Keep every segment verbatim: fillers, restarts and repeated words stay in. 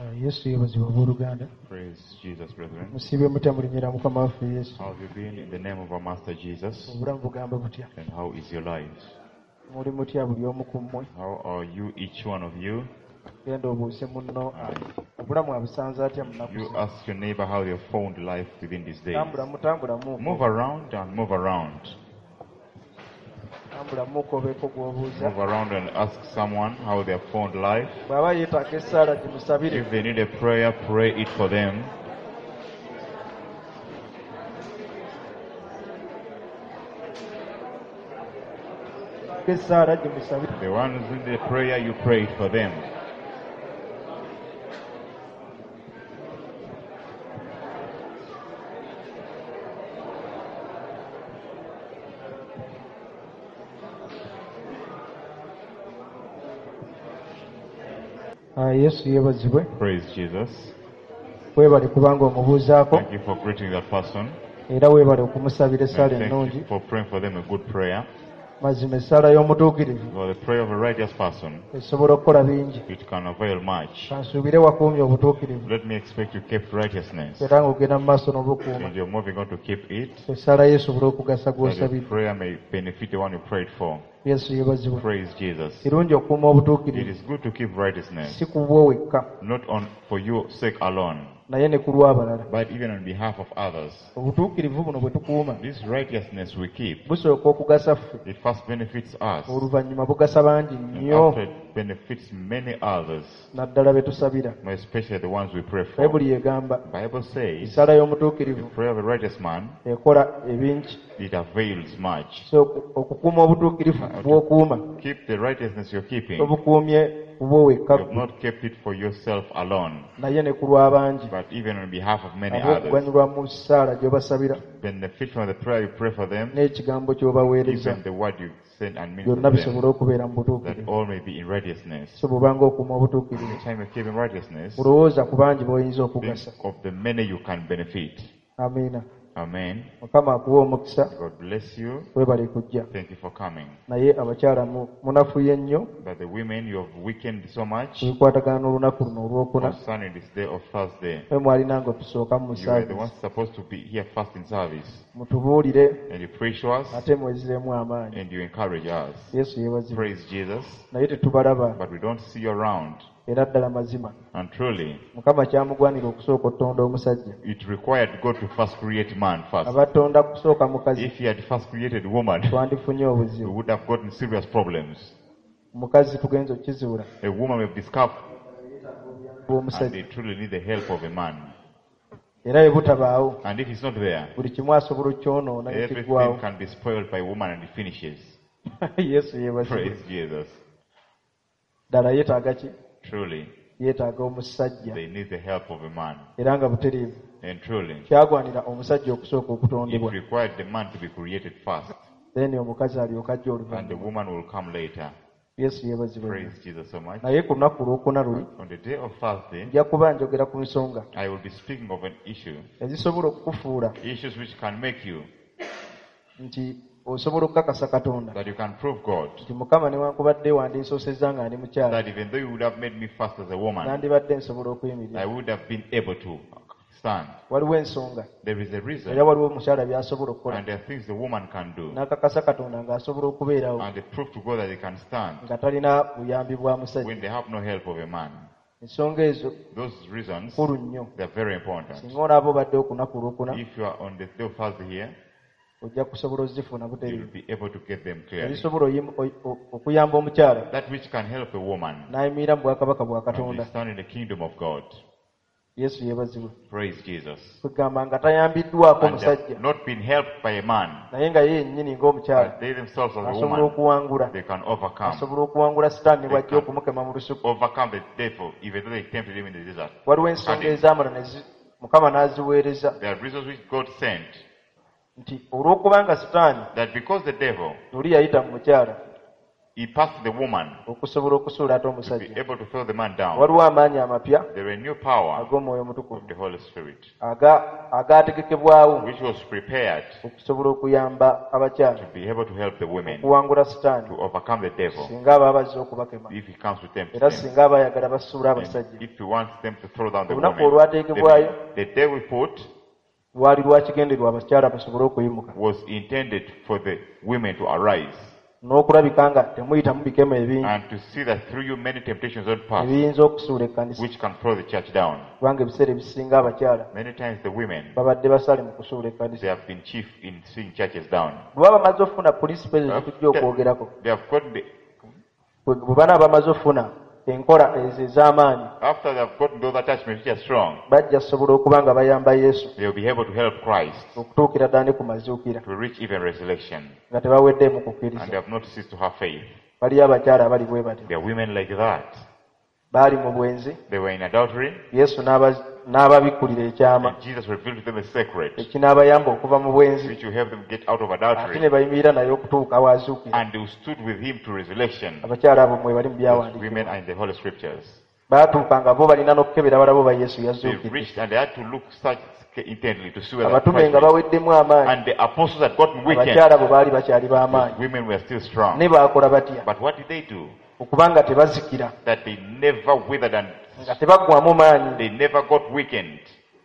Yesu yebazibwa abooluganda. Praise Jesus, brethren. Musiibye mutya mulinnyira Mukama waffe Yesu. How have you been in the name of our Master Jesus? Obulamu bugamba butya? And how is your life? Muli mutya buli omu ku mmwe? How are you, each one of you? Genda obuuse munno obulamu abusanze atya mu nnaku You zino? ask your neighbor how they have found life within these days. Tambulamu tambulamu Move around and move around. tambulamuko obeeko gw'obuuza. Move around and ask someone how they have found life. Bw'aba yeetaaga essaala gimusabire. If they need a prayer, pray it for them. Essaala gimusabire. The ones who need a prayer, you pray it for them. Yesu yeebazibwe. Praise Jesus. Weebale kubanga omubuuzaako Thank you for greeting that person. era weebale okumusabira And essaala thank ennungi. you for praying for them a good prayer. Mazima essaala y'omutuukirivu For the prayer of a righteous person, esobola okukola bingi. it can avail much. Kansuubire wakuumye obutuukirivu Let me expect you kept righteousness. era ng'ogenda mu maaso n'obukuuma. And you're moving on to keep it. Essaala y'esobole okugasa That your gw'osabidde. prayer may benefit the one you prayed for. Yesu yeebazibwe. Praise Jesus. Kirungi okukuuma It obutuukirivu is good to keep righteousness, si ku bwo wekka not on for your sake alone, naye ne ku lw'abalala. but even on behalf of others. Obutuukirivu buno bwe tukuuma This righteousness we keep, busooka okugasa ffe, it first benefits us, oluvannyuma bugasa bangi and nnyo, after it benefits many others, naddala be tusabira. especially the ones we pray for. Bayibuli egamba The Bible says, essaala the y'omutuukirivu prayer of a righteous man, ekola ebingi. it avails much. So okukuuma obutuukirivu bw'okuuma Keep the righteousness you're keeping. tobukuumye ku bwo wekka, You have not kept it for yourself alone, naye ne ku lw'abangi but even on behalf of many others. ab'okuganyulwa mu ssaala gy'obasabira Benefit from the prayer you pray for them, n'ekigambo ky'obaweereza, even the word you send and minister byonna to them, bisobole okubeera mu that butuukirivu. all may be in righteousness. So bw'obanga okuuma obutuukirivu The time you keep in righteousness, olowooza ku bangi b'oyinza think okugasa. of the many you can benefit. Amiina. Amen. Mukama akuwa omukisa, God bless you. weebale kujja. Thank you for coming. Naye abakyala mu- munafuye nnyo But the women, you have weakened so much kubikwatagana n'olunaku luno olwokuna. concerning this day of Thursday. Mwe mwalina nga tusooka mu You were the musaati, ones supposed to be here first in service. mutubuulire And you preach to us ate mweziremu amaanyi. and you encourage us. Yesu yeebazibwe. Praise Jesus. Naye tetubalaba But we don't see you around. era ddala mazima. And truly, Mukama kyamugwanira okusooka otonda omusajja. it required God to first create man first. Abatonda kusooka mukazi If he had first created woman, twandifunye we obuzibu. would have gotten serious problems. Mukazi tugenza okkizuula A woman will discover and bw'omusajja they truly need the help of a man. era bwe butabaawo And if he's not there, buli kimu asobola okyonoona ne everything kiggwawo. can be spoiled by woman and it finishes. Yesu yeebazibwe. Praise Jesus. Ddala yeetaaga ki? Truly, Yeetaaga omusajja they need the help of a man. era nga butereevu. And truly, Kyagwanira omusajja okusooka it okutondebwa, required the man to be created first, then omukazi alyoka ajja and the oluvannyuma. woman will come later. Yesu yeebazibwe. Praise Jesus so much. Naye ku lunaku olwokuna luli On the day of Thursday, nja kuba njogera ku nsonga I will be speaking of an issue, ezisobola okukufuula issues which can make you, nti osobola okukakasa Katonda that you can prove God, nti Mukama newankubadde wandinsosezza nga ndi mukyala that even though you would have made me fast as a woman, nandibadde nsobola I okuyimirira. would have been able to stand. Waliwo ensonga There is a era reason, waliwo omukyala by'asobola okukola and there are things the woman can do, n'akakasa Katonda ng'asobola okubeerawo and they prove to God that they can stand nga talina buyambi bwa musajja. when they have no help of a man. Ensonga ezo Those reasons, nkulu nnyo. they are very important. Singa onaaba obadde okunaku olwokuna If you are on the day of Thursday here, ojja kusobola ozifuna you butereevu. will be able to get them clearly. Ezisobola oyim- oy- o- okuyamba omukyala That which can help a woman n'ayimirira mu bwakabaka bwa and Katonda. they stand in the kingdom of God. Yesu yeebazibwe. Praise Jesus. Kugamba nga tayambiddwako And they have musajja not been helped by a man, naye nga ye yennyini ng'omukyala but they themselves as a asobola woman, okuwangula they can overcome. asobola okuwangula sitaani ne They bw'ajja can okumukema mu lusuku. Overcome the devil, even though they tempted him in the desert. Waliwo ensonga And ez'amala ne zi- Mukama n'aziweereza there are reasons which God sent, nti olw'okuba nga sitaani that because the devil luli yayita mu mukyala he passed the woman okusobola okusuula ate to be omusajja. able to throw the man down. Waliwo amaanyi amapya There were new power ag'omwoyo of omutukuvu the Holy Spirit, aga- agaategekebwawo which was prepared okusobola okuyamba abakyala to be able to help the women okuwangula sitaani to overcome the devil singa aba abazze okubakema if he comes with them to era them. singa aba ayagala basuula And abasajja. if he wants them to throw down the Olunaku women, olwateekebwayo the, the day we put lwali lwakigenderwa abakyala basobole okuyimuka was intended for the women to arise n'okulabika nga temuyitamu bikemo ebingi and to see that through you many temptations don't pass, ebiyinza okusuula ekkanisa which can throw the church down. kubanga ebiseera ebisinga abakyala Many times the women, babadde basale mu kusuula they ekkanisa. have been chief in seeing churches down. bwe baba bamaze okufuna principles ezitujja okwogerako, They have gotten the, bwe bwe bana bamaze okufuna enkola ezo ez'amaanyi, after they have gotten those attachments which are strong, bajja kusobola okuba nga bayamba Yesu they will be able to help Christ okutuukira ddala ne ku mazuukira to reach even resurrection. nga tebaweddeemu And kukkiriza. they have not ceased to have faith. Waliyo abakyala abali bwe bati, There are women like that. baali mu bwenzi, They were in adultery, Yesu n'aba- n'ababikkulira ekyama and Jesus revealed to them a secret ekinaabayamba okuva mu bwenzi, which will help them get out of ate adultery. ne bayimirira naye okutuuka awazuukira. And they stood with him to resurrection. Abakyala abo mwe bali mu Those women byawandiikibwa, are in the Holy Scriptures. baatuuka nga bo balina n'okukebera balabo ba Yesu They yazuukidde. reached and they had to look such intently to see whether Abatume Christ nga reached. baweddemu amaanyi, And the apostles had gotten weakened. abakyala bo baali bakyali The b'amaanyi. women were still strong. Ne baakola batya But what did they do? okubanga tebazikira, That they never withered and nga tebaggwamu maanyi, they never got weakened.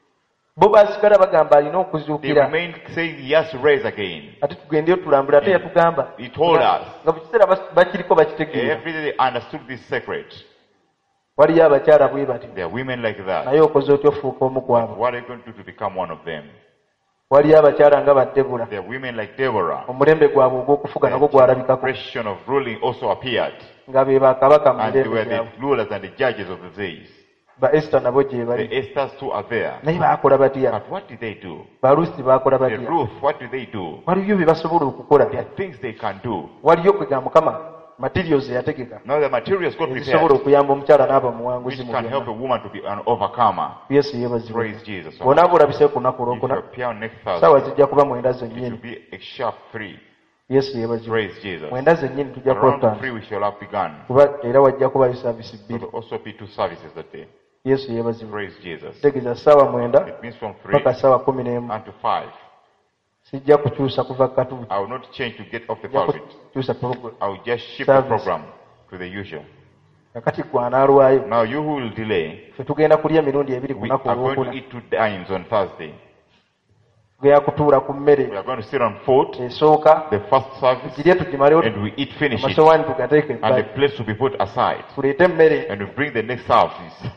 bo baasigala bagamba alina They okuzuukira. remained saying he has to rise again. Ate tugendeyo tulambula, ate yatugamba He told us. nga buli kiseera bas- bakiriko bakitegeera. Every day they understood this secret. Waliyo abakyala bwe bati, There are women like that. naye okoze otya ofuuka omu ku abo. What are you going to do to become one of them? Waliyo abakyala nga Badebula, There are women like Deborah. omulembe gwabwe ogw'okufuga nagwo The gwalabikako, question of ruling also appeared. nga be bakabaka mu And they mirembe were gyabwe. the rulers and the judges of the days. Ba Esther nabo gye bali, The Esthers too are there. naye baakola batya? But what did they do? Balusi baakola The batya? Ruth, what did they do? Waliyo bye basobola okukola. There are things they can do. Waliyo kwega Mukama materials yategeka Now the materials got ezisobola prepared, okuyamba omukyala n'aba muwanguzi which mu can help a byonna. woman to be an overcomer. Yesu yeebazibwe. Praise Jesus. Bw'onaaba olabise ku lunaku If you olwokuna, appear on next saawa Thursday, zijja kuba mwenda it zennyini. will be a sharp three. Yesu yeebazibwe. Praise Jesus. Mwenda zennyini tujja Around kwotana, three we shall have begun. kuba era wajja kubayo saavisi There bbiri. will also be two services that day. Yesu yeebazibwe. Praise Jesus. Kitegeeza ssaawa mwenda It means from three paka ssaawa kumi n'emu. and to five. Sijja kukyusa kuva katuuti, I will not change to get off the sijja pulpit. kukyusa program. I will just shift the Service. program to the usual. Kakati gwe anaalwayo, Now you who will delay, ffe tugenda kulya emirundi ebiri ku we lunaku are going to olwokuna. eat two dimes on Thursday. Tugenda kutuula ku mmere We are going to sit on food, esooka, the first service, tugirye tugimalewo, and we eat, finish it, amasowaani tugateeke and the ebbali, plates will be put aside, tuleete emmere. and we bring the next service.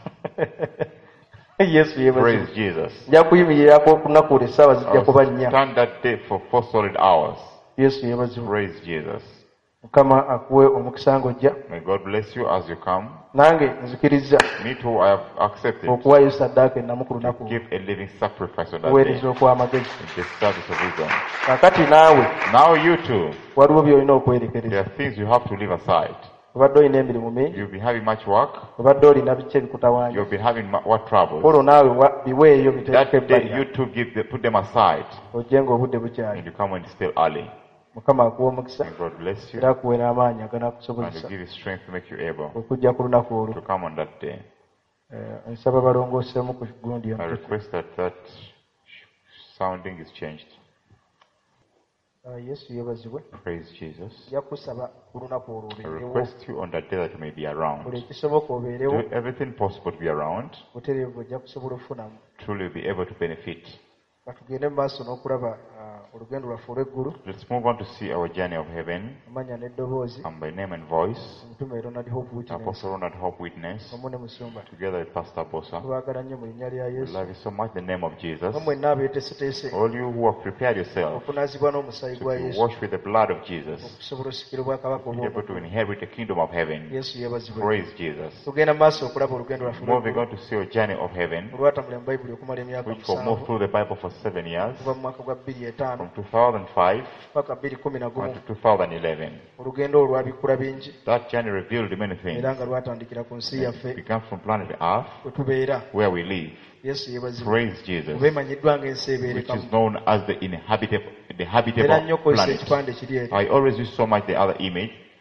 Yesu yeebazibwe. Praise Jesus. Nja kuyimirirako ku lunaku olwo essaawa zijja I'll kuba nnya. stand that day for four solid hours. Yesu yeebazibwe. Praise Jesus. Mukama akuwe omukisa ng'ojja. May God bless you as you come. Nange nzikiriza Me too, I have accepted okuwaayo saddaaka ennamu ku lunaku to olwo, give a living sacrifice on that okuweereza day okw'amagezi. in the service of wisdom. Kaakati naawe Now you too, waliwo by'olina there okwerekereza. are things you have to leave aside. Obadde olina emirimu mingi, You've been having much work. obadde olina biki ebikutawaanya, You've been having ma- what troubles. olwo naawe wa- biweeyo biteeke That day ebbali, you too give the, put them aside ojje ng'obudde bukyali. and you come when it's still early. Mukama akuwa omukisa May God bless you era akuwe n'amaanyi and aganaakusobozesa to give you strength to make you able okujja ku lunaku olwo. to come on that day. Eh, nsaba balongooseemu ku gundi I emtukuvu. request that that sounding is changed. Ah, Yesu yeebazibwe. Praise Jesus. Nja kusaba ku lunaku olwo I obeerewo, request you on that day that you may be around. buli ekisoboka obeerewo, Do everything possible to be around. butereevu ojja kusobola okufunamu. Truly be able to benefit. Katugende mu maaso n'okulaba ah, olugendo lwaffe olw'eggulu. Let's move on to see our journey of heaven. Amanya n'eddoboozi, And by name and voice, omutume Ronald Hope Witness Apostle Ronald Hope Witness, wamu ne Musumba. together with Pastor Bosa. Tubaagala nnyo mu linnya lya We Yesu. love you so much in the name of Jesus. Mmwe mwenna abeeteeseteese All you who have prepared yourself okunaazibwa n'omusaayi to gwa be Yesu washed with the blood of Jesus, okusobola osikira obwakabaka to be able to obw'omu inherit the kingdom of heaven. Yesu yeebazibwe. Praise Jesus. Tugenda mu maaso okulaba olugendo lwaffe Moving olw'eggulu on to see your journey of heaven, olwatambula mu Bayibuli okumala emyaka which will move musanvu through the Bible for seven years, okuva mu mwaka gwa bbiri etaano from two thousand five paka bbiri kumi na gumu. to two thousand eleven. Olugendo olwo lwabikkula bingi That journey revealed many things. era nga lwatandikira ku nsi It yaffe began from planet Earth, we tubeera. where we live. Yesu yeebazibwe. Praise Jesus. Beemanyiddwa ng'ensi Which ebeerekamu. is known as the inhabitable, the Era habitable nnyo kozesa planet. ekipande kiri eri. I always use so much the other image.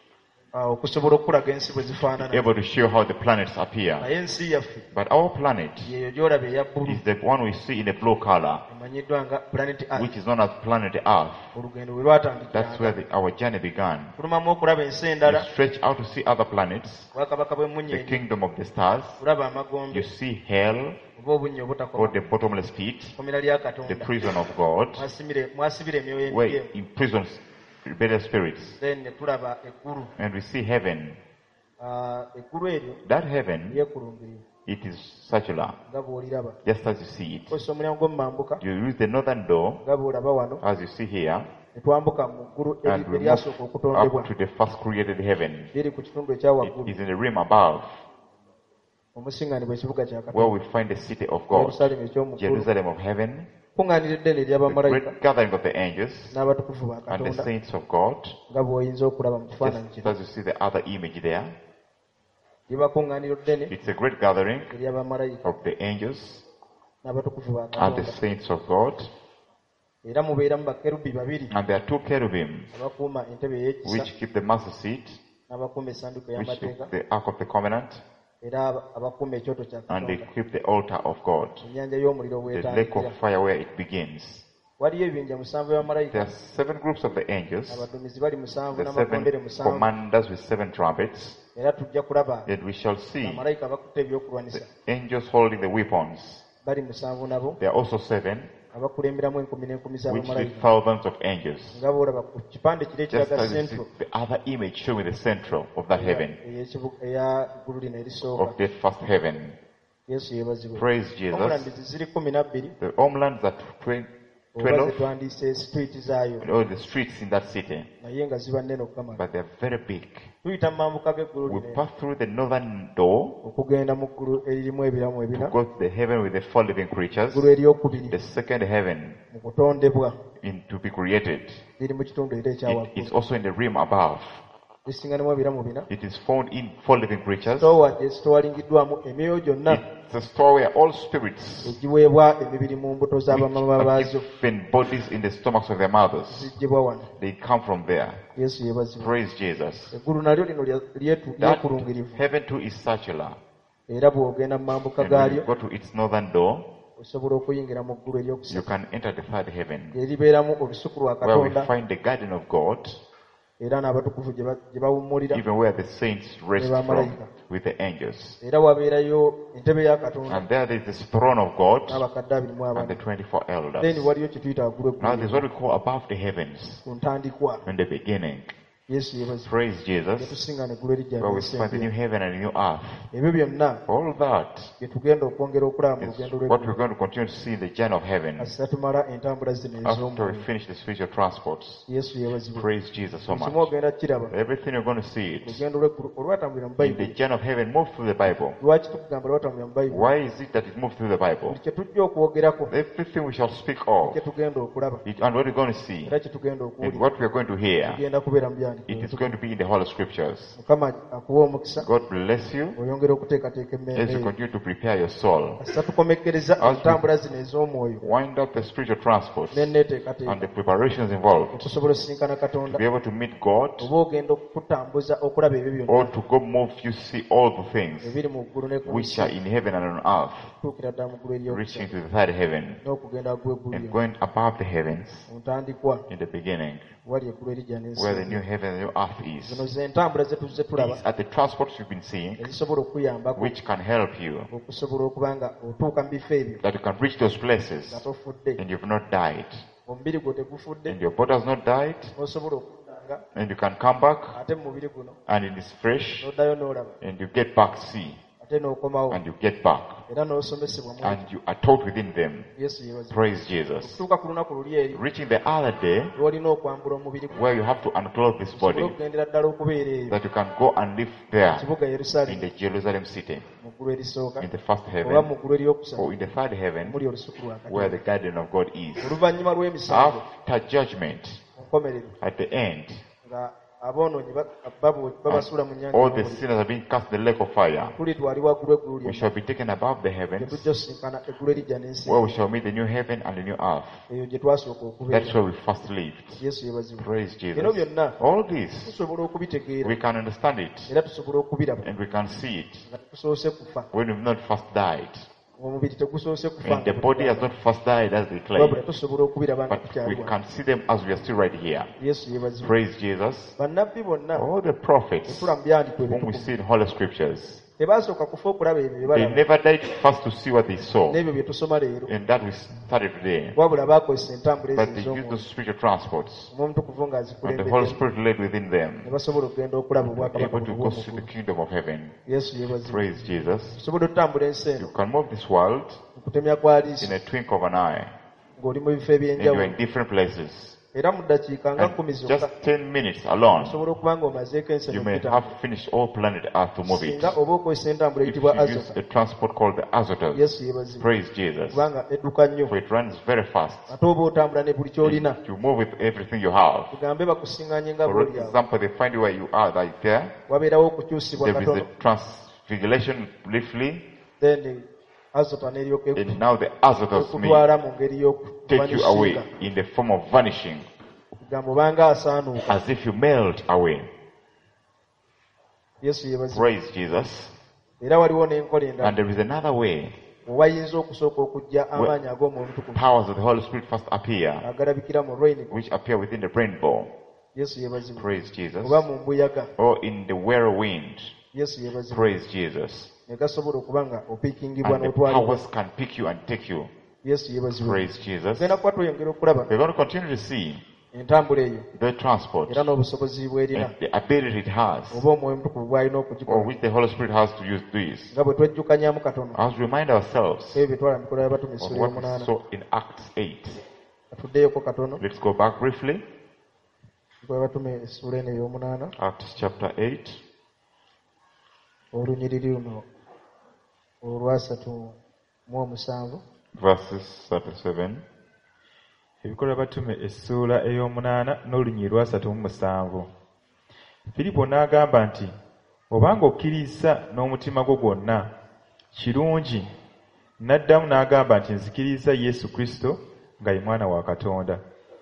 ah, okusobola okulaga ensi bwe zifaanana able to show how the planets appear. naye ensi yaffe But our planet yeyo gy'olaba eya bbulu is the one we see in the blue color, emanyiddwa nga planet Earth. which is known as planet Earth. Olugendo we lwatandikira That's where the, our journey began. tulumamu okulaba ensi You endala stretch out to see other planets, obwakabaka the bw'emmunyeenye kingdom of the stars. tulaba amagombe You see hell, oba obunnya or obutakoma the bottomless pit, komera lya the katonda prison of God, Mwasimire- mwasibira emyoyo where emigemu imprisons rebellious spirits. then ne tulaba eggulu And we see heaven. Ah, eggulu eryo That heaven, lyekulungirira it is circular, nga bw'oliraba just as you see it. kozesa omulyango gw'omumambuka You use the northern door, nga bw'olaba wano as you see here, ne twambuka mu ggulu eri- and we move eryasooka okutondebwa up to the first created heaven. liri ku kitundu ekyawaggulu It is in the rim above, omusiŋŋaanibwa ekibuga kya where katonda we find the city of God, yerusaalemu ekyomuggulu Jerusalem of heaven, kuŋŋaanira eddene the ery'abamalayika great gathering of the angels n'abatukuvu ba and the katonda saints of God. nga bw'oyinza okulaba mu kifaananyi Just kino as you see the other image there, liba kuŋŋaaniro ddene it's a great gathering ery'abamalayika of the angels n'abatukuvu ba and the katonda saints of God. era mubeeramu bakerubi babiri And there are two cherubim abakuuma entebe ey'ekisa which keep the master seat, n'abakuuma essanduuko which keep ey'amateeka the ark of the covenant, era aba- abakuuma ekyoto kya and they katonda keep the altar of God, ennyanja y'omuliro the lake wetandikira of fire where it begins. waliyo ebibinja musanvu There by'abamalayika are seven groups of the angels, abaduumizi bali musanvu the n'amagondere seven musanvu commanders with seven trumpets, era tujja kulaba and we shall see bamalayika bakutte ebyokulwanisa the angels holding the weapons. bali musanvu nabo There are also seven, abakulemberamu enkumi n'enkumi which lead z'abamalayika thousands of angels. nga bw'olaba ku kipande kiri Just ekiraga as you see centro the other image showing the central of that heaven, ey'ekibu- eya ggulu lino erisooka of that first heaven. yesu yeebazibwe Praise Jesus. omulambizi ziri kumi na bbiri The homelands are twen- oba twelve, zetwandiise street zaayo and all the streets in that city, naye nga ziba nnene okukamala but they're very big. tuyita mu mambuka g'eggulu We lino pass through the northern door okugenda mu ggulu eririmu ebiramu to ebina go to the heaven with the four living creatures, ggulu eryokubiri the second heaven mu kutondebwa in to be created. liri mu kitundu era It is ekyawaggulu also in the rim above. lisinganimu ebiramu bina It is found in four living creatures. towadde zitowalingiddwamu emyoyo gyonna It's a store where all spirits egiweebwa emibiri mu mbuto which z'abamama are baazo given bodies in the stomachs of their mothers, zijjibwa wano they come from there. yesu yeebazibwa Praise Jesus. eggulu nalyo lino lya- lyetu- That lyekulungirivu heaven too is circular. era bw'ogenda mu mambuka And when gaalyo you go to its northern door, osobola okuyingira mu ggulu you eryokusatu can enter the third heaven, eribeeramu olusuku lwa where we katonda find the garden of God, era n'abatukuvu gye ba- gye bawummulira even where the saints rest Ne from bamalayika. with the angels. era wabeerayo entebe ya katonda And there there is this throne of God n'abakadde abiri mu and the abana twenty-four then elders. waliyo kye tuyita waggulu Now there's eggulu what we call above the heavens ku ntandikwa in the beginning. yesu yeebazibwa Praise Jesus. tetusiŋŋana eggulu erijja Where we find the new heaven and the new earth. ebyo byonna All that bye tugenda okwongera okulaba mu is lugendo what we're lw'eggulu going to continue to see in the journey of heaven kasita tumala entambula zino after we ez'omwoyo finish the spiritual transports. yesu yeebazibwa Praise Jesus so kimu much. ogenda kiraba Everything you're going to see it olugendo lw'eggulu olwatambulira mu in the bayibuli journey of heaven. Move through the Bible. lwaki tukugamba lwatambulira mu bayibuli Why is it that it moves through the Bible? buli kye tujja okwogerako Everything we shall speak of kye tugenda okulaba it, and what we're going to see era kye tugenda and okuwulira what we're going to hear, tugenda kubeera mu it byandiko is going to be in the Holy Scriptures. mukama akuwa omukisa God bless you oyongera okuteekateeka as emmeeme you eyo continue to prepare your soul. kasita tukomekkereza As we- entambula zino ez'omwoyo Wind up the spiritual transports and nenneeteekateeka the preparations involved okusobola osisinkana to katonda be able to meet God, oba ogenda okutambuza okulaba ebyo byonna or to go move you see all the things ebiri mu ggulu ne ku which nsi are in heaven and on earth, okutuukira ddala mu ggulu reaching eryokusatu to the third heaven n'okugenda waggulu eggulu and lyo going above the heavens mu ntandikwa in the beginning, wali eggulu erijja where the n'ensi new heaven and the new earth is. zino ze ntambula ze tuzze tulaba These are the transports you've been seeing ezisobola okuyambako which can help you, okusobola okuba nga otuuka mu bifo ebyo that you can reach those places nga tofudde and you've not died, omubiri gwo tegufudde and your body has not died, n'osobola okudanga and you can come back ate mu mubiri guno and it is fresh, n'oddayo n'olaba and you get back to see, ate n'okomawo and you get back, era n'osomesebwa mu and you are taught within them. yesu yeebazibwa Praise Jesus. okutuuka ku lunaku luli eri Reaching the other day lw'olina okwambula omubiri gwo where you have to unclothe this osobole body, okugendera ddala okubeera eyo that you can go and live there kibuga in yerusaalemu the Jerusalem city, mu ggulu erisooka in the first oba heaven, mu ggulu eryokusatu or in the third heaven, muli olusuku lwa where katonda the garden of God is. oluvannyuma lw'emisango After judgment, mu nkomerero at the end, nga aboonoonyi babasuula mu nnyanja all the sinners are being cast in the lake of fire. tulitwali waggulu eggulu We lyonna shall be taken above the gye heavens, tujja osinkana eggulu erijja n'ensi where we shall meet the new heaven and the new earth. eyo gye twasooka That's okubeera. where we first lived. yesu yeebazibwa. Praise bino Jesus. byonna All this, tusobola okubitegeera we can understand it era tusobola okubiraba and we can see it nga tusoose kufa when we've not first died. omubiri tegusoose kufa And the body has not first died as they wabula claim. tusobola okubiraba nga But we tukyaliwa. can see them as we are still right here. yesu yeebazibwa. Praise Jesus. bannabbi bonna All the prophets etula mu byandiko whom we ebitukuvu see in Holy Scriptures, tebaasooka kufa okulaba ebyo bye they balaba never died first to see what they saw. n'ebyo bye tusoma leero And that we started today. wabula baakozesa entambula But ezo they used ez'omwoyo those spiritual transports. omwomutukuvu And the Holy ng'azikulembedde Spirit led within ne them. basobola okugenda okulaba Able obwakabaka to go see the obw'omuggulu. kingdom of heaven. yesu yeebazibwa. Praise Jesus. tusobola otutambula ensi eno You can move this world mu kutemya kwa liiso in a twinkle of an eye. ng'oli mu bifo And you're eby'enjawulo in different places. era mu ddakiika nga And kkumi zokka just ten minutes alone, osobola okuba ng'omazeeko ensi you eno may okuyitamu. have finished all planet Earth to move it. singa oba okozesa entambula If eyitibwa you use azota a transport called the Azotus. yesu yeebazibwa. Praise Jesus. kubanga edduka nnyo For it runs very fast. ate oba otambula ne buli ky'olina You move with everything you have. tugambe bakusiŋŋaanye nga For bw'oli awo example, they find you where you are, like there. wabeerawo okukyusibwa There is katono a transfiguration briefly, then azota n'eryoka and now the Azotus may ekutwala mu ngeri take you away y'okuvanishika in the form of vanishing, kugambo obanga asaanuuka. as if you melt away. yesu yeebazibwa. Praise Jesus. era waliwo n'enkola endala And there is another way. owayinza okusooka okujja amaanyi ag'omwoyo mutukuvu Powers of the Holy Spirit first appear, agalabikira mu lwaini which appear within the rainbow. yesu yeebazibwa. Praise Jesus. oba mu mbuyaga Or in the whirlwind. yesu yeebazibwa. Praise Jesus. ne gasobola okuba nga opiikingibwa And the n'otwalibwa. powers can pick you and take you. yesu yeebazibwa. Praise Jesus. tugenda kuba tweyongera okulaba We're going to continue to see entambula eyo the transport era n'obusobozi bw'erina and the ability it has, oba omwoyo mutukuvu bw'alina or okugikola which the Holy Spirit has to use this. nga bwe twejjukanyamu katono As we remind ourselves ebyo bye twala mu mikola y'abatume of essula what we y'omunaana. saw in Acts eight. Tuddeyoko katono Let's go back briefly. mikola y'abatume essula eno ey'omunaana Acts chapter eight, olunyiriri luno olwasatu mu omusanvu. verses thirty-seven. Ebikola batume essuula ey'omunaana n'olunyiri lwasatu mu musanvu. Firipo n'agamba nti, obanga okkiriza n'omutima gwo gwonna, kirungi. N'addamu n'agamba nti, nzikiriza Yesu Kristo nga ye mwana wa Katonda.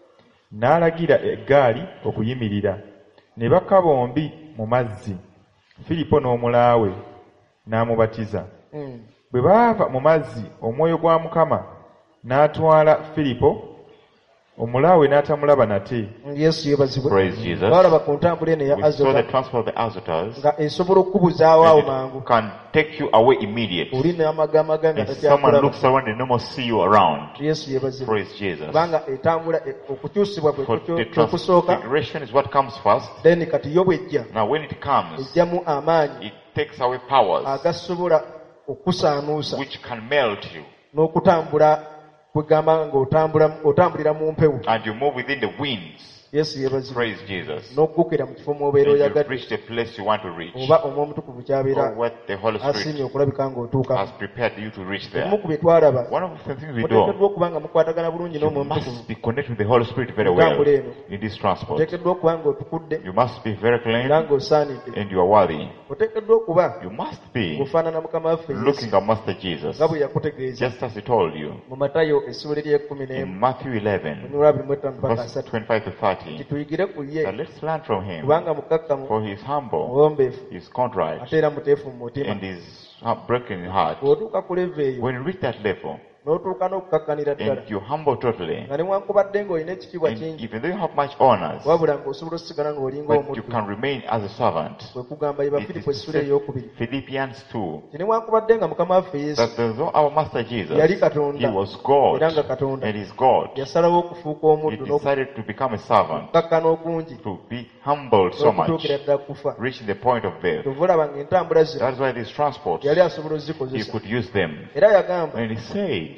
N'alagira eggaali okuyimirira. Ne bakka bombi mu mazzi, Firipo n'omulaawe, n'amubatiza. Mm. Bwe baava mu mazzi, omwoyo gwa Mukama n'atwala Firipo, omulaawe n'atamulaba nate. yesu yeebazibwe. Praise Jesus. balaba ku ntambula eno ya We saw the azota transport of the Azotus. nga esobola okukubuzaawo awo And mangu. it can take you away immediately. oli n'amagamaga nga And someone takyakulaba. looks around and no more see you around. yesu yeebazibwe. Praise Jesus. kubanga etambula e- okukyusibwa kwe For kutyo- the kwe kusooka transfiguration is what comes first. then kati yo bw'ejja Now when it comes, ejjamu amaanyi it takes away powers agasobola okusaanuusa which can melt you. n'okutambula kwegamba ng'otambula otambulira mu mpewo. And you move within the winds. yesu yeebazibwe. Praise Jesus. n'okuggukira mu kifo mw'obeera And you've oyagadde reached the place you want to reach. oba omwomutukuvu Or ky'abeera what the Holy asiimye Spirit okulabika ng'otuuka. has prepared you to reach ebimu there. ku bye twalaba One of the things we muteekeddwa do, okuba nga mukwatagana bulungi you n'omwomutukuvu. must be connected with the Holy Spirit very well Entambula eno. in this transport. oteekeddwa okuba ng'otukudde You must be very era clean ng'osaanidde. and you are worthy. oteekeddwa okuba You must be ng'ofaanana mukama waffe Yesu looking at Master Jesus, nga bwe yakutegeeza just as he told you mu matayo essula ery'ekkumi n'emu in Matthew eleven, onyolwa abiri mu etaano mpaka verses asatu twenty-five to thirty. kituyigire ku ye Now let's learn from him, kubanga mukakkamu for he is humble, muwombeefu he is contrite, ate era muteefu mu mutima. and is broken in heart. bw'otuuka ku leva eyo When you reach that level, n'otuuka n'okukakkanira ddala and you humble totally, nga newankubadde ng'olina ekitiibwa and kingi even though you have much honors, wabula ng'osobola okusigala ng'olinga but you omuddu can remain as a servant. kwe kugamba ye It is bafiripo essula said, ey'okubiri Philippians two, ti newankubadde nga mukama waffe yesu that though our Master Jesus, yali he katonda was God, era nga katonda and is God, yasalawo okufuuka he omuddu decided to become a servant, n'okukakkana okungi to be humbled so much, n'okutuukira ddala kufa. reaching the point of death. tovulaba ng'entambula zino That's why these transports, yali asobola he ozzikozesa could use them. era yagamba And he said,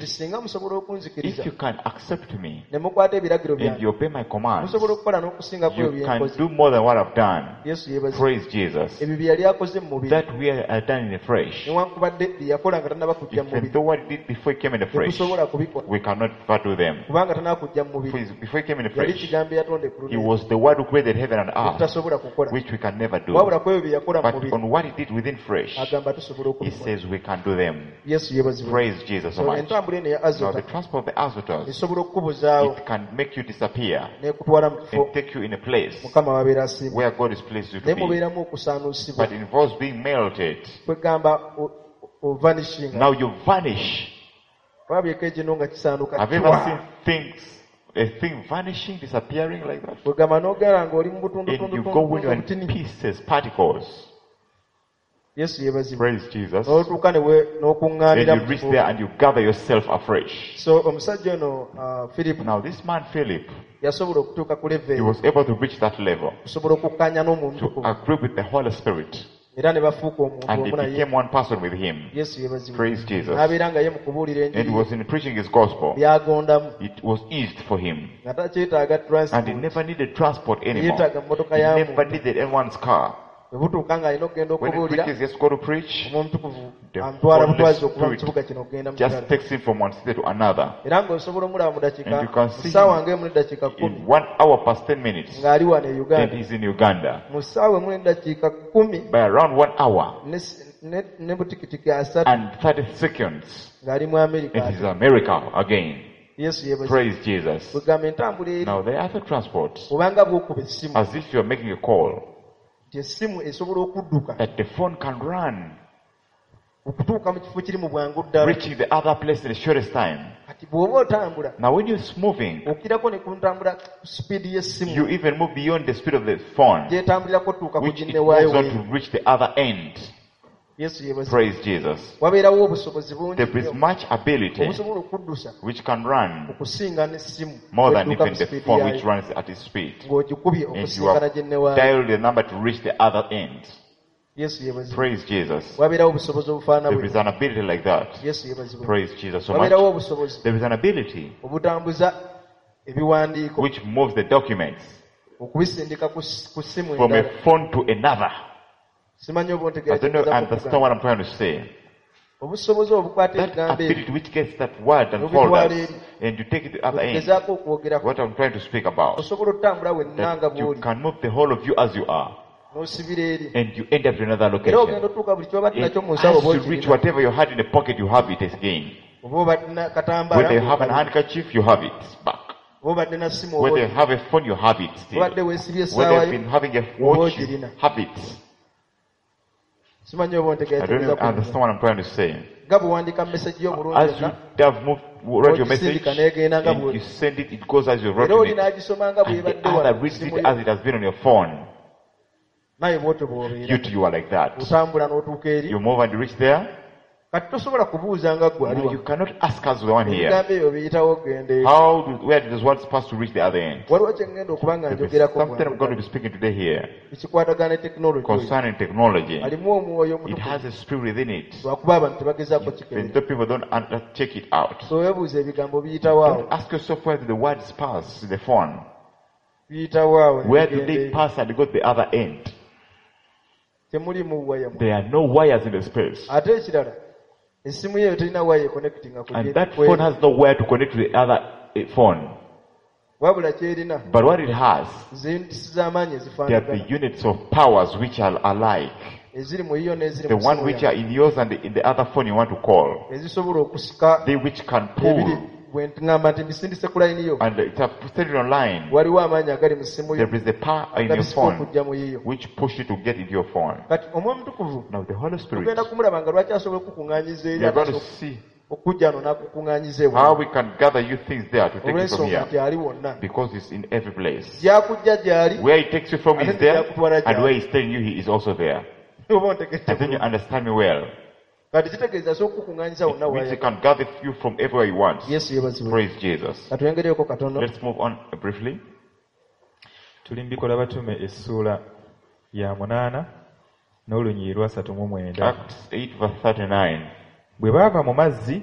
nti singa musobola okunzikiriza if you can accept me ne mukwata ebiragiro and you byange obey my commands, musobola okukola n'okusingako ebyo you bye can nkoze. do more than what I've done. Yesu yeebazibwe. Praise Jesus. ebyo bye yali akoze mu mubiri That we are done in the flesh. newankubadde bye yakola nga tannaba kujja mu Even mubiri though what he did before he came in the flesh, tetusobola kubikola we cannot ever do them. kubanga tannaba kujja mu mubiri For- Before he came in the yali flesh, kigambo yatonde ku he lunaku was the word who created heaven and earth, tutasobola kukola which we can never do. wabula ku ebyo bye yakola mu But mubiri on what he did within flesh, agamba tusobola he okubikola. says we can do them. Yesu yeebazibwe. Praise Jesus so So much. entambula eno ya Now the azota transport of the Azotus, esobola okukubuzaawo it can make you disappear n'ekutwala mu kifo and take you in a place mukama wabeera asiima where God has placed you naye to be. mubeeramu okusaanuusibwa But it involves being melted. kwegamba ovanishinga Now you vanish. wabyeko egino nga kisaanuka Have you ever seen things, a thing vanishing, disappearing like that? kwegamba n'ogala ng'oli mu And you go when you're in butundutundu pieces, particles. Yesu yeebazibwe. Praise Jesus. n'otuuka ne we- And n'okuŋŋaanira you mu reach kifo. there and you gather yourself afresh. So omusajja ono uh, Philip Now this man Philip, yasobola okutuuka ku leve he was able to reach that level, okusobola okukkaanya n'omuntu to agree with the Holy Spirit, era ne bafuuka omuntu and he omu naye. became one person with him. Yesu yeebazibwe. Praise Jesus. n'abeera nga ye mu kubuulira And he enjiri was in preaching his gospel. byagondamu It was eased for him. nga takyetaaga And he transport never needed transport anymore. yeetaaga mmotoka He ya never muntu needed anyone's car. bwe butuuka ng'alina okugenda When he okubuulira preaches, just go to preach, omutukuvu The antwala Holy butwazi okuva mu Spirit kibuga kino okugenda mu just kirala takes him from one city to another. era ng'osobola omulaba mu dakiika And you can mu see ssaawa him ng'emu n'eddakiika kumi In one hour past ten minutes, ng'ali wano e and uganda he's in Uganda. mu ssaawa emu n'eddakiika kumi By around one hour ne- ne ne butikitiki asatu and thirty seconds, ng'ali mu amerika it is America again. yesu yeebazibwe. Praise Jesus. bwegamba entambula eri Now the other transport, obanga bw'okuba essimu as if you're making a call, nti essimu esobola okudduka that the phone can run, okutuuka mu kifo kiri mu bwangu ddala reaching the other place in the shortest time. kati bw'oba otambula Now when you're moving, okirako ne ku ntambula sipiidi y'essimu you even move beyond the speed of the phone, gyetambulirako otuuka ku which it ginne waayo moves on weeri. to reach the other end. yesu yeebazibwe. Praise Jesus. wabeerawo obusobozi bungi There is nnyo much ability obusobola okuddusa which can run okusinga n'essimu more than bw'edduuka even mu the sipiidi phone which yaayo runs at its speed. ng'ogikubye And you okusinkana have ginne waayo. dialed the number to reach the other end. yesu yeebazibwe. Praise Jesus. wabeerawo obusobozi obufaanana There bwe is an ability like that. yesu yeebazibwe. Praise Jesus so much. wabeerawo obusobozi There is an ability obutambuza ebiwandiiko which moves the documents okubisindika ku s- ku ssimu from a endala. phone to another. simanyi oba I don't know, ontegeeza understand what I'm trying to say. obusobozi obukwata That ebigambo ebyo ability which gets that word and Obitwala folders eri. and you take it to the other end. ogezaako okwogeraku What I'm trying to speak about. osobola otambula wenna nga That you bw'oli can move the whole of you as you are. n'osibira eri And you end up in another era location. ogenda otuuka buli kyobadde And nakyo mu nsawo as oba you reach okirina. whatever you had in the pocket, you have it again. oba obadde na katambaala Whether you have an ng'okalina. handkerchief, you have it back. oba obadde na simu oba Whether you olina. have a phone, you have it still. obadde weesibye Whether essaawa you've yo been having a oba watch, you ogirina. have it. simanyi oba I don't ontegeeza even understand what I'm trying to say. nga bwe wandiika meseji yo omulungi As you yonna have moved, wrote your message, Ogisindika n'egenda nga and bw'oli. you send it, it goes as you era wrote oli it. n'agisoma nga And bw'ebadde the wano other ku reads ssimu it yo. as it has been on your phone. naye bw'otyo bw'obeera You too, you are like that. otambula n'otuuka eri You move and you reach there. kati tosobola kubuuza nga ggwe ali Now, you wano cannot ask us the one here. ebigambo ebyo biyitawo ogenda eri How do, where does one supposed to reach the other end? waliwo kye ngenda okuba nga There is njogerako something I'm going to be speaking today here ekikwatagana ne tekinologi concerning technology. alimu omwoyo It omutukuvu has a spirit within it. lwakuba abantu tebagezaako And kikebera the people don't under- check it out. so weebuuza ebigambo biyitawo awo Don't ask yourself where the words pass the phone. biyitawo awo Where do ebigenda they eri. pass and go to the other end? temulimu waya mu There are no wires in the space. ate ekirala essimu yeyo terina waya ekonnekitinga ku And gye- that ku phone eri. has nowhere to connect to the other eh, phone. wabula kyerina But what it has, zindisi z'amaanyi they are the ezifaanagana units of powers which are alike. eziri mu yiyo n'eziri The mu one ssimu which yange. are in yours and the, in the other phone you want to call. ezisobola okusika They which can ebiri pull. bwe ŋŋamba nti mbisindise ku layini yo And it's set it online. waliwo amaanyi agali mu ssimu yo There is a power in your agasika phone okujja mu yiyo which push you to get into your phone. kati omwoyo omutukuvu Now the Holy Spirit, tugenda kumulaba nga lwaki asobola okukuŋŋaanyiza eri we are going to akaso- see okujja ano n'akukuŋŋaanyiza how ewa we can gather you things there to take you from olw'ensonga nti here. ali wonna Because it's in every place. gyakujja gy'ali Where he takes you from Ate is there, gyakutwala and gy'ali. where he's telling you he is also there. oba And ontegedde then you bulungi. understand me well. kati kitegeeza asobola okukuŋŋaanyiza wonna It means he waaya can gather you from everywhere he wants. yesu yeebazibwe Praise Jesus. katwengereko katono Let's move on briefly. tuli mu bikola batume essuula ya munaana n'olunyiri lwa ssatu mu mwenda Acts eight verse thirty-nine. bwe baava mu mazzi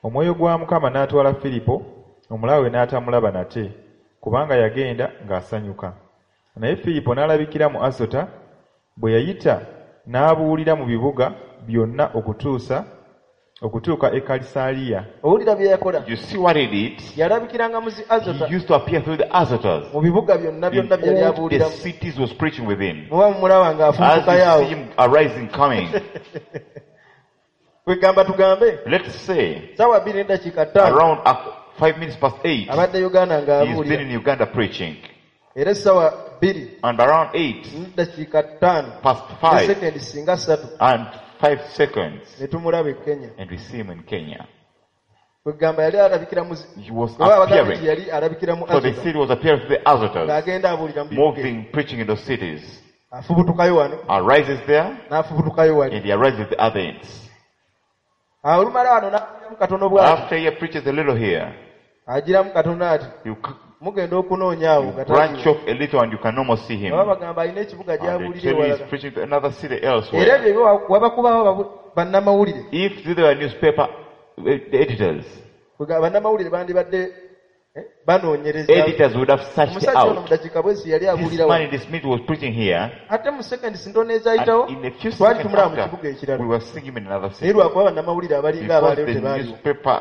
Omwoyo gwa Mukama n'atwala Firipo, omulawe n'atamulaba nate, kubanga yagenda ng'asanyuka. Naye Firipo n'alabikira mu Azota, bwe yayita n'abuulira mu bibuga byonna okutuusa okutuuka e Kalisaaliya. Owulira bye yakola. You see what he did? Yalabikiranga mu Azota. He used to appear through the Azotas. Mu bibuga byonna byonna bye yali In all abuulira. the cities was preaching within. Muba mumulaba ng'afunfuka As yawo. you see him arising, coming. Kwegamba tugambe. Let's say Sawa bbiri n'eddakiika ttaano. around uh, five minutes past eight, Abadde Uganda he's been ng'abuulira. in Uganda preaching. Era essaawa bbiri And around eight n'eddakiika ttaano. past Ne five sekendi singa ssatu. and five seconds, Ne tumulaba e Kenya. and we see him in Kenya. Kwegamba yali alabikira mu He was Baba bagamba nti appearing. yali alabikira mu So they Azota. said he was appearing to the Azotas, Ng'agenda abuulira mu bibuga. moving, preaching in those cities. Afubutukayo wano. Arises there, N'afubutukayo wali. and he arises at the other ends. Awo olumala wano n'agiramu katono bw'ati. After he preaches a little here, Agiramu katono ati. you c- Mugenda okunoonya awo branch gatali. off a little and you can almost see him. Baba bagamba alina ekibuga And they gy'abuulira tell you he's ewalala. preaching to another city Era elsewhere. ebyo ebyo wabakubawo babu- bannamawulire. If there were newspaper uh, editors, Kwegamba bannamawulire bandibadde eh, banoonyereza. editors would have searched Omusajja ono mu out. ddakiika bwezi yali This abuulira man wano. in this meeting was preaching here, Ate mu sekendi sintono ezayitawo and in a few twali seconds tumulaba mu after, kibuga we ekirala. were seeing him in another Naye city. lwakuba bannamawulire abalinga Because abaleero the tebaaliwo. newspaper,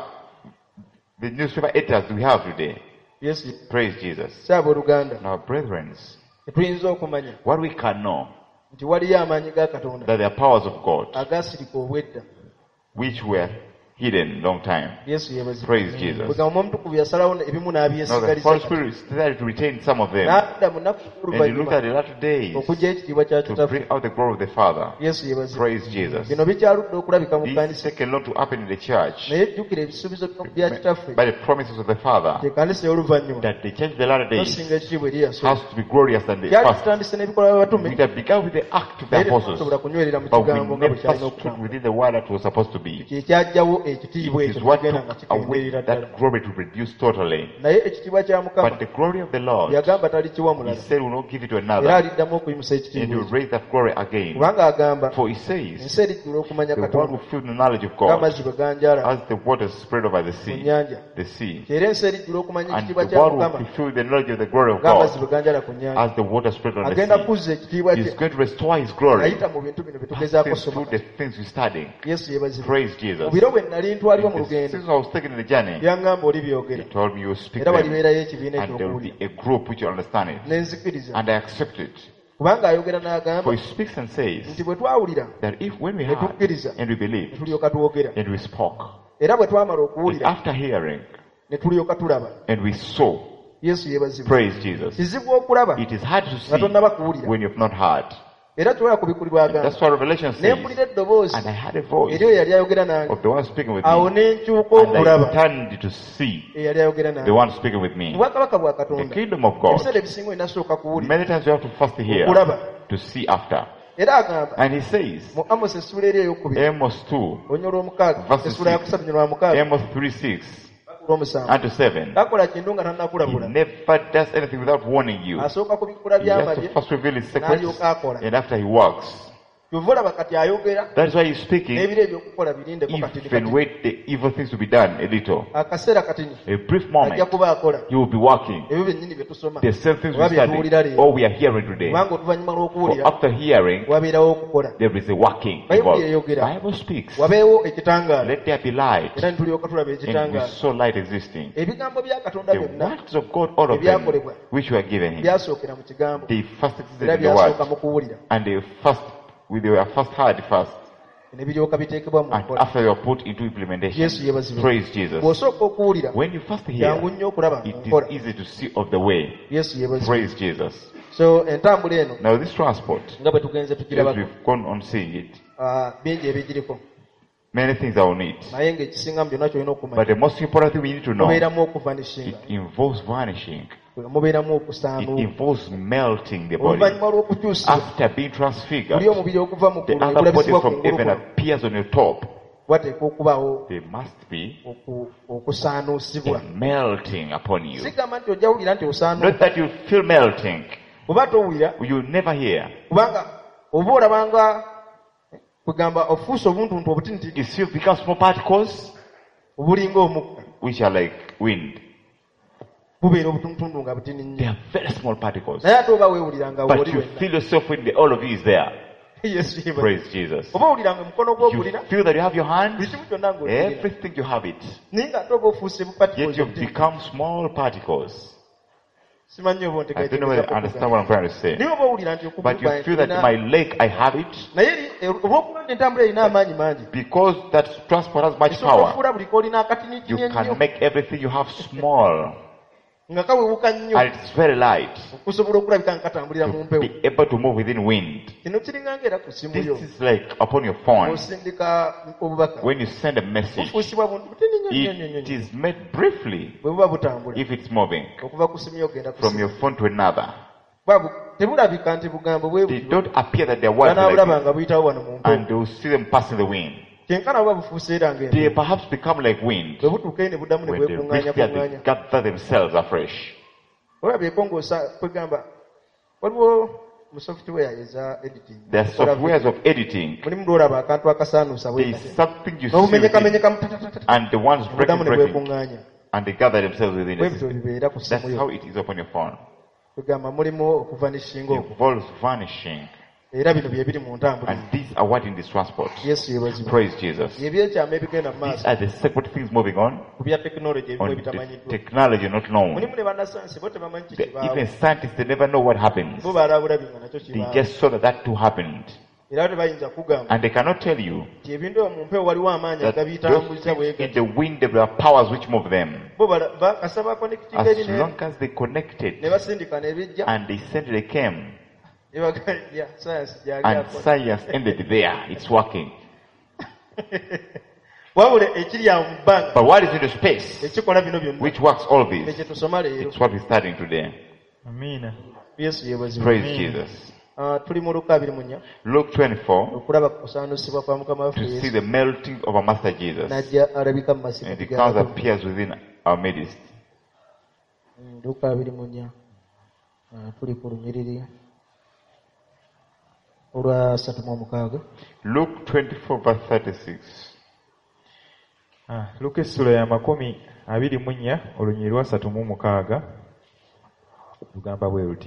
the newspaper editors we have today, Yesu praise Jesus. Ssaab'oluganda. Now, brethren, Tetuyinza okumanya what we can know, nti waliyo amaanyi ga Katonda that there are powers of God, agaasirika obwedda. which were hidden long time. Yesu yeebazibwe. Praise Jesus. Kwegamba omutukuvu yasalawo ebimu Now, the n'abyesigaliza. Holy Spirit decided to retain some of them, N'adda mu nnaku and he looked oluvannyuma at the latter days okuggyayo ekitiibwa kya to kitaffe. bring out the glory of the Father. Yesu yeebazibwe. Praise Jesus. Bino bikyaludde okulabika mu This kkanisa. taken long to happen in the church Naye jjukira ebisuubizo bya kitaffe. by the promises of the Father, Ekkanisa ey'oluvannyuma that the church of the latter days tosinga ekitiibwa eri yasooka. has to be glorious than the Kyali first. kitandise n'ebikolwa by'abatume. It had begun with the act of the Naye apostles, tetusobola kunywerera mu but we kigambo nga bwe never kyalina stood okutambula. within the word that was supposed to be. Kye kyajjawo ekitiibwa It ekyo is what kigenda nga took away kikendeerera ddala. that glory to reduce totally. Naye ekitiibwa kya Mukama But the glory of the Lord, yagamba talikiwa he mulala. said, will not give it to Era another, aliddamu okuyimusa and he ekitiibwa will ekyo. raise that glory again. Kubanga agamba For he says, ensi erijjula okumanya the one Katonda who filled the knowledge of God, ng'amazzi bwe ganjaala as the waters spread over the mu sea, nnyanja. the sea, Era ensi erijjula okumanya and ekitiibwa the kya one who Mukama fulfilled the knowledge of the glory of ng'amazzi God, bwe ganjaala ku nnyanja. as the waters spread on the Agenda sea. kuzza ekitiibwa He's kye going to restore his glory, ayita mu bintu bino bye tugezaako passing through kusoma. the things we're studying. Yesu yeebazibwe. Praise Jesus. Mu biro bwe nali ntwalibwa mu The lugendo since I was taken in the journey, byangamba oli he byogera. told me you will speak Era them, walibeerayo ekibiina and there will ekyokuwulira. be a group which will understand it. Ne nzikiriza. And I accept it. Kubanga ayogera For n'agamba he speaks and says nti bwe twawulira that if when we ne heard tukkiriza and we ne believed tulyoka twogera. and we spoke, Era bwe twamala and okuwulira after hearing ne tulyoka tulaba. and we saw, Yesu yeebazibwe. praise Jesus. Kizibu okulaba It is hard to see nga tonnaba kuwulira. when you have not heard. Era kyobola kubikulirwa agamba. That's what Revelation Ne says. mpulira eddoboozi And I had a voice eri oyo yali ayogera nange. of the one speaking with Awo me, ne nkyuka and I okulaba turned to see eyali ayogera the nange. one speaking with me. Mu bwakabaka bwa The Katonda kingdom of God. ebiseera ebisinga olina sooka kuwulira Many times you have to first hear okulaba. to see after. Era agamba And he says, mu Amos essuula eri ey'okubiri Amos two, olunya olw'omukaaga Verse essuula ya six. kusatu n'olwamukaaga Amos three six olw'omusanvu and to seven. takola kintu nga He tannakulabula. never does anything without warning you. Asooka kubikula He has byama to bye first reveal his secrets, n'alyoka akola. and after he works. Kyova olaba kati ayogera That is why he's speaking. n'ebiro ebyokukola birindeko katini Even katini. wait the evil things to be done a little. Akaseera katini A brief ajja moment, kuba akola he will be working. ebyo byennyini bye tusoma The same things we oba bye study, tuwulira leero. or we are hearing today. Kubanga oluvannyuma For lw'okuwulira after hearing, wabeerawo okukola. there is a working Bible involved. yeyogera. Bible speaks. Wabeewo ekitangaala. Let there be light. Era ne tulyoka tulaba And we ekitangaala. saw light existing. Ebigambo bya Katonda The byonna words of God, all of them, which were given him, byasookera mu kigambo. they first existed Era in the byasooka word. mu kuwulira. And they first, they were first heard first. Ne biryoka biteekebwa mu And nkola. after they were put into implementation. Yesu yeebazibwe. Praise Jesus. Bw'osooka okuwulira When you first hear, jangu nnyo okulaba mu it nkola. is easy to see of the way. Yesu yeebazibwe. Praise Jesus. So entambula eno Now this transport, nga bwe tugenze as tugirabako we've gone on seeing it, ah, bingi ebigiriko many things are on it. naye ng'ekisinga mu byonna kyolina But okumanya the most important thing we need to know, mubeeramu okuvanishinga, it involves vanishing. mubeeramu It okusaanuuka. involves melting the body. Oluvannyuma lw'okukyusibwa After being transfigured, buli omubiri okuva mu the ggulu other body ogulabisibwa ku from ngulu heaven kuno appears on your top. wateekwa okubaawo There must be oku- okusaanuusibwa. a melting upon you. Sigamba nti ojja wulira nti Not osaanuuka that you feel melting. oba towulira You never hear. kubanga oba olabanga kugamba ofuuse obuntuntu obutintiti You see, it becomes small particles. obulinga omukka which are like wind. bubeera obutuntundu nga butini They nnyo are very small particles. naye ate oba weewulira nga But woli you wenna feel yourself when the, all of you is there. yesu yeebazibwe. Praise Jesus. oba owulira nga omukono You gw'ogulira feel that you have your buli hand, kimu kyonna ng'okirina everything you have it. naye nga ate oba ofuuse Yet bupatikos you've become small particles. simanyi oba I don't know whether you understand what I'm trying to say. naye oba owulira nti But you feel that my leg, I have it. naye eri- olw'okuba nti entambula erina amaanyi mangi Because that transport has much esobola power. okufuula buli koolina akatini You kinene can nnyo make everything you have small. nga kawewuka nnyo And it's very light. okusobola okulabika nga katambulira mu To mpewo be able to move within wind. kino kiringanga era ku simu This yo is like upon your phone. osindika obubaka When you send a message, bufuusibwa buntu butini nnyo nnyo nnyo it nnyo is made briefly bwe buba butambula if it's moving okuva ku simu yo ogenda ku from simu your phone to another. Bwabu- tebulabika nti bugambo bwe They butyo don't appear that they're words banaabulaba like nga buyitawo wano mu mpewo and they will see them passing the wind. kyenkana buba bufuuse era They ng'empewo perhaps become like wind. bwe butuuka ne buddamu ne When they bwekuŋŋaanya reach there, they kuŋŋaanya gather themselves afresh. olabyeko ng'osa kwegamba waliwo mu software eza editing There are softwares of editing. mulimu lwolaba akantu akasaanuusa There is bwekati something you see within, n'obumenyekamenyeka mutatatata and the ones breaking, buddamu ne breaking, bwekuŋŋaanya and they gather themselves within bwe it. bityo bibeera ku That's simu how yo it is upon your phone. kwegamba mulimu okuvanishinga It okwo involves vanishing. era bino bye biri mu ntambula And these are what in this transport. yesu yeebazibwa Praise Jesus. ebyekyama ebigenda mu These maaso are the separate things moving on ku bya tekinologi ebimu on the ebitamanyiddwa technology not known. mulimu ne bannasayansi bo tebamanyi The, kikibaawo even scientists, they never know what happens. bo baalabulabi nga nakyo They kibaawo just saw that that too happened. era tebayinza kugamba And they cannot tell you nti ebintu ebyo mu mpewo waliwo amaanyi that those agabitambuliza things in bwegati the wind, there are powers which move them. bo bala- bakasaba connecting As eri ne- long as they connected ne basindika ne bijja and they said they came, ne bagalya sayansi gyali and akola. science ended there. It's working. wabula ekiri awo mu bbanga But what is into space, ekikola bino byonna which works all ne this? kye tusoma leero It's what we're studying today. amiina yesu yeebazibwa Praise Jesus. Ah, tuli mu luka abiri mu nnya Luke twenty-four, okulaba ku kusaanusibwa kwa mukama waffe to see yesu the melting of our Master Jesus. najja alabika mu masimu And he ga comes Katonda. appears within our midst. Mm, luka abiri mu nnya Ah, tuli ku lunyiriri olwa satu mu omukaaga Luke twenty-four verse thirty-six. Ah, luka essula ya makumi abiri mu nnya olunyiri lwa ssatu mu mukaaga lugamba bwe luti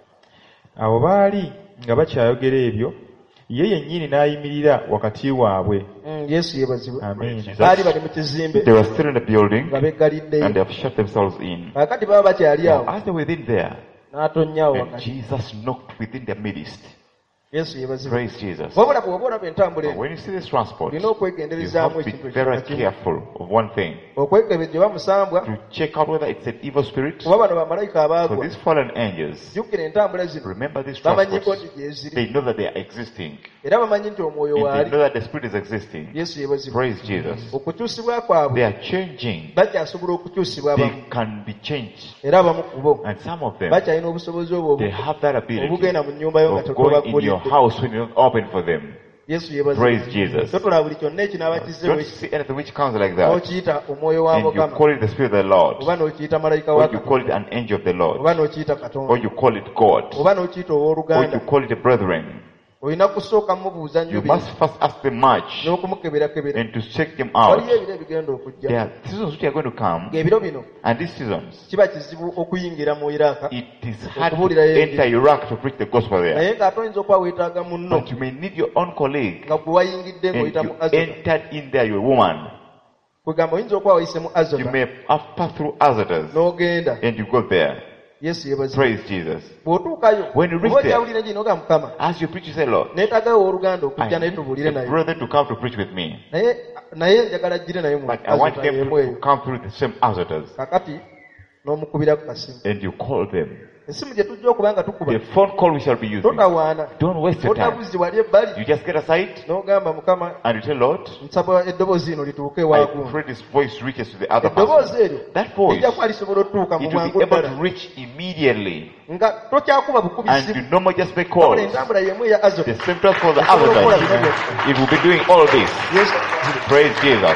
awo baali nga bakyayogera ebyo ye yennyini n'ayimirira wakati waabwe. Mm, yesu yeebazibwe Amiina. baali bali mu kizimbe They were still in the building nga beggaliddeyo and they have shut themselves in. kakati baba bakyali Now, awo as they were within there, n'atonnyawo and wakati Jesus knocked within their midst. yesu yeebazibwe Praise Jesus. wabula bw'oba olaba entambula But eno when you see this transport, olina you okwegenderezaamu have to ekintu be very ekimu careful of one thing. okwekebejja oba musambwa To check out whether it's an evil spirit. kuba bano bamalayika So abaagwa these fallen angels, jjukira entambula zino remember these bamanyiko transports. nti gyeziri They know that they are existing. era bamanyi nti omwoyo And they waali know that the spirit is existing. yesu yeebazibwe Praise Jesus. okukyusibwa kwabwe They are changing. bakyasobola okukyusibwa abamu They can be changed. era abamu ku bo And some of them, bakyalina obusobozi obwo they have that ability obugenda mu nnyumba yo nga of going in your totobakulidde house when you're not open for them. yesu Praise Jesus. totola buli kyonna ekinaaba kize Don't see anything which comes like that. n'okiyita omwoyo wa And you mukama call it the Spirit of the Lord. oba n'okiyita malayika wa Or you call it katonda an angel of the Lord. oba n'okiyita Or katonda you call it God. oba n'okiyita Or owooluganda you call it a brethren. olina kusooka mubuuza nnyo You bino must first ask them much n'okumukeberakebera and to check them out. waliyo ebiro ebigenda okujja There are seasons which are going to come, ng'ebiro bino and these seasons, kiba kizibu okuyingira mu iraka it is hard to Okubuulira yenje. enter Iraq to preach the gospel there. naye ng'ate oyinza okuba weetaaga munno But you may need your own colleague, nga gwe wayingidde and ng'oyita mu you azota entered in there, you're a woman. kwegamba oyinza okuba wayise mu You azota may have passed through Azotus, n'ogenda and you go there. yesu yebazi Praise Jesus. bw'otuukayo When you reach oba there, okyawulira gino ga mukama as you preach, you say, Lord, neetaagayo owooluganda I okujja naye need tubuulire a naye brother to come to preach with me. naye naye njagala ajjire naye mu But I want azota them y'emu to eyo come through the same Azotus. kakati n'omukubira ku kasimu And you call them. esimu gye tujja okuba nga tukuba The phone call we shall be using. totawaana Don't waste your time. totabuzi wali ebbali You just get aside n'ogamba mukama and you tell Lord, nsaba eddoboozi lino lituuke I waagundu pray this voice reaches to the other eddoboozi person. eryo That voice, ejja kuba lisobola otutuuka mu it will bwangu be able ddala to reach immediately. nga tokyakuba bukubi And simu you no more just make wabula calls. entambula y'emu eya azota The symptoms for the Esobola okukola bino other byonna. it will be doing all this. yesu Praise Jesus.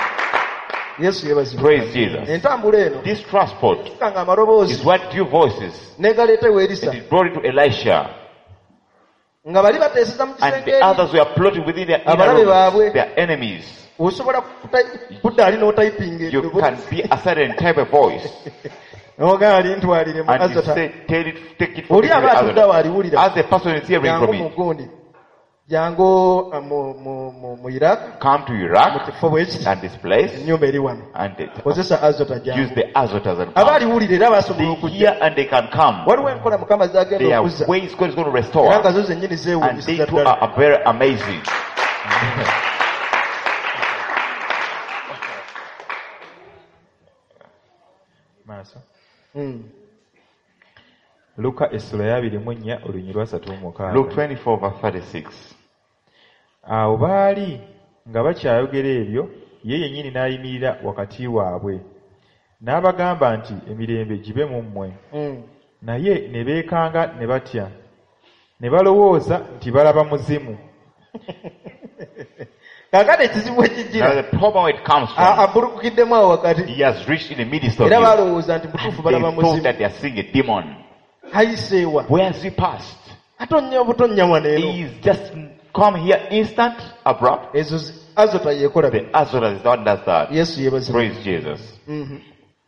yesu yebazibwa Praise Jesus. entambula eno This transport kanga is amaloboozi what due voices. negaleetewo erisa And it brought it to Elisha. nga bali bateeseza mu And kisenge the eri others were plotting within their inner Abalabe baabwe. rooms, their enemies. osobola kuddaali n'otyping You can be a certain type of voice. n'ogaali ntwalire mu And you azota say, take it, take it from oli the aba atudde awo aliwulira As the person is hearing jangu from mu it, gundi jangu uh, mu- mu- mu- mu Iraq come to mu Iraq kifo bwekiti and this place ennyumba eri wano and it- kozesa azota use jangu the azotas and aba come. aliwulira era basobola They okujja hear and they can come. waliwo enkola mukama zagenda There are okuzza ways God is going to era restore. nga zo zennyini And they zeewuunyisiza too ddala are very amazing. maaso Mm. luka essula y'abiri mu nnya olunyiri lwa ssatu mu mukaaga. Luke twenty-four verse thirty-six. Awo baali nga bakyayogera ebyo, ye yennyini n'ayimirira wakati waabwe n'abagamba nti emirembe gibe mu mmwe. Mm. Naye ne beekanga ne batya, ne balowooza nti balaba muzimu. kaakati ekizibu Now ekijjira the problem where it comes a- from, abulukukiddemu awo wakati he has reached in the midst of era you. balowooza nti And mutuufu they balaba thought muzimu that they are seeing a demon. ayiseewa Where has he passed? ate onnya butonnya waneeno He's just come here instant, abrupt. ezo zi- azota yeekola The bino Azora is the one that does that. yesu yeebazibwa Praise Jesus. Mhm.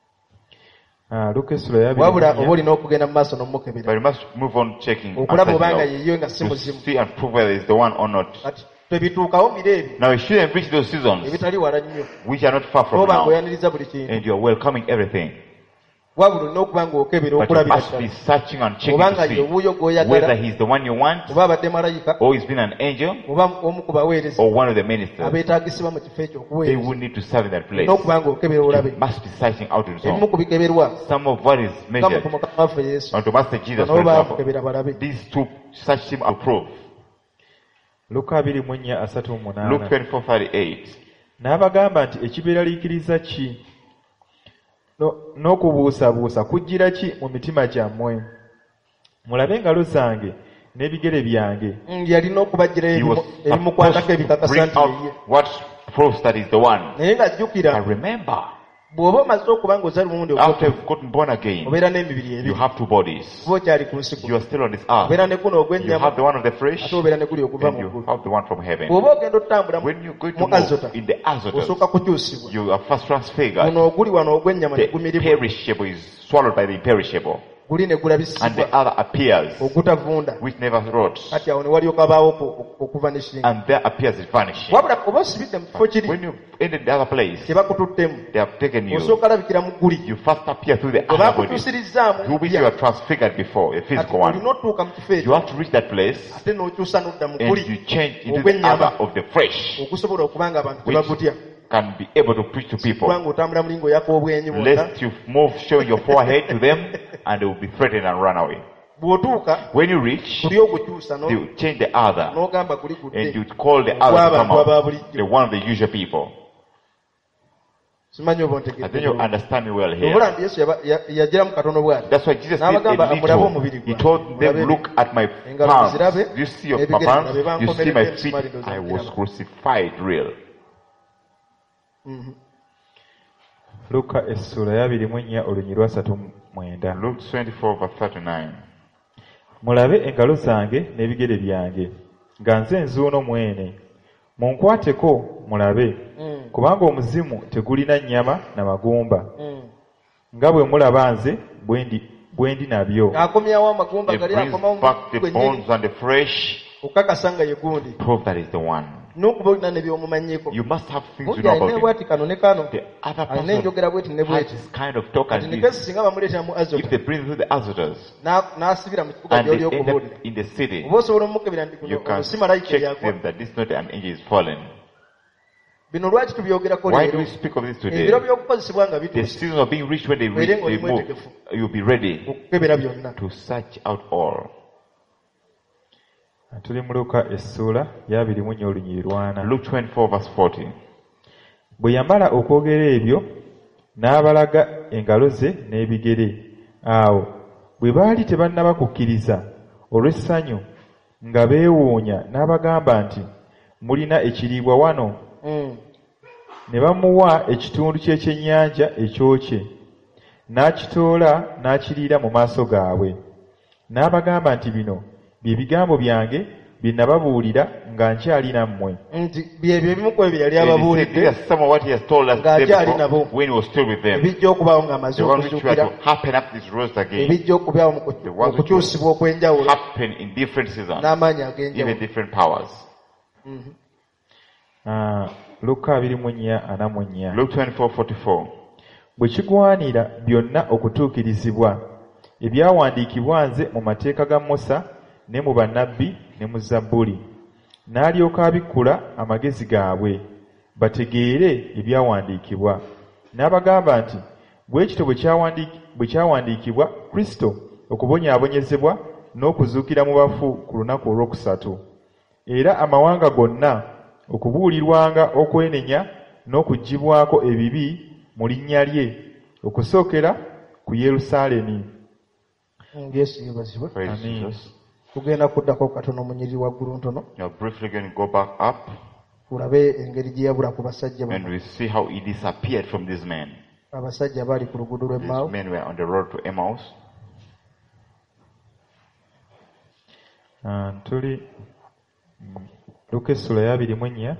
Ah, Luka essula y'abiri mu wabula nnya. oba olina okugenda mu maaso But n'omukebera we must move on checking okulaba after obanga the yeeyo nga si to muzimu see and prove whether it's the one or not. kati tebituukawo miro ebyo Now, it shouldn't reach those seasons ebitali wala nnyo which are not far from oba now, ng'oyaniriza buli kintu and you're welcoming everything. wabula olina okuba ng'okebera But you okulabira must be ddala searching and checking obanga to ye see wuuyo whether gw'oyagala he's the one you want, oba abadde malayika or he's been an angel, oba omu ku baweereza or one of the ministers. abeetagisibwa mu kifo ekyo They okuweereza would need to serve in that place. olina okuba ng'okebera olabe You must be searching out on ebimu some. ku bikeberwa Some of what is nga mu measured ku mukama waffe yesu unto Master Jesus, for nabo example. baamukebera balabe These two search him to prove. Luka abiri mu nnya asatu mu Luke munaana. twenty-four thirty-eight. N'abagamba nti ekibeeraliikiriza ki No- n'okubuusabuusa kujjira ki mu mitima gyammwe? Mulabe engalo zange n'ebigere byange. Mm, yalina okubajjirayo He was ebimu- ebimukwatako supposed to ebikakasa bring nti yeye out what proves that he's the one. naye ng'ajjukira And remember, bw'oba omaze okuba ng'ozali mulundi after ogwokufa you've gotten born again, obeera n'emibiri you ebiri have two bodies. oba okyali ku nsi You kuno are still on this earth. obeera ne guno You ogw'ennyama have the one of the flesh, ate obeera ne guli okuva and mu you ggulu have the one from heaven. bw'oba ogenda otambula mu When you go to mu move azota in the azotas, osooka kukyusibwa you are first transfigured. guno oguli wano ogw'ennyama ne The gumiribwa perishable is swallowed by the imperishable, guli ne and the gulabisibwa other appears, ogutavunda which never rots, kati awo ne walyoka abaawo ku- okuva ne kinga and there appears it vanishing. wabula oba osibidde mu kifo kiri When you ended the other place, kye bakututtemu they have taken you. osooka labikira mu guli You first appear through the bwe other body, bakutuusirizaamu through which you are transfigured before, a kati physical olina one. otuuka mu kifo You ekyo have to reach that place, ate n'okyusa n'odda mu and guli you change into the ogw'ennyama other of the fresh, okusobola okuba nga abantu which tebagutya can be able to preach to people. kubanga otambula mulingo oyaka obwenyi bwonna Lest you move, show your forehead to them, and they will be threatened and run away. bw'otuuka When you reach, tuli ogukyusa no- they will change the other, n'ogamba guli and gudde you call the other to come Ogw'abantu aba out, bulijjo. the one of the usual people. simanyi oba I think you ontegedde understand me well here. obula nti yesu yaba- ya- yagira mu katono bw'ati That's why Jesus did N'abagamba, a "Mulabe little. omubiri He gwange, told mulabe them, look at my engalo palms. muzirabe, Do you see your ebigere palms? birabe, You see my bankomeredde feet? emisumali I was ndoziraba." crucified real. Mhm. Luka essula y'abiri mu nnya olunyiri lwa ssatu mu mwenda. Luke twenty-four verse thirty-nine. Mulabe engalo zange n'ebigere byange, nga nze nzuuno mwene. Munkwateko mulabe, Mm. kubanga omuzimu tegulina nnyama na magumba, Mm. nga bwe mulaba nze bwe ndi bwe ndi nabyo. akomyawo amagumba He gali brings akomawo back the gwennyini bones and the flesh. okakasa nga ye gundi Prove that is the one. n'okuba olina nebyomumanyiiko You must have things you mungi know alina about bwati kano ne kano him. The other alina person enjogera bweti ne has bweti this kind of talk kati and nikesi this. singa bamuleetera mu If azota they bring through the azotas na- n'asibira mu kibuga and they gy'oli end okubuulira up in the city, oba osobola omukebera nti you guno can ono si malayika check eyakola them that this is not an angel is fallen. bino lwaki tubyogerako Why do leero we speak of this today? ebiro by'okukozesebwa nga The bituuse season of being rich when they reach, Waiting on they you, move, mwetegefu. you'll be ready okukebera byonna to search out all. Tuli mu Luka essula y'abiri mu nnya olunyiri lwana. Luke twenty-four verse forty. Bwe yamala okwogera ebyo n'abalaga engalo ze n'ebigere. Awo bwe baali tebannaba kukkiriza olw'essanyu nga beewuunya n'abagamba nti mulina ekiriibwa wano. Mm. Ne bamuwa ekitundu ky'ekyennyanja ekyokye, n'akitoola n'akiriira mu maaso gaabwe. N'abagamba nti bino bye bigambo byange bye nababuulira nga nkyali nammwe. nti byebyo ebimu ku ebyo yali And he said, ababuulidde these are some of what he has told us ng'akyali nabo before, when he was still with them. ebijja okubaawo ng'amaze The one which were okuzuukira to happen after this rose again, ebijja okubaawo mu The ones which okukyusibwa okw'enjawulo happen in different seasons, n'amaanyi even ag'enjawulo. different powers. Ah, Luka abiri mu nnya ana mu nnya. Luke twenty-four forty-four. Bwe kigwanira byonna okutuukirizibwa ebyawandiikibwa nze mu mateeka ga Musa ne mu bannabbi ne mu Zabbuli, n'alyoka abikkula amagezi gaabwe bategeere ebyawandiikibwa. N'abagamba nti bwe kityo bwe kyawandiiki- bwe kyawandiikibwa Kristo okubonyaabonyezebwa n'okuzuukira mu bafu ku lunaku olwokusatu, era amawanga gonna okubuulirwanga okwenenya n'okuggyibwako ebibi mu linnya lye okusookera ku Yerusaalemi. Yesu yeebazibwe. Praise Amen. Jesus. tugenda kuddako katono mu nyiriri waggulu ntono Now briefly going to go back up tulabe engeri gye yabula ku basajja and bano. we see how he disappeared from these men. Abasajja baali ku luguudo These lw'Emmaawo. men were on the road to Emmaus. Ah, tuli mu Luka essula ya abiri mu nnya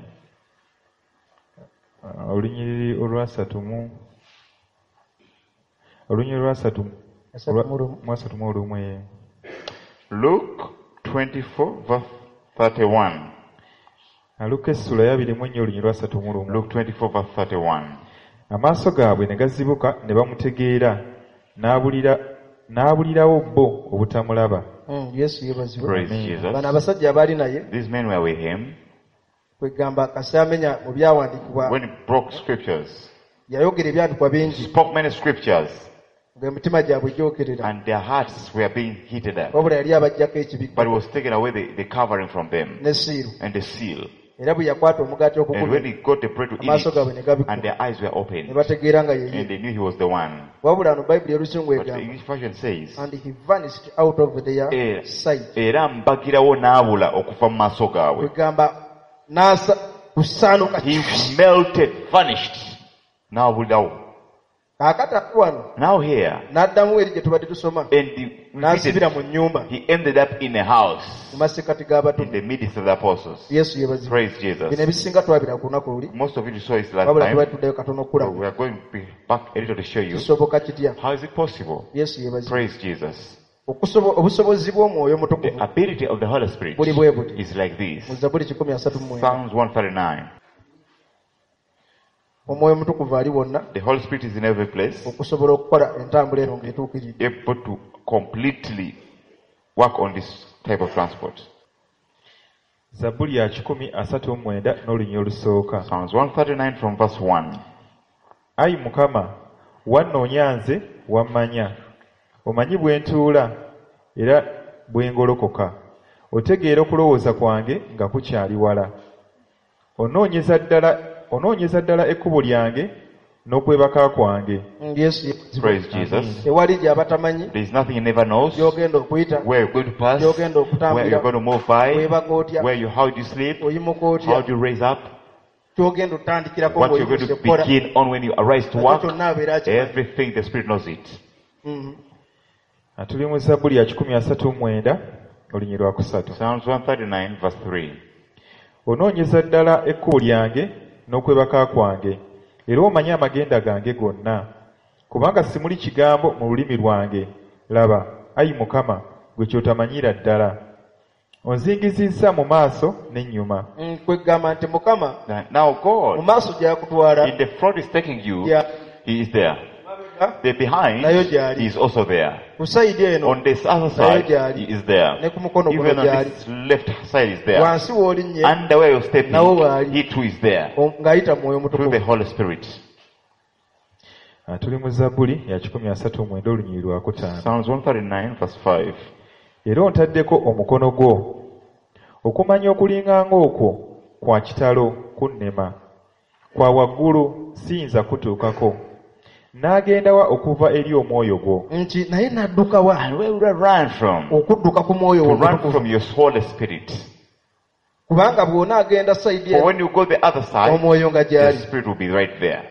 ah, olunyiriri olwasatu mu olunyiriri lwasatu Asatu mu lumu. mu asatu mu olumu. eh. Luke twenty-four verse thirty-one. Ah, Luka essula ya abiri mu nnya olunyiriri lwasatu mu lumu. Luke twenty-four verse thirty-one. Amaaso gaabwe ne gazibuka ne bamutegeera, n'abulira n'abulirawo bo obutamulaba. Mm, Yesu yeebazibwe. Praise Amen. Jesus. Bano abasajja abaali naye These men were with him kwegamba kasaamenya mu byawandiikibwa when he broke scriptures. yayogera ebyandikwa He bingi spoke many scriptures ng'emitima gyabwe gyokerera and their hearts were being heated up. wabula yali abaggyako ekibikko But he was taking away the, the covering from them ne siiru and the seal. era bwe yakwata omugaati And when okugulu he got the bread to eat amaaso gaabwe ne it, gabikkuka and their eyes were ne opened, bategeera nga yeye and they knew he was the one. wabula ano bayibuli erusingu But the egamba English version says, and he vanished out of their Eh. sight. era mbagirawo n'abula okuva mu maaso gaabwe. kwegamba n'asa kusaanuka He melted, vanished. N'abulirawo. kaakati wano Now here, n'addamu eri gye tubadde tusoma and he, n'asibira mu nnyumba he ended up in a house mu masekkati in g'abatume. the midst of the apostles. Yesu yeebazibwe. Praise bino Jesus. ebisinga twabira ku lunaku luli Most of you saw it last wabula time. tubadde tuddayo katono So okulaba we are going to be back a little to show you kisoboka kitya. how is it possible. Yesu yeebazibwe. Praise Jesus. Okusobo- obusobozi bw'omwoyo The mutukuvu ability of the Holy Spirit buli bwe buti is like this. mu Zabbuli kikumi asatu mu mwenda. Psalms one thirty-nine. Omwoyo mutukuvu ali wonna The Holy Spirit is in every place, okusobola okukola entambula eno ng'etuukiridde. able to completely work on this type of transport. Zabbuli ya kikumi asatu mu mwenda n'olunyiriri olusooka. Psalms one thirty-nine from verse one. Ayi Mukama, wannoonya nze wammanya, omanyi bwe ntuula era bwe ngolokoka, otegeera okulowooza kwange nga kukyali wala. Onoonyeza ddala onoonyeza ddala ekkubo lyange n'okwebaka kwange. Mm, Yesu yeebazibwe. Praise Jesus. tewali gy'abatamanyi There is nothing he never knows. gy'ogenda okuyita Where you're going to pass, gy'ogenda where you're going okutambula to move by, weebaga otya where you, how do you sleep, oyimuka how otya do you raise up, ky'ogenda otandikirako what you're going ng'oyimuse to kukola begin on when you arise to nakyo work. kyonna abeera akimanyi. Everything the Spirit knows it. Mhm. Ah, tuli mu Zabbuli ya kikumi asatu mu mwenda olunyiriri lwa kusatu. Psalms one thirty-nine verse three. Onoonyeza ddala ekkubo lyange n'okwebaka kwange, era omanyi amagenda gange gonna. Kubanga simuli kigambo mu lulimi lwange. Laba, ayi Mukama, gwe ky'otamanyira ddala. Onzingizizza mu maaso n'ennyuma. Mm, kwegamba nti Mukama That Now mu God, maaso gy'akutwala in the front is taking you, gya- He is there. mabega, The behind, nayo gy'ali. He is also there. ku sayidi eno On this other nayo side, gy'ali. He is there. ne ku mukono guno Even on gy'ali. this left side is there. wansi w'olinnye Under where you're stepping, Nawo waali. He too is there. o- ng'ayita mu mwoyo Through the mutukuvu. Holy Spirit. Ah, tuli mu Zabbuli ya kikumi asatu mu mwenda olunyiriri lwa kutaano. Psalms one thirty-nine verse five. Era ontaddeko omukono gwo. Okumanya okulinganga okwo kwa kitalo kunnema. Kwa waggulu siyinza kutuukako. N'agenda wa okuva eri omwoyo gwo. nti naye n'adduka wa And where would I run from? okudduka ku mwoyo To run omutukuvu from your Holy Spirit. kubanga bw'ona agenda sayidi For eno when you go the other side, omwoyo nga the gy'ali. Spirit will be right there.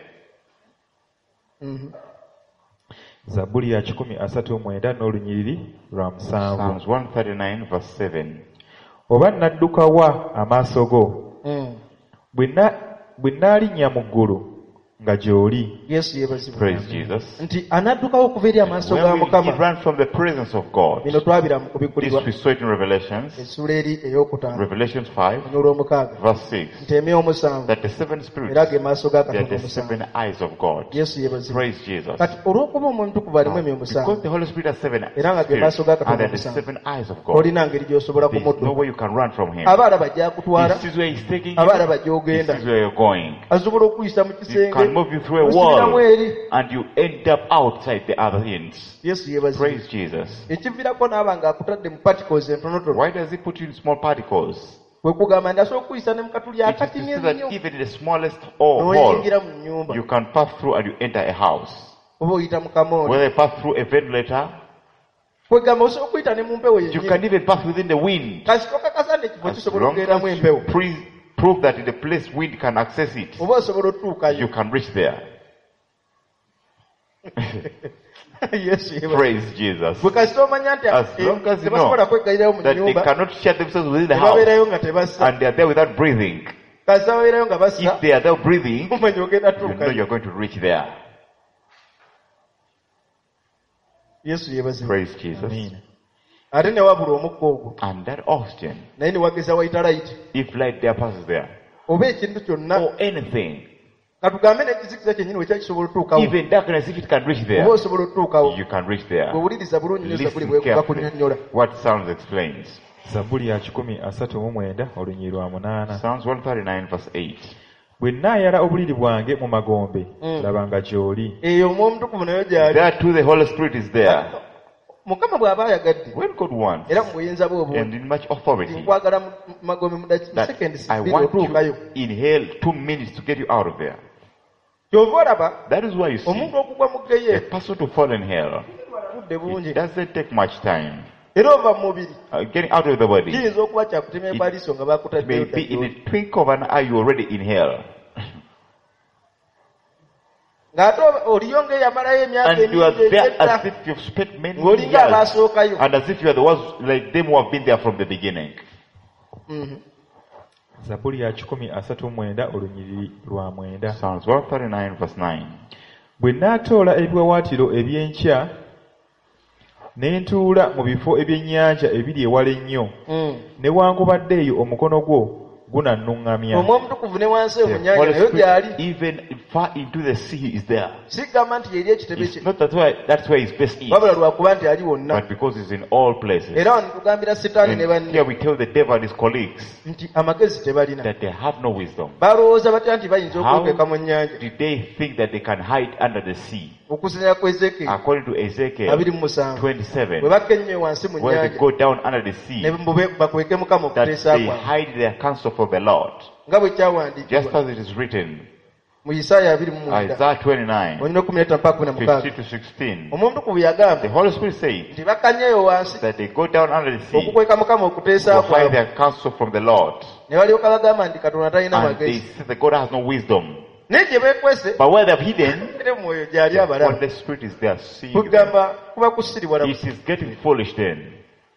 Mhm. Zabbuli ya kikumi asatu mu mwenda n'olunyiriri lwa musanvu. Psalms one thirty-nine verse seven. oba nadduka wa amaaso go Mm. bwe na- bwe naalinnya mu ggulu nga gy'oli. Yesu yeebazibwe. Praise Jesus. Nti anaddukawo okuva eri amaaso ga When will he Mukama. run from the presence of God? Bino twabira mu This kubikkulirwa we saw it in Revelations, essula eri ey'okutaano Revelations five, n'olw'omukaaga verse six, nti emyoyo omusanvu that the seven spirits, era ge maaso ga they are Katonda the omusanvu. seven eyes of God. Yesu yeebazibwe. Praise Jesus. Kati olw'okuba omutukuvu alimu emyoyo Because musanvu the Holy Spirit has seven era nga ge maaso spirits, ga and Katonda they are the omusanvu, seven eyes of God. olina ngeri gy'osobola There is no kumudduka. way you can run from him. aba alaba gy'akutwala, He sees where he's taking aba alaba you. He gy'ogenda, sees where you're going. asobola okuyisa mu He kisenge can move you through a osubiramu wall eri. and you end up outside the other ends. Yesu yeebazibwe. Praise Jesus. Ekiviirako n'aba ng'akutadde mu particles entonotono, Why does he put you in small particles? kwe kugamba nti asobola okuyisa ne mu katuli It is to akatini see that ennyo even in the smallest hole, n'oyingira mu nnyumba, you can pass through and you enter a house. oba oyita mu kamooli, Whether you pass through a ventilator, kwegamba osobola okuyita ne mu mpewo you yennyini. can even pass within the wind. Kasita okakasa nti ekifo As kisobola long okugeramu as empewo, you pre- prove that in the place wind can access it, oba osobola otuukayo. you can reach there. Yesu yeebazibwe. Praise Jesus. bwe kasita omanya nti As long as you tebasobola know kwegayirayo mu that they nnyumba, cannot shut themselves within the ne house babeerayo nga tebassa, and they are there without breathing. kasita babeerayo nga bassa, If they are there breathing, omanya ogenda you know tuukayo. you're going to reach there. Yesu yeebazibwe. Praise Jesus. Amiina. Ate ne wabula omukka ogwo, And that oxygen, naye ne wageza wayita layiti if light there passes there, oba ekintu kyonna, or anything, katugambe n'ekizikiza kyennyini wekya kisobola otuukawo, even darkness, if it can reach oba there, osobola otuukawo. you can reach there. Bw'owuliriza bulungi nnyo Zabbuli Listen bw'ekuba carefully kunnyonnyola. what Psalms explains. Zabbuli ya kikumi asatu mu mwenda olunyiri lwa munaana. Psalms one thirty-nine verse eight. Bwe nnaayala obuliri bwange mu magombe Mm. laba nga gy'oli. Eyo omwoyo omutukuvu nayo gy'ali. There too the Holy Spirit is there. Mukama bw'aba ayagadde, When God wants, era mu buyinza bwe and obungi, in much authority, nkwagala mu magombe mu daki- mu that seconds I bbiri want otuukayo. you inhale two minutes to get you out of there. Kyova olaba That is why you see omuntu okugwa mu ggeye a person to fall in hell. budde bungi, It doesn't take much time. era ova mu mubiri Uh, getting out of the body, kiyinza okuba kyakutemya embaliiso nga baakutaddeyo maybe in ddayo. a twinkle of an eye you're already in hell. ng'ate oba- oliyo ng'eyamalayo emyaka And you are emingi there egyetta, as if you've spent many ng'olinga years. abaasookayo. And as if you are the ones like them who have been there from the beginning. Mhm. Zabbuli ya kikumi asatu mu mwenda olunyiri lwa mwenda. Psalms one thirty-nine verse nine. Bwe nnaatoola ebiwawaatiro eby'enkya ne ntuula mu bifo ebyennyanja ebiri ewala ennyo, Mm. newankubadde eyo omukono gwo gunannuŋŋamya. omwoyo omutukuvu ne wansi eyo mu The nnyanja Holy nayo gy'ali. Spirit, even far into the sea, is there. sigamba nti yeri ekitebe It's kye, not that why that's where his best is, wabula lwakuba nti ali wonna. but because he's in all places. Era wano tugambira sitaani ne And here banne we tell the devil and his colleagues nti amagezi tebalina. that they have no wisdom. balowooza batya nti bayinza How okwekeka mu nnyanja. did they think that they can hide under the sea? okusinziira ku Ezekiel According to Ezekiel abiri mu musanvu, bwe twenty-seven, bakka ennyo wansi mu where they nnyanja go down under the sea, ne mube- bakweke Mukama that okuteesa they kwabwe, hide their counsel from the Lord. nga bwe Just kyawandiikibwa as it is written, mu Isaaya abiri mu mwenda Isaiah twenty-nine, olina okumi n'ettaano mpaka kumi na mukaaga. fifteen to sixteen. omwoyo omutukuvu The yagamba Holy Spirit said nti bakkannyeyo wansi that they go down under the sea okukweka Mukama okuteesa to hide kwabwe, their counsel from the Lord. ne balyoka bagamba nti Katonda talina And they magezi. say that God has no wisdom. naye gye beekwese But where they've hidden, ere mu mwoyo gy'ali the abalaba. Holy Spirit is there seeing them. kugamba kuba kusiribwa na It is getting foolish then.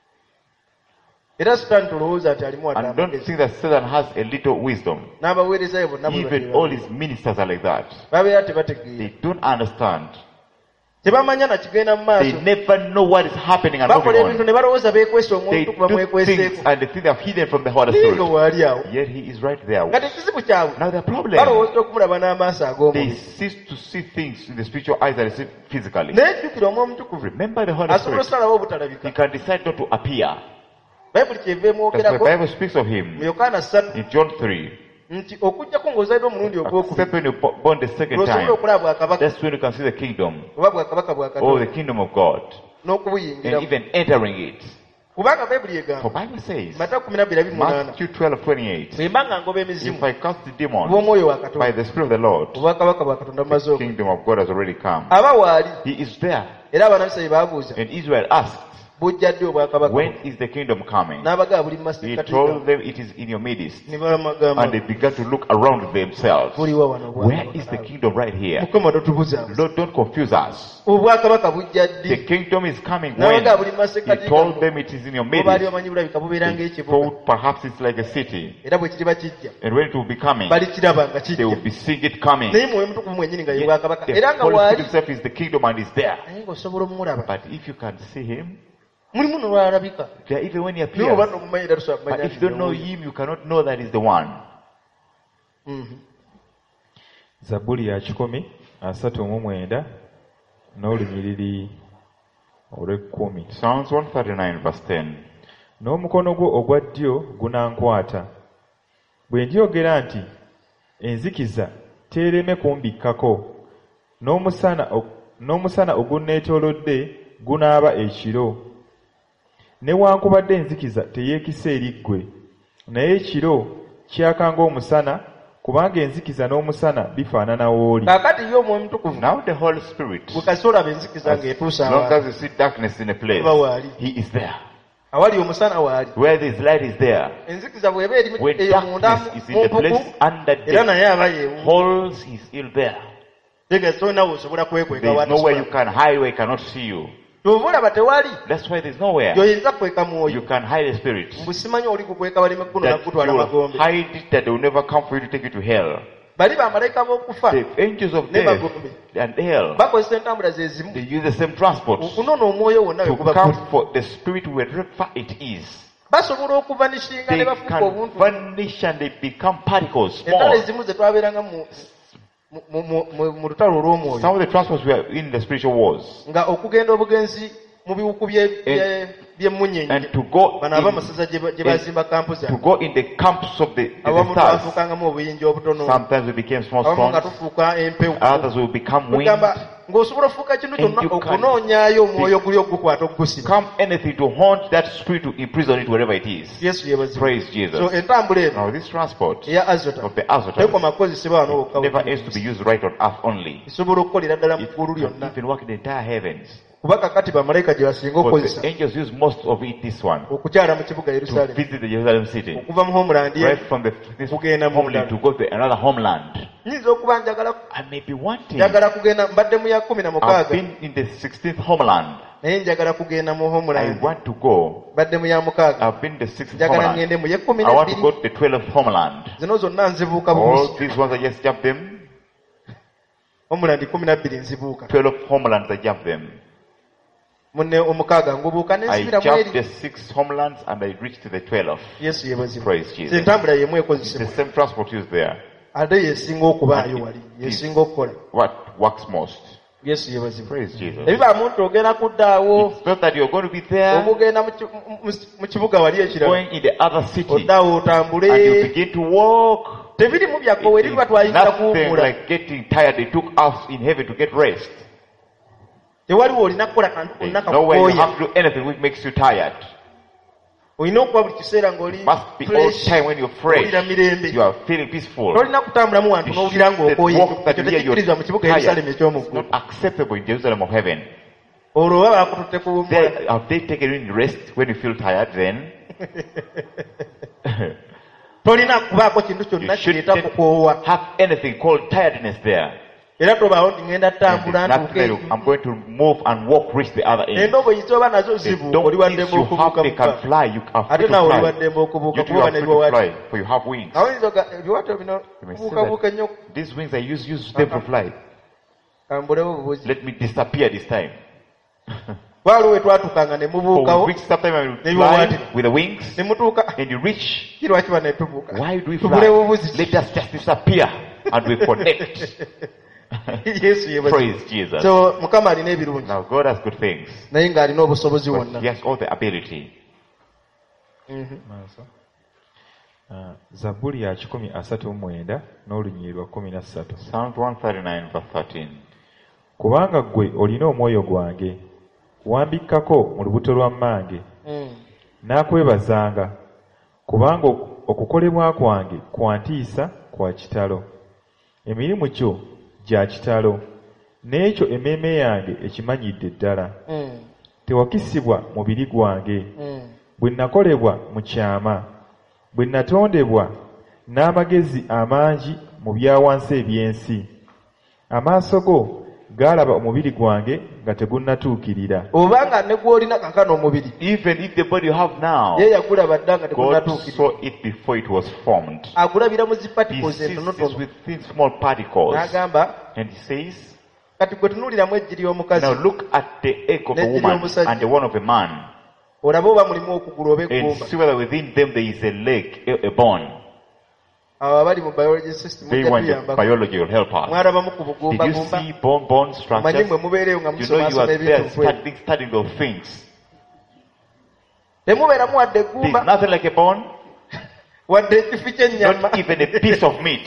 era sitaani tulowooza nti alimu And wadde don't amagezi. think that Satan has a little wisdom. n'abaweereza be bonna bwe Even bali all his ministers are like that. babeera tebategeera, They don't understand. tebamanya na kigenda mu They maaso, never know what is happening and bakola moving ebintu on. ne balowooza beekwese omwoyo They omutukuvu do things bamwekweseeko, and they think they have hidden from the Holy naye nga Spirit. waali awo Yet he is right there. nga tekizibu kyabwe, Now the problem, balowooza okumulaba n'amaaso they ag'omubiri. cease to see things in the spiritual eyes that they see physically. naye jjukira omwoyo omutukuvu Remember the Holy asobola Spirit. okusalawo He obutalabika. can decide not to appear. bayibuli kyeva That's why the emwogerako Bible speaks of mu him Yokaana ssatu in John three. nti okujjako ng'ozaidde omulundi ogwokubiri Except when you're born the second lw'osobola time. okulaba bwakabaka That's when you can see the kingdom. oba bwakabaka bwa Or the Katonda kingdom of God. And n'okubuyingiramu, even entering it. kubanga bayibuli For egamba Bible says, mata kumi na bbiri abiri mu munaana, Matthew twelve twenty-eight. bwe mba nga ngoba emizimu If I cast the demons bw'omwoyo wa by Katonda, the Spirit of the Lord, obwakabaka bwa Katonda bumaze the okujja. kingdom of God has already come. aba waali He is there. era abaana b'Isirayiri baabuuza And Israel asked, bujja ddi obwakabaka When is the kingdom coming? n'abagaba buli mu He masekkati told them it is in your midst. ne bamagamba And they began to look around themselves. buliwa wano Where is the kingdom right here? mukama totubuza Lord, don't confuse us. obwakabaka bujja The ddi kingdom is coming n'abagaba buli when? mu masekkati He told them it is in your baali midst. bamanyi bulabika bubeera They ng'ekibuga thought perhaps it's like a city. era bwe kiriba kijja And when it will be coming, balikiraba nga they kijja will be seeing it coming. naye mwoyo mutukuvu mwennyini nga ye Yet bwakabaka the era nga Holy Spirit waali himself is the kingdom and is there. naye ng'osobola omulaba But if you can see him, mulimu nolwalabika there, even when he naye oba appears, nomumanyi era tusobola but kumanya if you don't know him, you cannot know that he's the one. Zabbuli ya kikumi asatu mu mwenda n'olunyiriri olw'ekkumi. Psalms one thirty-nine verse ten. N'omukono gwo ogwa ddyo gunankwata. Bwe ndyogera nti enzikiza teereme kumbikkako, n'omusana n'omusana ogunneetoolodde gunaaba ekiro. Newankubadde enzikiza teyeekisa eri ggwe, naye ekiro kyaka ng'omusana, kubanga enzikiza n'omusana bifaanana w'oli. kaakati ye omwoyo mutukuvu Now the Holy Spirit, bwe kasi olaba enzikiza ng'etuusa as long awaali as you see darkness in a place, eba waali he is there. awali omusana waali Where there is light is there. enzikiza bw'eba eri When eyo munda darkness is in mu the mpuku place under era the naye aba yeewu holes, he is still there. tegeza tonawo osobola kwekweka There is wati nowhere you can hide where he cannot see you. kyova olaba tewali That's why there is nowhere gyoyinza kukweka you mwoyo can hide the spirit. mbu simanyi oli kukweka baleme ekkuno That nakutwala you will magombe hide it, that they will never come for you to take you to hell. bali bamalayika b'okufa The angels of ne death bagombe and hell, bakozesa entambula ze zimu they use the same transport okunona omwoyo wonna to wekuba come kuli for the spirit wherever it is. basobola okuvanishinga They ne bafuuka can obuntu vanish and they become particles, entalo small. ezimu ze twabeeranga mu mu- mu- mu- mu lutalo olw'omwoyo Some of the transports were in the spiritual wars. nga okugenda obugenzi mu biwuku bye- bye- by'emmunyenye And to go bano aba in, amasaza gye ba- gye bazimba kampu to zaabwe go in the camps of the, the abamu stars. twafuukangamu obuyinja obutono Sometimes we became small abamu nga stones, tufuuka empewo others will become wind. kugamba ng'osobola okufuuka kintu kyonna And you can- okunoonyaayo omwoyo guli ogukwata ogusiba Come anything to haunt that spirit, to imprison it wherever it is. yesu yebazibu Praise so Jesus. entambula eno Now this transport eya azota of the Azotans tekoma kukozesebwa wano wokka never wokka. is to be used right on earth only. esobola okukolera ddala mu It ggulu can lyonna even work in the entire heavens. kuba kakati bamalayika gye basinga But okukozesa the angels use most of it this one okukyala mu kibuga to yerusaalemu visit the Jerusalem city. okuva mu homeland ye Right from the this Kugenda mu homeland to ndala. go to another homeland. nyinza okuba njagala I may be wanting. njagala kugenda mbadde mu ya kumi na I've mukaaga been in the sixteenth homeland. naye njagala kugenda mu I homeland want to go. mbadde mu ya mukaaga I've been in the sixteenth njagala homeland. ngende mu yekkumi I want to n'ebbiri go to the twelfth homeland. zino zonna nzibuuka All bubuzi these ones I just jump them. homeland kumi na bbiri nzibuuka Twelve homelands I jump them. munne omukaaga ngubuuka I nensibira mu jumped the eri six homelands and I reached the twelve. yesu yebazibu Praise Jesus. entambula yemu It's the ekozesebwa same transport used there. ate yesinga okubaayo wali yesinga okukola What works most? yesu yebazibu Praise Jesus. ebibaamu nti ogenda kuddaawo It's not that you're going to be there, omugenda mu ki- mu- mu- mu kibuga wali ekirala going in the other city, and oddaawo otambule you begin to walk. tebirimu byakkowe eri biba It's twayinza nothing kuwummula like getting tired. They took us in heaven to get rest. tewaliwo olina kukola kantu konna There's nowhere you kakukooya have to do anything which makes you tired. olina okuba buli kiseera ng'oli Must be all fresh, time when you're owulira fresh. mirembe You are feeling peaceful. tolina kutambulamu wantu You n'owulira should ng'okooye walk that ekyo year you're tekikkirizibwa mu kibuga tired. yerusaalemu It's ekyomuggulu not acceptable in Jerusalem of heaven. olwo oba bakututte kuwummula They, have they taken you in rest when you feel tired then? tolina kubaako kintu kyonna You kireeta shouldn't kukoowa have anything called tiredness there. era tobaawo nti ngenda And there's ttambula nothing ntuuke that I'm going to move and walk, reach the other end. endoobo yitse oba nazo They zibu don't oli think waddembe you have, okubuuka they can muka fly. You are free ate to naawe oli fly. waddembe okubuuka You too kuba are free to nebiwawati fly, for you have wings. awonyinza ebiwaato bino You may say kubuukabuuka ennyo that these wings I use, use them to fly. kambulewo bubuzi Let me disappear this time. waliwo we twatukanga ne For we mubuukawo reach sometime and we Maybe fly what? with the wings, ne mutuuka and you reach. kirwaki bane tubuuka Why do we tubulewo fly? buzi Let us just disappear and we connect. yesu yebazi Praise Jesus. so mukama alina ebirungi Now God has good things, naye ng'alina obusobozi but wonna He has all the ability. Mhm. Maaso. Ah, Zabbuli ya kikumi asatu mu mwenda n'olunyiriri lwa kkumi na ssatu. Psalm one thirty-nine verse thirteen. Kubanga ggwe olina omwoyo gwange, wambikkako mu lubuto lwa mmange, Mm. n'akwebazanga, kubanga ok- okukolebwa kwange kwantiisa kwa kitalo. Emirimu kyo gya kitalo, n'ekyo emmeeme yange ekimanyidde ddala. Mm. tewakisibwa mubiri gwange Mm. bwe nakolebwa mu kyama bwe natondebwa n'amagezi amangi mu byawansi eby'ensi amaaso go gaalaba omubiri gwange nga tegunnatuukirira obanga ne gw'olina kakano omubiri Even if the body you have now, ye yagulaba dda nga God tegunnatuukirira saw it before it was formed. agulabira mu He zipaticles sees this entonotono within small particles. n'agamba And he says, kati gwe tunuuliramu eggi ly'omukazi now look at the egg of a N'eggi woman ly'omusajja. and the one of a man, olabe oba mulimu okugulu oba and eggumba see whether within them there is a leg, a, a bone. abo abali mu biology system They mujja want the tuyambako biology will help us. mwalabamu ku Did you bugumbagumba see bone, bone mumanyi structures? mwe mubeereyo nga You know you musomaasoma are ebintu there bwe studying, studying those things. temubeeramu wadde There's eggumba nothing like a bone, wadde ekifi ky'ennyama not even a piece of meat.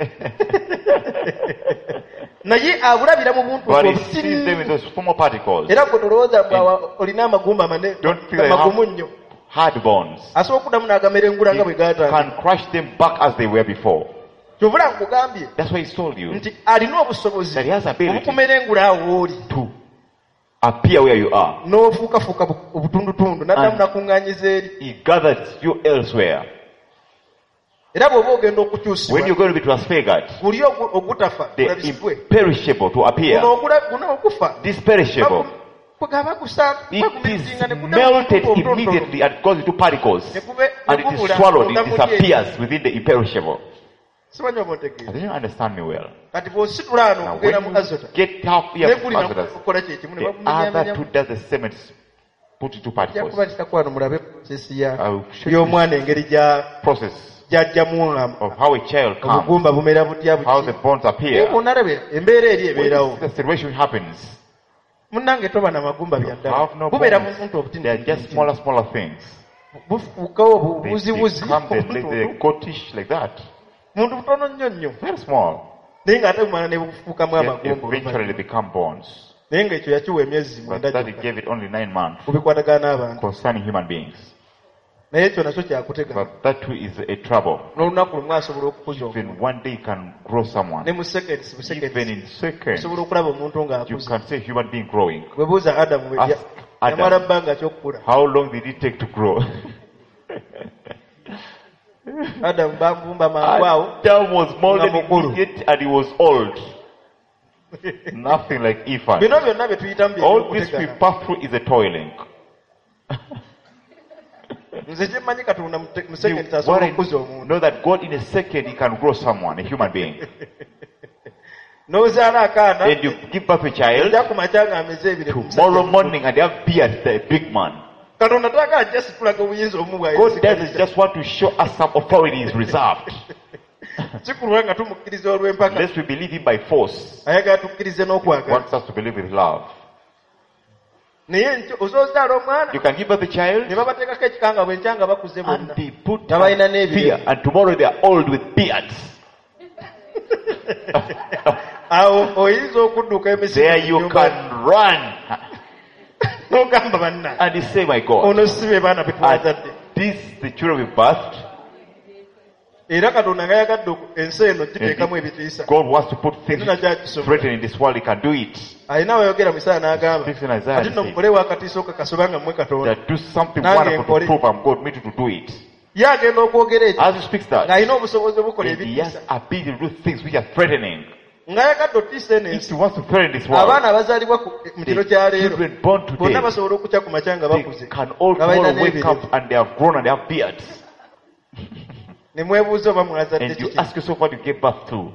naye abulabira mu buntu But he obutini. sees them in those small particles, era gwe tolowooza mbu awa olina amagumba mane Don't feel like magumu how- nnyo hard bones. asobola okuddamu n'agamerengula nga bwe He gaatanga can crush them back as they were before. kyovula nkugambye That's why he told you nti alina obusobozi that he has ability obukumerengula awo oli to appear where you are. n'ofuukafuuka bu- obutundutundu n'addamu And- nakuŋŋaanyiza eri He gathered you elsewhere. era bw'oba ogenda When okukyusibwa you're going to be transfigured, guli ogu- ogutafa the gulabisibwe imperishable to appear, guno ogula- guno okufa this perishable, bwegaba gusa it bagumizinga ne is gudda mu melted butundu obutonotono. immediately and goes into particles. Ne gube- And ne it is gubula, swallowed, it nga mulye. disappears within the imperishable. simanyi oba I ontegeera think you understand me well. kati bw'ositula ano Now, okugenda when mu azota you get half here ne from guli Exodus, nakukola kyekimu ne the other two bagumenyaamenyamu does the same and put it to jakuba particles. kitakwano mulabe prosesi ya I'll show you y'omwana engeri gya- Process gy'ajjamu of how a child comes, obugumba bumera butya how the buki bones appear. bonalabera embeera eri When ebeerawo the situation happens, munnange toba na magumba you byaddala have no bubeera mu bones. muntu They are just obutini smaller, smaller things. bufuukawo They bubuzibuzi become the, like the goatish like that. muntu butono nnyo nnyo Very small. naye ng'ate bumala ne bufuukamu Yet amagumba eventually they oluvannyuma. become bones. naye ng'ekyo yakiwa emyezi But mwenda that he gyokka gave it only nine months kubikwatagana n'abantu concerning human beings. naye ekyo nakyo kyakutega But that too is a trouble. n'olunaku lumu asobola okukuza omuntu Even one day can grow ne someone. mu seconds mu Even seconds in seconds, osobola okulaba omuntu you ng'akuza can see a human being growing. bwebuuza adamu bwe Ask ya- Adam. yamala bbanga kyokukula How long did it take to grow? adamu bamubumba mangu awo Adam was molded Nga mukulu. immediate and he was old. Nothing like infant. bino byonna bye tuyitamu bye All this we byokutegana. pass through is a toiling. nze kyemmanyi katonda mu te- mu You seconds asobola worry- okukuza omuntu know that God in a second he can grow someone, a human being. n'ozaala akaana Then you give birth to a child, ojja ku makya ng'ameze ebire ku tomorrow musajja. morning and they have beard, the big man. katonda twagala just tulaga obuyinza obumu bwa God Yesu does Kristo. is just want to show us some authority is reserved. si kulwa nga tumukkiriza olw'empaka Unless we believe him by force. ayagala tukkirize n'okwagala Wants us to believe with love. naye nti ozoozaala omwana You can give birth to a ne child babateekako ekikanga bwenkya nga bakuze and bonna they put nga balina n'ebire fear and tomorrow they are old with beards. awo oyinza okudduka There you emisimu can run n'ogamba banna and you say, my God, ono si be baana be twazadde and this the children we birthed. era katonda nga yagadde oku- ensi eno giteekamu ebitiisa God wants to put things Tena kyakisobola. threatened in this world. He can do it. alina wayogera musaa n'agamba Speaks in Isaiah ati nno six. mukolewo akatiisa okasoba nga mmwe katonda That do something Nange wonderful nkole. to prove I'm God. Me to do it. ye agenda okwogera ekyo As he speaks that, ng'alina obusobozi obukola and he has ebitiisa ability to do things which are threatening. ng'ayagadde otiisa eno If ensi he wants to threaten this world, abaana abazaalibwa ku- mu kiro kya the leero children born bonna today, basobola okukya ku makya nga they bakuze can all nga balina tomorrow wake n'ebire up and they have grown and they have beards. ne mwebuuza oba mwazadde And you kiki ask yourself what you gave birth to.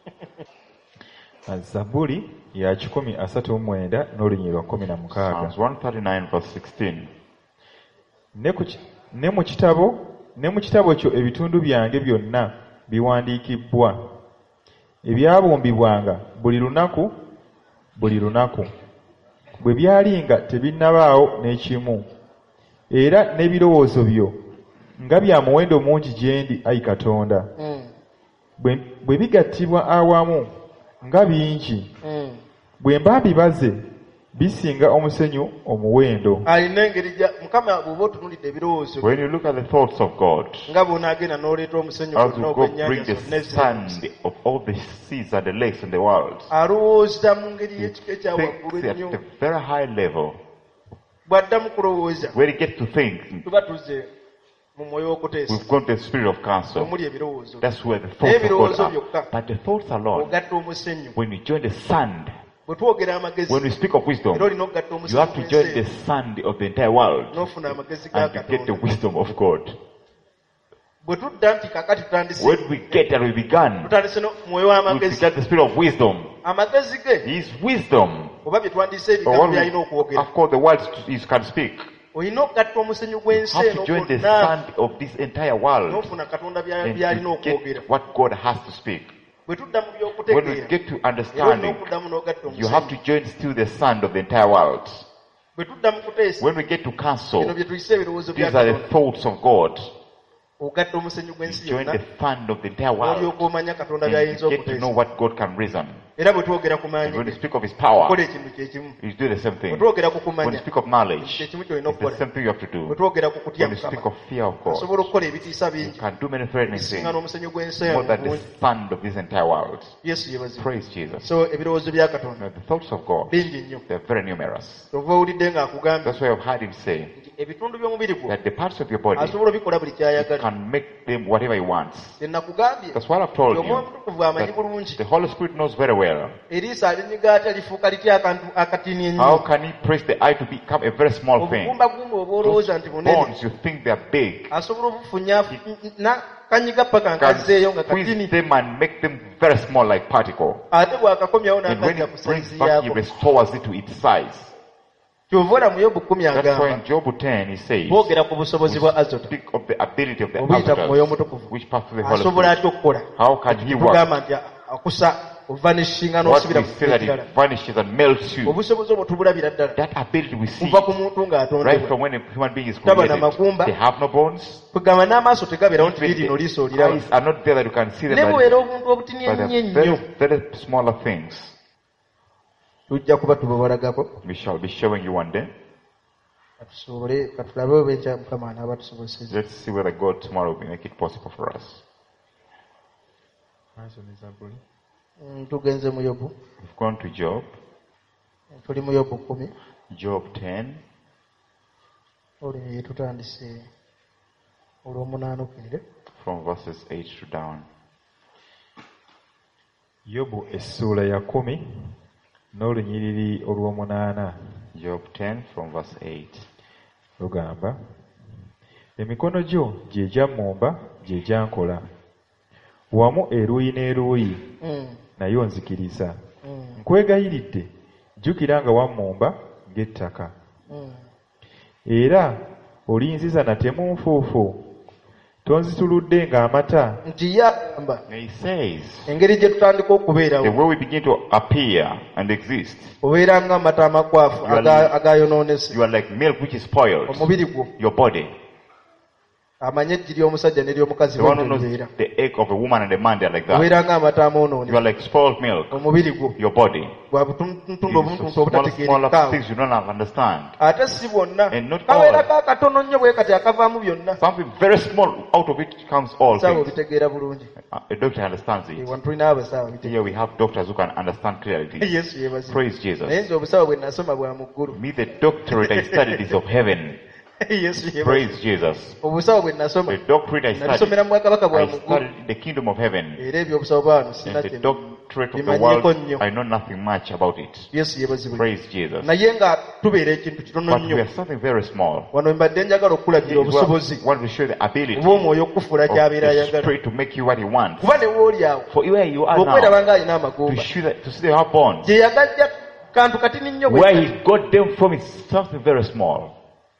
Zabbuli ya kikumi asatu mu mwenda n'olunyiri lwa kumi na mukaaga. Psalms one thirty-nine verse sixteen. Ne ku ki- ne mu kitabo ne mu kitabo kyo ebitundu byange byonna biwandiikibbwa ebyabumbibwanga buli lunaku buli lunaku bwe byali nga tebinnabaawo n'ekimu era n'ebirowoozo byo nga bya muwendo mungi gye ndi ayi Katonda Mm, bwe bwe bigattibwa awamu nga bingi mm. bwe mba mbibaze bisinga omusenyu omuwendo. alina engeri gya mukama bw'oba otunulidde ebirowoozo When you look at the thoughts of God, nga bw'onaagenda n'oleeta omusenyu as gwonna you go bring ogw'ennyanja the zonna eziri sand of all the seas and the lakes in the world, alowooza mu ngeri y'ekika ekya things waggulu at ennyo a very high level, bw'addamu kulowooza when he gets to think, tuba tuzze mu mwoyo w'okuteesa we've gone to the spirit of counsel. omuli ebirowoozo That's where the naye thoughts of ebirowoozo God byokka are. But the thoughts alone, ogatta omusenyu when you join the sand, bwe twogera amagezi when we speak of wisdom, era olina okugatta you omusenyu have to join the gw'ensi sand of the entire world n'ofuna amagezi ga and you get the Katonda wisdom of God. bwe tudda nti kakati tutandise When we get that we began, tutandise no mwoyo we w'amagezi get the spirit of wisdom. amagezi ge His wisdom, oba bye twandise or ebigambo what we by'alina okwogera have called the world is can speak. olina okugatta omusenyu You gw'ensi have eno to join the gwonna sand of this entire world n'ofuna katonda bya- and by'alina to okwogera get what God has to speak. bwe tudda mu When we by'okutegeera get to era olina understanding, okuddamu n'ogatta you have omusenyu to join still the sand of the entire world. bwe tudda mu kuteesa When we get to bino counsel, bye tuyise ebirowoozo bya these are the katonda thoughts of God. ogatta omusenyu You gw'ensi join yonna the sand of the entire world. olyoka omanya katonda And by'ayinza you get to know okuteesa what God can reason. era bwe twogera ku And maanyi when you ge speak of His power, okola ekintu kye kimu you do the same bwe thing. twogera ku When you kumanya speak of knowledge, kye it's kimu kyolina the okukola same thing you have to bwe do. twogera ku kutya When you speak mukama of fear of God, osobola okukola ebitiisa you bingi can do many threatening bisinga things n'omusenyu gw'ensi more eno than the bungi sand of this entire world. yesu yebazibu Praise Jesus. so ebirowoozo bya katonda Now, the thoughts of God, bingi nnyo they're very numerous. ova owulidde ng'akugambye That's why I've heard Him say nti ebitundu by'omubiri gwo that the parts of your body asobola obikola buli kyayagala can make them whatever He wants. kye nakugambye That's what I've told nti omwoyo you. omutukuvu amanyi That bulungi the Holy Spirit knows very well. eriiso alinyiga atya lifuuka litya akantu akatini How ennyo can He press the eye to become a very small thing? obugumbagumba oba olowooza nti bunene Bones, you think they're big. asobola obufunya nakanyiga paka nkazzeeyo nga Can katini squeeze them and make them very small like particle. ate bw'akakomyawo And when n'akajja He ku brings saizi back, He yaako restores it to its size. kyova olamu yobu kkumi That's why agamba in Job ten He says, boogera ku busobozi bwa azota speak of the ability of the obuyita mu mwoyo Azotus, omutukuvu which part of the Holy asobola Spirit. atya okukola How can He work? tugamba nti akusa ovanishinga What n'osubira we ku say that kirala it vanishes and melts you. obusobozi obwo tubulabira ddala That ability we see kuva ku muntu right ng'atondebwa from when a human being is Taba na created. magumba. They have no bones. kugamba n'amaaso tegabeerawo nti Even lirino the liiso oliraba eyes are not there that you can see them. ne But bubeera obuntu obutini but ennyo they're ennyo very, very smaller things. tujja kuba tubabalagako We shall be showing you one day. katusobole katulabe oba ekya mukama anaaba tusoboseza Let's see whether God tomorrow will make it possible for us. Mm, tugenze mu yobu We've gone to Job, tuli mu yobu kumi Job ten, olulimi ye tutandise olw'omunaana okwinire from verses eight to down. yobu essuula ya kumi n'olunyiriri olw'omunaana Job ten, from verse eight. lugamba emikono gyo gye gyammumba gye gyankola wamu eruuyi n'eruuyi Mm, naye onzikiriza mm, nkwegayiridde jjukira nga wammumba ng'ettaka mm. era olinziza na temunfuufu tonzituludde ng'amata nti ye agamba And he says, engeri gye tutandika the okubeerawo way we begin to appear and exist, obeera ng'amata amakwafu You are aga- like- agayonoonese you are like milk which is spoiled. omubiri gwo Your body. amanye eggi ly'omusajja n'ery'omukazi The one who bw'etyo knows libeera the egg of a woman and a man, they're like that. obeera ng'amata You amoonoone are like spoiled milk. omubiri gwo Your body. gwa butuntuntu You obutuntu smaller, smaller obutategeerekaawo things you don't understand. ate si bwonna And not kabeerako akatono nnyo bwe kati akavaamu byonna Something very small, out of it comes all saawa things. obitegeera bulungi Uh, A doctor understands it. wano tulina abasaaba bitegeera Here we have doctors who can understand clearly. yesu yebazibu Praise Jesus. naye nze obusawo bwe nasoma bwa mu ggulu Me, the doctorate I studied is of heaven. yesu yebazibu Praise Jesus. obusawo bwe nasoma The doctorate I studied, nabisomera mu bwakabaka bwa I mu ggulu studied in the kingdom of heaven. era ebyobusawo bwano And sina the kye doctorate of the bimanyiiko world, nnyo I know nothing much about it. yesu yebazibu Praise Jesus. naye nga tubeera ekintu kitono But we nnyo are something very small. wano mbadde njagala okukulagira This is obusobozi what, what we show the ability oba omwoyo okufuula of ky'abeera the ayagala Spirit to make you what He wants. kuba ne wooli awo For where you are okweraba now, ng'alina to amagumba see that, to see that you have bonds. gye yagajja kantu katini nnyo bwe Where kati. He got them from is something very small.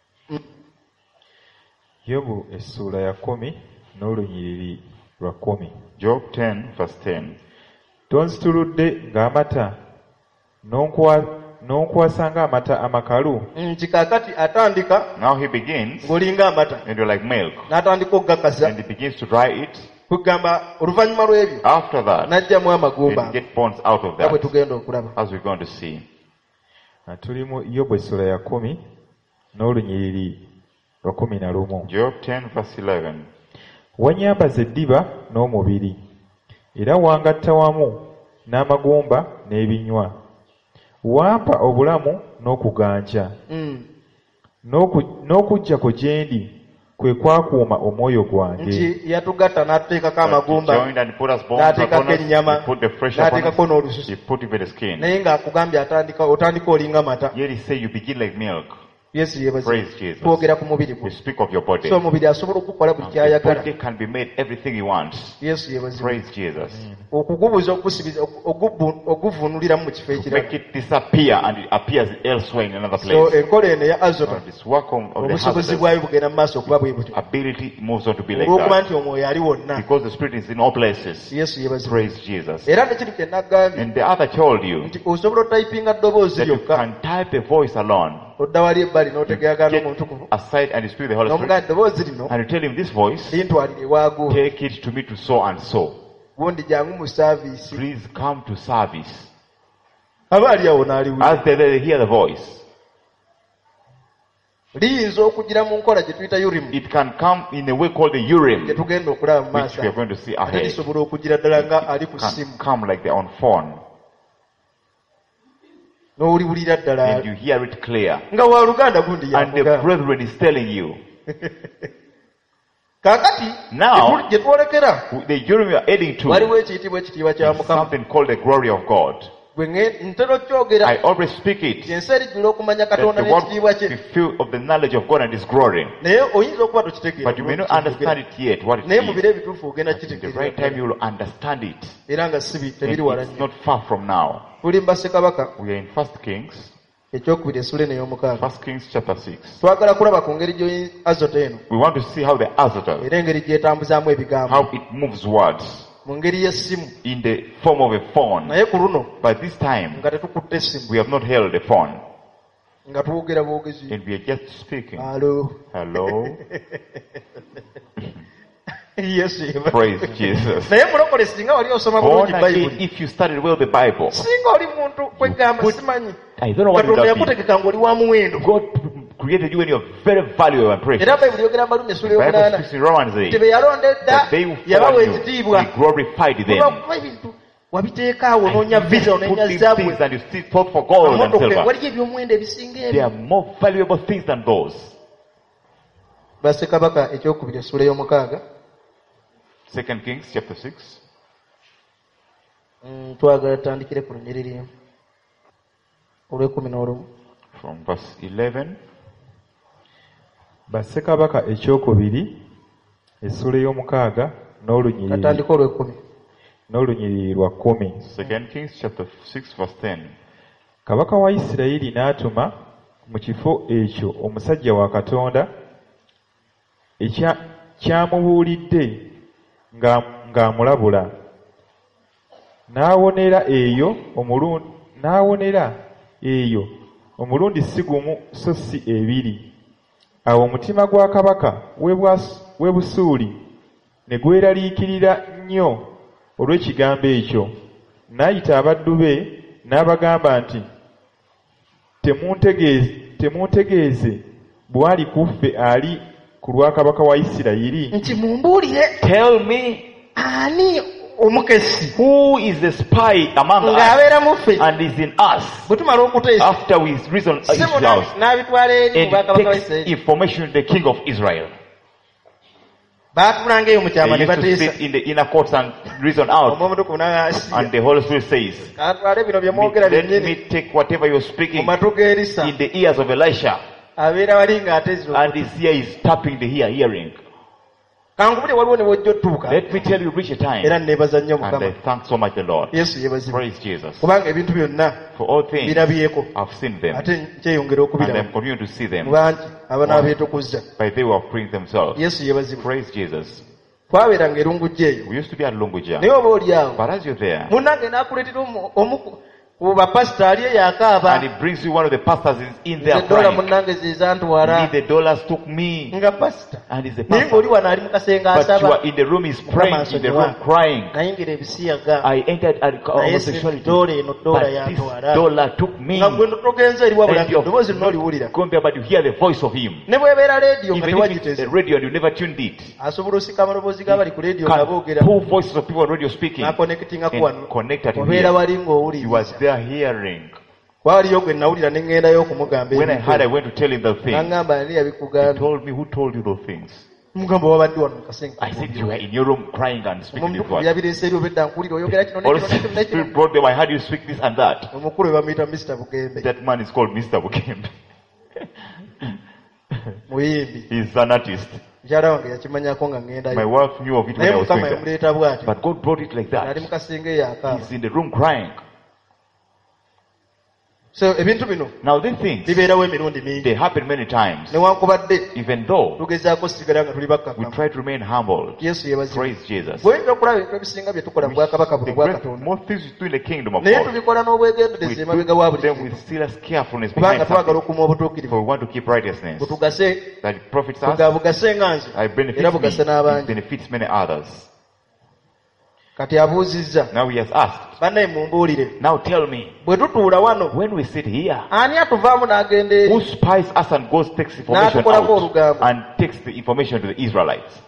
yobu essuula ya kumi n'olunyiriri lwa kumi Job ten, verse ten. tonzituludde ng'amata n'onkwa- n'onkwasa ng'amata amakalu nti kaakati atandika Now he begins, ng'olinga amata and you're like milk. n'atandika okugakasa And he begins to dry it. kugamba oluvannyuma lw'ebyo After that, n'ajjamu amagumba you get bonds out of nga bwe that, tugenda okulaba as we're going to see. nga tuli mu yobu essuula ya kumi n'olunyiriri lwa kumi na lumu Job ten, verse eleven. wanyambaza eddiba n'omubiri era wangatta wamu n'amagumba n'ebinywa wampa obulamu n'okuganja Mm. N'oku- n'okujjako gye ndi kwe kwakuuma omwoyo gwange. nti yatugatta n'atuteekako But he amagumba joined and put us bones n'ateekako upon us. ennyama He put the flesh upon n'ateekako us. n'olususu He put even the skin. naye ng'akugambye atandika otandika olinga mata. Yet he said you begin like milk. yesu yebazi Praise Jesus. twogera ku mubiri We gwe speak of your body. so omubiri asobola okukola buli And the kyayagala. body can be made everything he wants. yesu yebazi Praise Jesus. okugubuza okugusibiza ogubu- oguvunuliramu mu kifo To ekirala. make it disappear and it appears elsewhere in another so place. enkola eno ya azota So this work of, of the obusobozi hazardous bwayo bugenda mu maaso okuba bwe butyo ability moves on to be like olw'okuba that. nti omwoyo ali wonna. Because the Spirit is in all places. yesu yebazi Praise Jesus. era nekiri kye nagambye And the other told you nti osobola otayipinga ddoboozi that you lyokka can type a voice alone, odda wali ebbali n'otegeagana get omuntukuvu aside and you speak the Holy n'omugamba Spirit, eddoboozi lino and you tell him this voice, lintwalire waago take it to me to so and so. gundi jangu mu saaviisi. Please come to service. aba ali awo n'aliwulira. As they, they hear the voice, liyinza okugira mu nkola gye tuyita urimu it can come in a way called the gye Urim, tugenda okulaba mu which maaso we are going to see ate ahead. lisobola okugira ddala nga ali ku Can ssimu come like they're on phone, n'oliwulira ddala and you hear it clear. nga wa luganda gundi And the yamuga. brethren is telling you, kaakati Now- gye twolekera the Urim you are adding to waliwo ekiyitibwa ekitiibwa kya is mukama. something called the glory of God. Bwe nge- ntera kyogera I always speak it, nti ensi erijjula okumanya that katonda the world n'ekitiibwa be kye filled of the knowledge of God and His glory. naye oyinza okuba tokitegeera But you may not understand it yet, what it naye mu is. biro ebituufu ogenda But in the right time kitegeera you will understand it. era nga si bi- And tebiri wala it's nnyo. not far from now. tuli mu bassekabaka We are in First Kings, ekyokubiri essula eno ey'omukaaga. First Kings chapter six. twagala kulaba ku ngeri gy'oyi- azota eno We want to see how the Azotus, era engeri gyetambuzaamu ebigambo how it moves words mu ngeri y'essimu in the form of a phone. naye ku luno But this time, nga tetukutte essimu we have not held a phone. nga twogera bwogezi And we are just speaking. alo Hello. yesu yeba. Praise Jesus. naye mulokole singa wali osoma Born bulungi again, bayibuli if you studied well the Bible, singa oli muntu kwegamba simanyi I don't know what it katonda would have been. yakutegeka ng'oli wa muwendo God created you and you're very valuable and precious. era bayibuli yogera malumi essula The Bible y'omunaana speaks in Romans nti eight be yalonda edda that they who yabawa follow you, ekitiibwa He glorified them. olwakuba ebintu wabiteekaawo onoonya visa Put onoonya these zaabwe things and you still thought for gold and amamotoka silver. waliyo ebyomuwendo ebisinga They ebyo are more valuable things than those. bassekabaka ekyokubiri essula y'omukaaga. Second Kings chapter six. Mm, twagala tutandikire ku lunyiriri olw'ekumi n'olumu. From verse eleven. Bassekabaka ekyokubiri essula ey'omukaaga n'olunyiriri katandika olw'ekumi. n'olunyiriri lwa kkumi. Second Kings chapter six verse ten. Kabaka wa Isirayiri n'atuma mu kifo ekyo omusajja wa Katonda ekya kyamubuulidde nga ng'amulabula. N'awonera eyo omulundi n'awonera eyo omulundi si gumu so si ebiri. Awo omutima gwa kabaka w'e Bwas- w'e Busuuli ne gweraliikirira nnyo olw'ekigambo ekyo. N'ayita abaddu be n'abagamba nti, temuntegeeze temuntegeeze bw'ali ku ffe ali ku lwa kabaka wa Isirayiri. nti mumbuulire Tell me ani omukesi who is the spy among us ng'abeera mu ffe and is in us bwe tumala okuteesa after we reason Simu Israel na- n'abitwala eri mu bwakabaka and wa takes Isirayiri. information to the king of Israel. baatulanga eyo mu kyama They ne used to bateesa sit in the inner courts and reason out, omwomutukuvu n'asiya and the Holy Spirit says, atwale bino bye mwogera let byennyini me take whatever you're mu speaking matu g'erisa in the ears of Elisha, abeera wali ng'atezza and his ear is tapping the ear hearing. kankubule waliwo ne bwojja otuuka Let me tell you, reach a time, era neebaza nnyo and mukama I thank so much the Lord. yesu yeebazibwa Praise Jesus. kubanga ebintu byonna For all things, birabyeko I've seen them, ate nkyeyongera and okubiraba I'm continuing to see them mubangi abana abeetukuzza by they who have freed themselves. yesu yeebazibwa Praise Jesus. twabeeranga erungujja eyo We used to be at Lunguja, naye oba oli awo but as you're there, munnange n'akuleetera omu- omu ku- ku bapasita ali eyo akaaba and it brings you one of the pastors is in there edola crying, munnange zezantwala me, the dollars took me, nga pasita and he's a naye ng'oli pastor. wano ali mu kasenge But you asaba are in the room, he's praying in the room, crying. nayingira ebisiyaga I entered at naye homosexuality, dola eno dola but this yantwala dollar took me. nga gwe togenza eri wabula And you're eddoboozi linoliwulira not going there, but you hear the voice of him. ne bwebeera leediyo nga Even if it's tewagiteze the radio and you never tuned it, asobola osika amaloboozi g'abali ku leediyo nga can boogera pull voices of people on radio speaking n'akonekitinga ku and wano connect at obeera him. wali You was ng'owuliriza there hearing. Waliyo gwe nawulira ne ngendayo okumugamba When I heard, I went to tell him the thing. N'angamba ani He yabikugambye. told me, who told you those things? Mugamba wabadde wano mu kasenke. I said, you were in your room crying and speaking these Omuntu words. yabireese eri obedda nkulira oyogera kino Or ne kino ne kino ne Spirit kino. brought them, I heard you speak this and that. Omukulu we bamuyita Mister Bugembe. That man is called Mister Bukembe. Muyimbi. He's an artist. Mukyala wange yakimanyako nga My ngendayo. wife knew of it when Naye I was going Mukama there. yamuleeta bw'atyo. But God brought it like Ali mu that. kasenge yaakaaba. He's in the room crying. So ebintu bino Now these things, bibeerawo emirundi mingi. they happen many times. Newankubadde Even though tugezaako sigala nga tuli we bakkakkamu. try to remain humble. Yesu yeebazibwa. Praise Jesus. Bw'oyinza okulaba ebintu ebisinga bye tukola mu bwakabaka buno The bwa great, Katonda. most things we do in the kingdom of Naye God, tubikola we n'obwegendereza do emabega wa buli them kintu. with serious carefulness Kubanga behind twagala something. okuuma obutuukirivu. For we want to keep righteousness. Butugase That it profits us, tuga bugase nga nze it era benefits bugase me, it n'abangi. benefits many others. Kati abuuzizza Now he has asked, bannaye mumbuulire now tell me, bwe tutuula wano when we sit here, ani atuvaamu n'agenda eri who spies us and goes takes information N'atukolako out olugambo. and takes the information to the Israelites?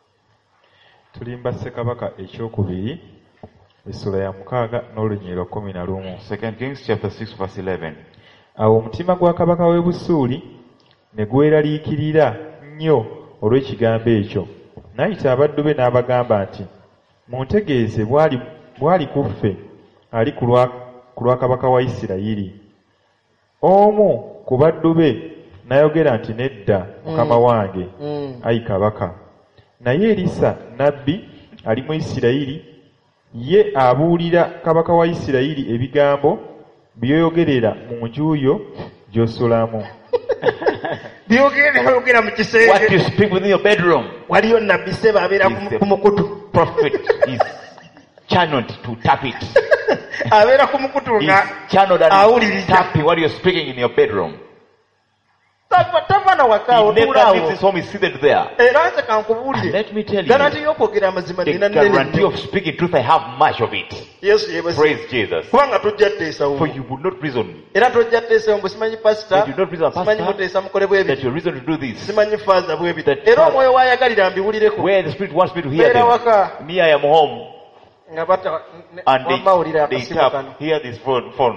tulimba Ssekabaka ekyokubiri essula ya mukaaga n'olunyiriro lwa kkumi na lumu. Second Kings chapter six verse eleven. Awo omutima gwa kabaka w'e Busuuli ne gweraliikirira nnyo olw'ekigambo ekyo. N'ayita abaddu be n'abagamba nti, muntegeeze bwali bwali ku ffe ali ku lwa ku lwa kabaka wa Isirayiri. Omu ku baddu be n'ayogera nti, nedda mukama wange, Mm. ayi kabaka. Naye Erisa nabbi ali mu Isirayiri, ye abuulira kabaka wa Isirayiri ebigambo byoyogerera mu nju yo gy'osulamu. byogere oyogera mu What you kisenge speak within your bedroom, waliyo nabbi seba abeera He's ku- the ku mukutu prophet is channeled to tap it. abeera ku mukutu He's nga channeled and awuliriza. tapping what you're speaking in your bedroom. tava tava na waka He never leaves otuulaawo his home, he's seated there. era nze And kankubuulire let me tell garanti you, y'okwogera amazima the nina nnene guarantee nnyo. of speaking truth, I have much of it. Yesu yeebazibwa. Praise Jesus. kubanga tojja tteesawo For you would not reason era tojja tteesawo mbu simanyi pasita You do not reason, simanyi Pastor, muteesa mukole bwe that biti your reason to do this. simanyi faaza bwe biti That era Father- omwoyo waayagalira mbiwulireko Where the Spirit wants me to hear beera them. waka Me, I am home. nga bata ne- And wamawulira they, they akasimu kano tap, hear this phone. phone.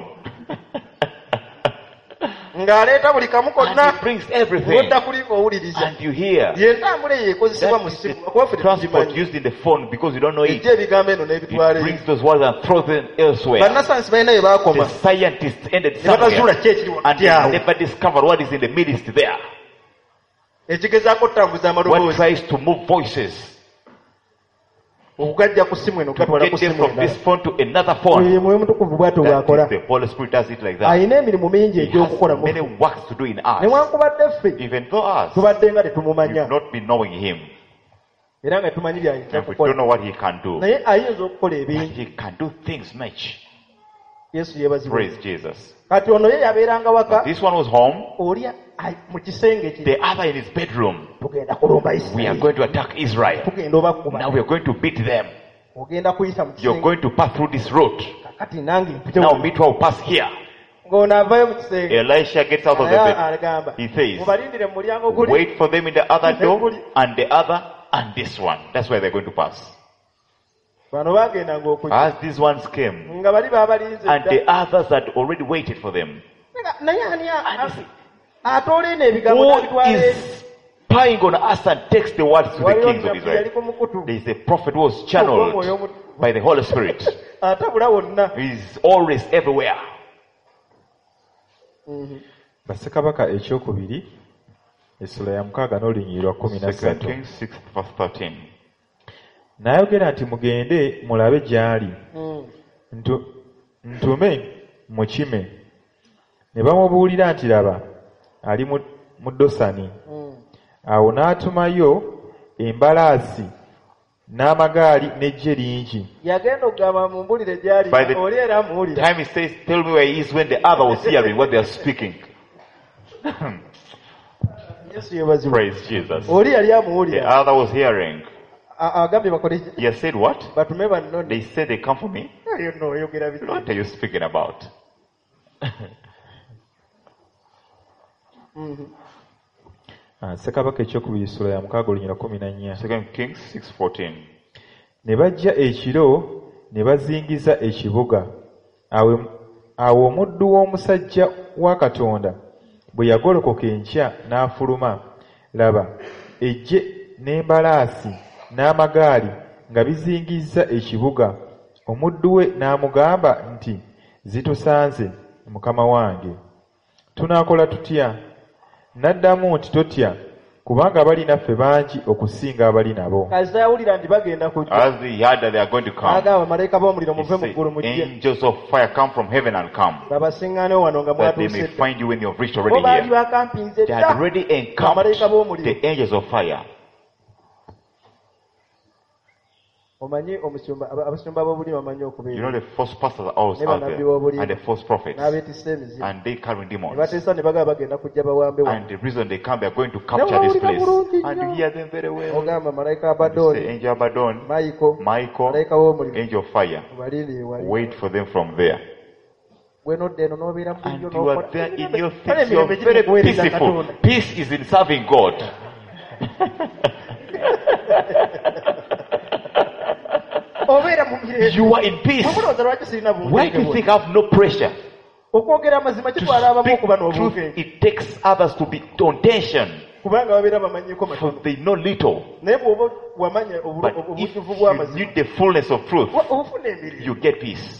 ng'aleeta buli kamu And konna he brings everything. odda kuliko owuliriza And you hear. yentambula eyo ekozesebwa That mu is the simu kuba ffe transport tetugimanyi used in the phone because you don't know it. ejja ebigambo eno It n'ebitwala brings eyo those words and throws them elsewhere. bannasayansi balina bye The baakoma scientists ended ne batazuula somewhere ki ekiri and wakati they awo never discovered what is in the midst there. ekigezaako okutambuza What amaloboozi tries to move voices okugajja ku simu eno to gatwala ku get them simu from this endala phone to another phone. oyo mwoyo mutukuvu bw'atyo That bw'akola is the Holy Spirit does it like that. alina emirimu mingi He has egy'okukola mu many works to do in us. newankubadde ffe Even though us, tubadde nga we've tetumumanya not been knowing him. era nga tumanyi byayinza And we don't kukola know what he can do. naye ayinza okukola But ebingi he can do things much. yesu yeebazibwa Praise Jesus. kati ono ye yabeeranga waka This one was home. oli ai- mu kisenge kiri The other in his bedroom. tugenda kulumba We are isirayiri going to attack Israel. tugenda obakuba Now we are going to beat them. ogenda kuyita mu You're kisenge going to pass through this road. kakati nange mpite Now wano. me too, I'll pass here. ng'ono avayo mu kisenge Elisha gets out of the naye bed. agamba He says, mubalindire mu mulyango guli wait for them in the other door and the other and this one. That's where they're going to pass. bano bagendanga okujja As these ones came, nga bali baabalinze and dda. the others had already waited for them. Nga- naye ani a- a- atoola eno ebigambo Who n'abitwala eri is spying on us and takes the words to the waliwo kings of nabbi yali Israel? ku mukutu There is a prophet who was channeled by the Holy Spirit. atabula wonna He's always everywhere. Bassekabaka ekyokubiri essula ya mukaaga n'olunyiriri lwa kkumi na Second ssatu. Kings six verse thirteen. N'ayogera nti mugende mulabe gy'ali, Mm. ntu- ntume mukime. Ne bamubuulira nti laba ali mu mu Dosani. Mm. Awo n'atumayo embalaasi n'amagaali n'eggye lingi. yagenda okugamba mumbulire gyali By the oli era amuwulira Time he says, tell me where he is, when the other was hearing what they are speaking. yesu yeebazibwa Praise Jesus. oli yali The amuwulira other was hearing. A- agambye bakole ki? He has said what? batume bannoni They said they come for me. eyo no oyogera biki What are you speaking about? Mhm. Ah, Ssekabaka ekyokubiri essula ya mukaaga olunyiriri lwa kkumi na nnya. Second Kings six fourteen. Ne bajja ekiro ne bazingiza ekibuga. Awo Awo omuddu w'omusajja wa Katonda bwe yagolokoka enkya n'afuluma, laba ejje n'embalaasi n'amagaali nga bizingizza ekibuga. Omuddu we n'amugamba nti, zitusanze mukama wange, tunaakola tutya? N'addamu nti, totya, kubanga abali naffe bangi okusinga abali nabo. As they heard that they are going to come, he he said, angels of fire come from heaven and come, that they may find you when you have reached already here. They had already encamped the angels of fire. You know the false pastors are always out there, and the false prophets, and they carry demons. And the reason they come, they are going to capture this place. And you hear them very well. You say, Angel Abaddon, Michael, Angel of Fire. Wait for them from there. And you are there in your things. You are very peaceful. Peace is in serving God. You are in peace. Why do you think I have no pressure? To speak truth, it takes others to be on tension. For they know little. But if you need the fullness of truth, you get peace.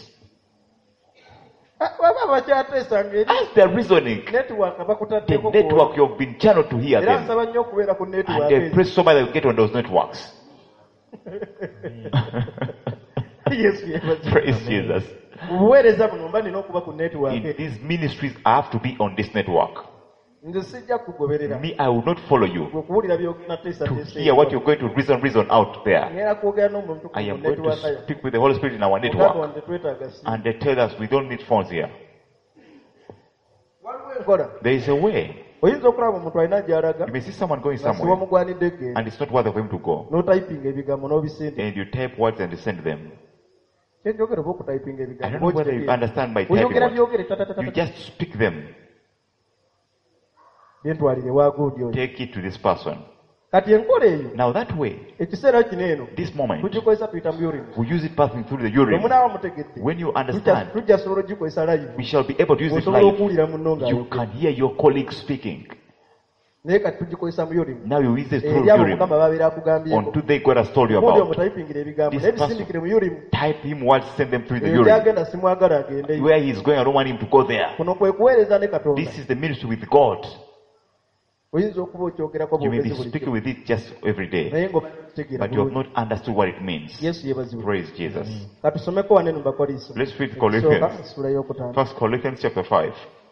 As they are reasoning, the network you have been channeled to hear them. And they pray so much that you get on those networks. Praise Jesus. In these ministries, I have to be on this network. Me, I will not follow you to hear what you're going to reason, reason out there. I am going to speak with the Holy Spirit in our network. And they tell us we don't need phones here. There is a way. You may see someone going somewhere, and it's not worth for him to go. And you type words and you send them. I don't know whether you understand my typing words. You just speak them. Take it to this person. Now that way, this moment, we use it passing through the urine. When you understand, we shall be able to use it live. You can hear your colleague speaking. Now you use it through urine. Until they God has told you about. This person, type him words, send them through the urine. Where he's going, I don't want him to go there. This is the ministry with God. You may be speaking with it just every day, but you have not understood what it means. Praise Jesus. Let's read Colossians. First Colossians chapter five.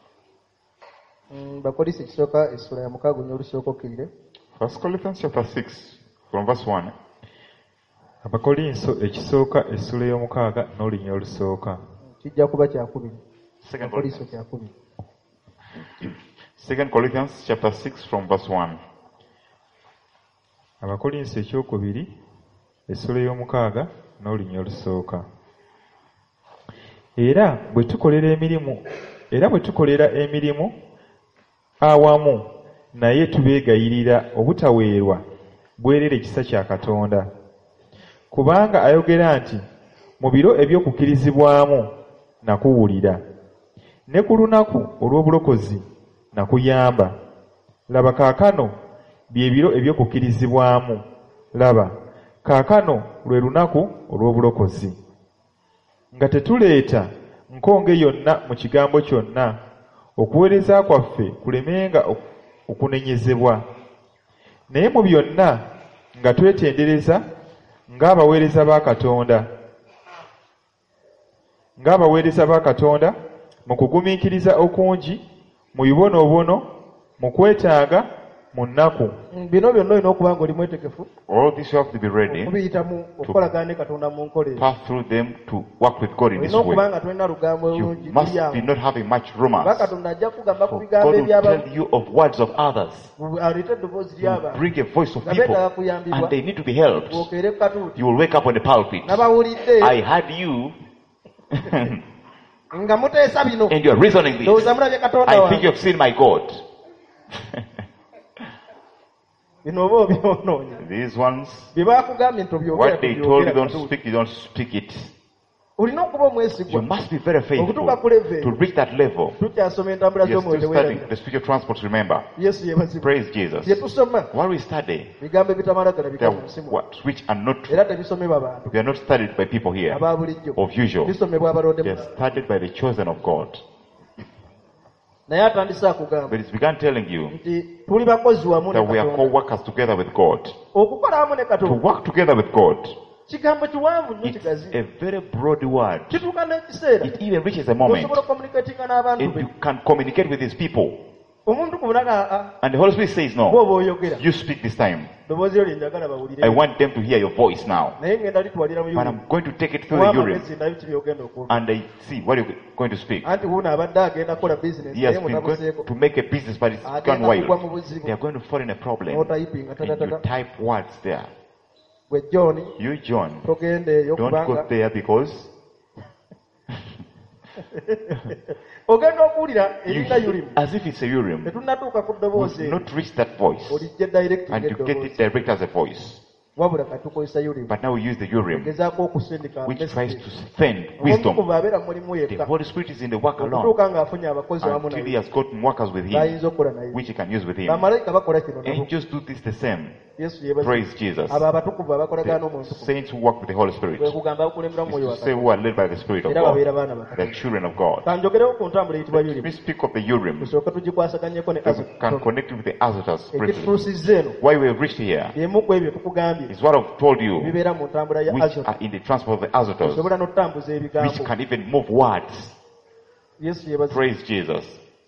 First Colossians chapter six from verse one. Abakolinso ekisooka essula y'omukaaga n'olunya olusooka. Kijja kuba kyakubiri. Second Corinthians. Second Corinthians chapter six from verse one. Abakolinso ekyokubiri essula y'omukaaga n'olunya olusooka. Era bwe tukolera emirimu era bwe tukolera emirimu awamu naye tubeegayirira obutaweerwa bwerere ekisa kya Katonda. Kubanga ayogera nti mu biro eby'okukkirizibwamu nakuwulira, ne ku lunaku olw'obulokozi nakuyamba. Laba kaakano bye biro eby'okukkirizibwamu, laba kaakano lwe lunaku olw'obulokozi. Nga tetuleeta nkonge yonna mu kigambo kyonna, okuweereza kwaffe kulemenga okunenyezebwa, naye mu byonna nga twetendereza ng'abaweereza ba Katonda, ng'abaweereza ba Katonda mu kugumiikiriza okungi, mu bibonoobono, mu kwetaaga, mu nnaku. Bino byonna olina okuba nga oli mwetegefu. All this you have to be ready okubiyitamu okukolagana ne Katonda mu nkola. Pass through them to work with God in this way. Olina okuba nga tolina lugambo olungi. You must be not having much rumors. Katonda ajja kugamba ku God bigambo will eby'abantu. tell you of words of others. Alete eddoboozi ly'abantu. Bring a voice of people, and they need to be helped. Bw'okeere ku katuuti. You will wake up on the pulpit. N'abawulidde. I heard you. Nga muteesa bino. And you are reasoning this. Ndowooza mulabye Katonda I wange. think you have seen my God. These ones, Bye baakugambye nti obyogera what they told you don't speak, you don't speak it. You must be very faithful to reach that level. We are still studying the spiritual transports, remember. Praise Jesus. What we study, they are what, which are not, they are not studied by people here of usual. They are studied by the chosen of God. But it's begun telling you that we are co-workers together with God. To work together with God. It's a very broad word. It even reaches a moment and you can communicate with these people. And the Holy Spirit says, no, you speak this time. I want them to hear your voice now. But I'm going to take it through the urine. And I see what you're going to speak. He has been going to make a business, but it's gone wild. They are going to fall in a problem. And you type words there. You, John, don't go there because you, as if it's a urim, you not reach that voice and you get it direct as a voice. But now we use the urim, which tries to send wisdom. The Holy Spirit is in the work alone until he has gotten workers with him, which he can use with him. Angels do this the same. Praise Jesus. The saints who work with the Holy Spirit, to say who are led by the Spirit of God, the children of God. Let me speak of the urim, that we can connect with the azotus briefly. Why we have reached here is what I've told you, which are in the transport of the azotus, which can even move words. Praise Jesus.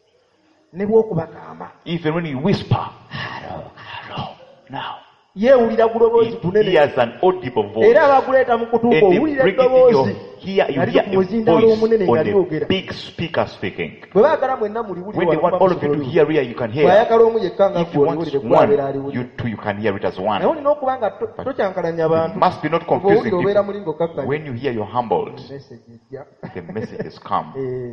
Even when you whisper, hello, hello, now, he hears an audible voice. And they bring it in your ear, you hear a voice on a big speaker speaking. When they want all of you to hear here, you can hear. If you want one, you two, you can hear it as one. But it must be not confusing people. When you hear, you're humbled. The message has come.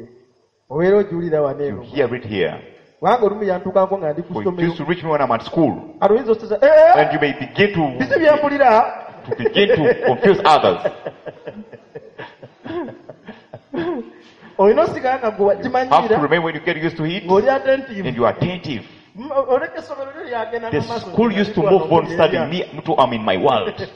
You hear it here. For it used to reach me when I'm at school. And you may begin to, to begin to confuse others. You have to remember when you get used to it and you are attentive. The school used to move on studying me to I'm in my world.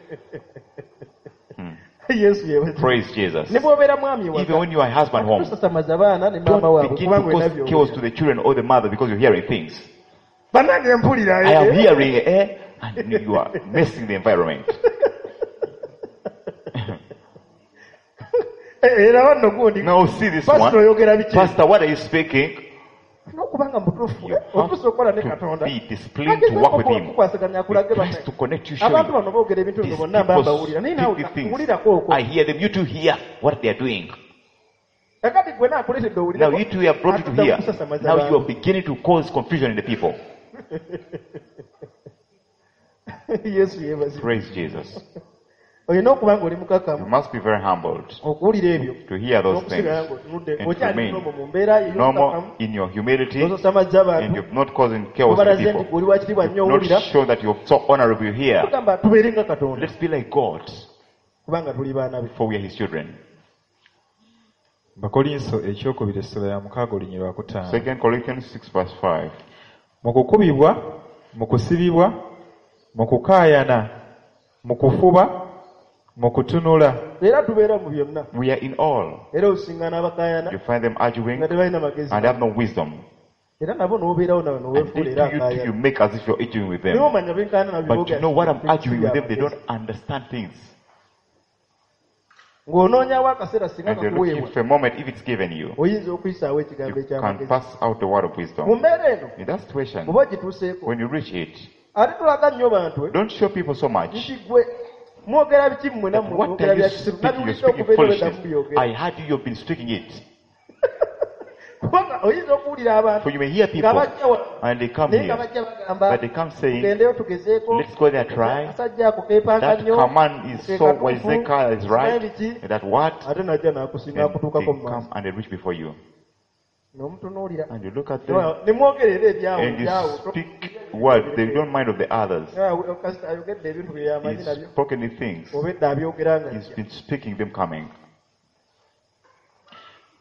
Hmm. Praise Jesus. Even when you are a husband home, don't begin to cause chaos to the children or the mother because you're hearing things. I am hearing, eh? And you are messing the environment. Now see this one. Pastor, what are you speaking? You have to be displayed to work with him. He tries to connect you, show you. These people speak things. I hear them. You two hear what they are doing. Now you two are brought you to hear. Now you are beginning to cause confusion in the people. Praise Jesus. You must be very humbled to hear those things and to remain normal in your humility, and you're not causing chaos to people. You've not shown that you're so honorable here. Let's be like God, for we are His children. Second Corinthians six verse five. Mukukubibwa, mukusibibwa, mukukayana, mukufuba, mukutunula. We are in all. You find them arguing and have no wisdom. And you, you make as if you're arguing with them. But you know what I'm arguing with them, they don't understand things. And they're looking for a moment, if it's given you, you can pass out the word of wisdom. In that situation, when you reach it, don't show people so much. What are you speaking? You're speaking foolishness. I heard you, you've been speaking it. For you may hear people and they come here, but they come saying, let's go there, try. That command is so Wazeka is right. That what? And they come and they reach before you. And you look at them and you speak words. They don't mind of the others. He's spoken the things. He's been speaking them coming.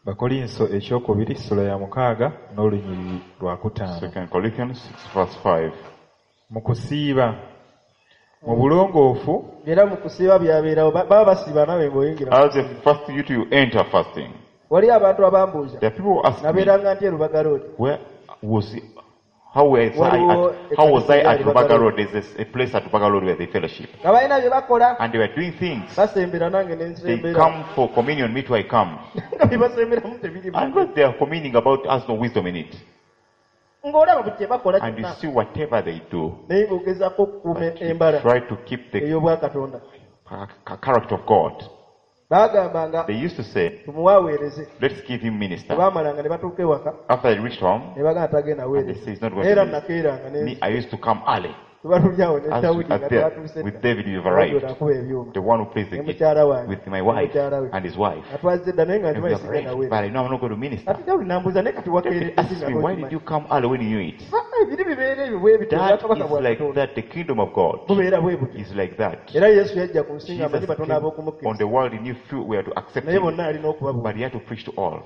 Bakolinso ekyokubiri ssula ya mukaaga n'olunyiriri lwa kutaano. Second Corinthians six verse five. Mu kusiiba mu bulongoofu era mu kusiiba byabeerawo baba basiiba nawe ng'oyingira. As a fast you to enter fasting. Wali abantu abambuuza. There are people who ask me. Nabeeranga nti e Rubaga Road. Where was it? How was I at, how was I at Rubaga Road? There's a place at Rubaga Road where they fellowship. And they were doing things. They come for communion, me too I come. And what they are communing about has no wisdom in it. And you see whatever they do, they try to keep the character of God. They used to say, let's give him minister. After they reached home, and they say he's not going to be. Me, I used to come early. As, as there, with David, you've arrived. The one who plays the guitar with my wife and his wife. And we have arrived, but I know I'm not going to minister. David asks me, why did you come early when you knew it? That is like that. The kingdom of God is like that. Jesus came on the world, he knew few were to accept him, but he had to preach to all.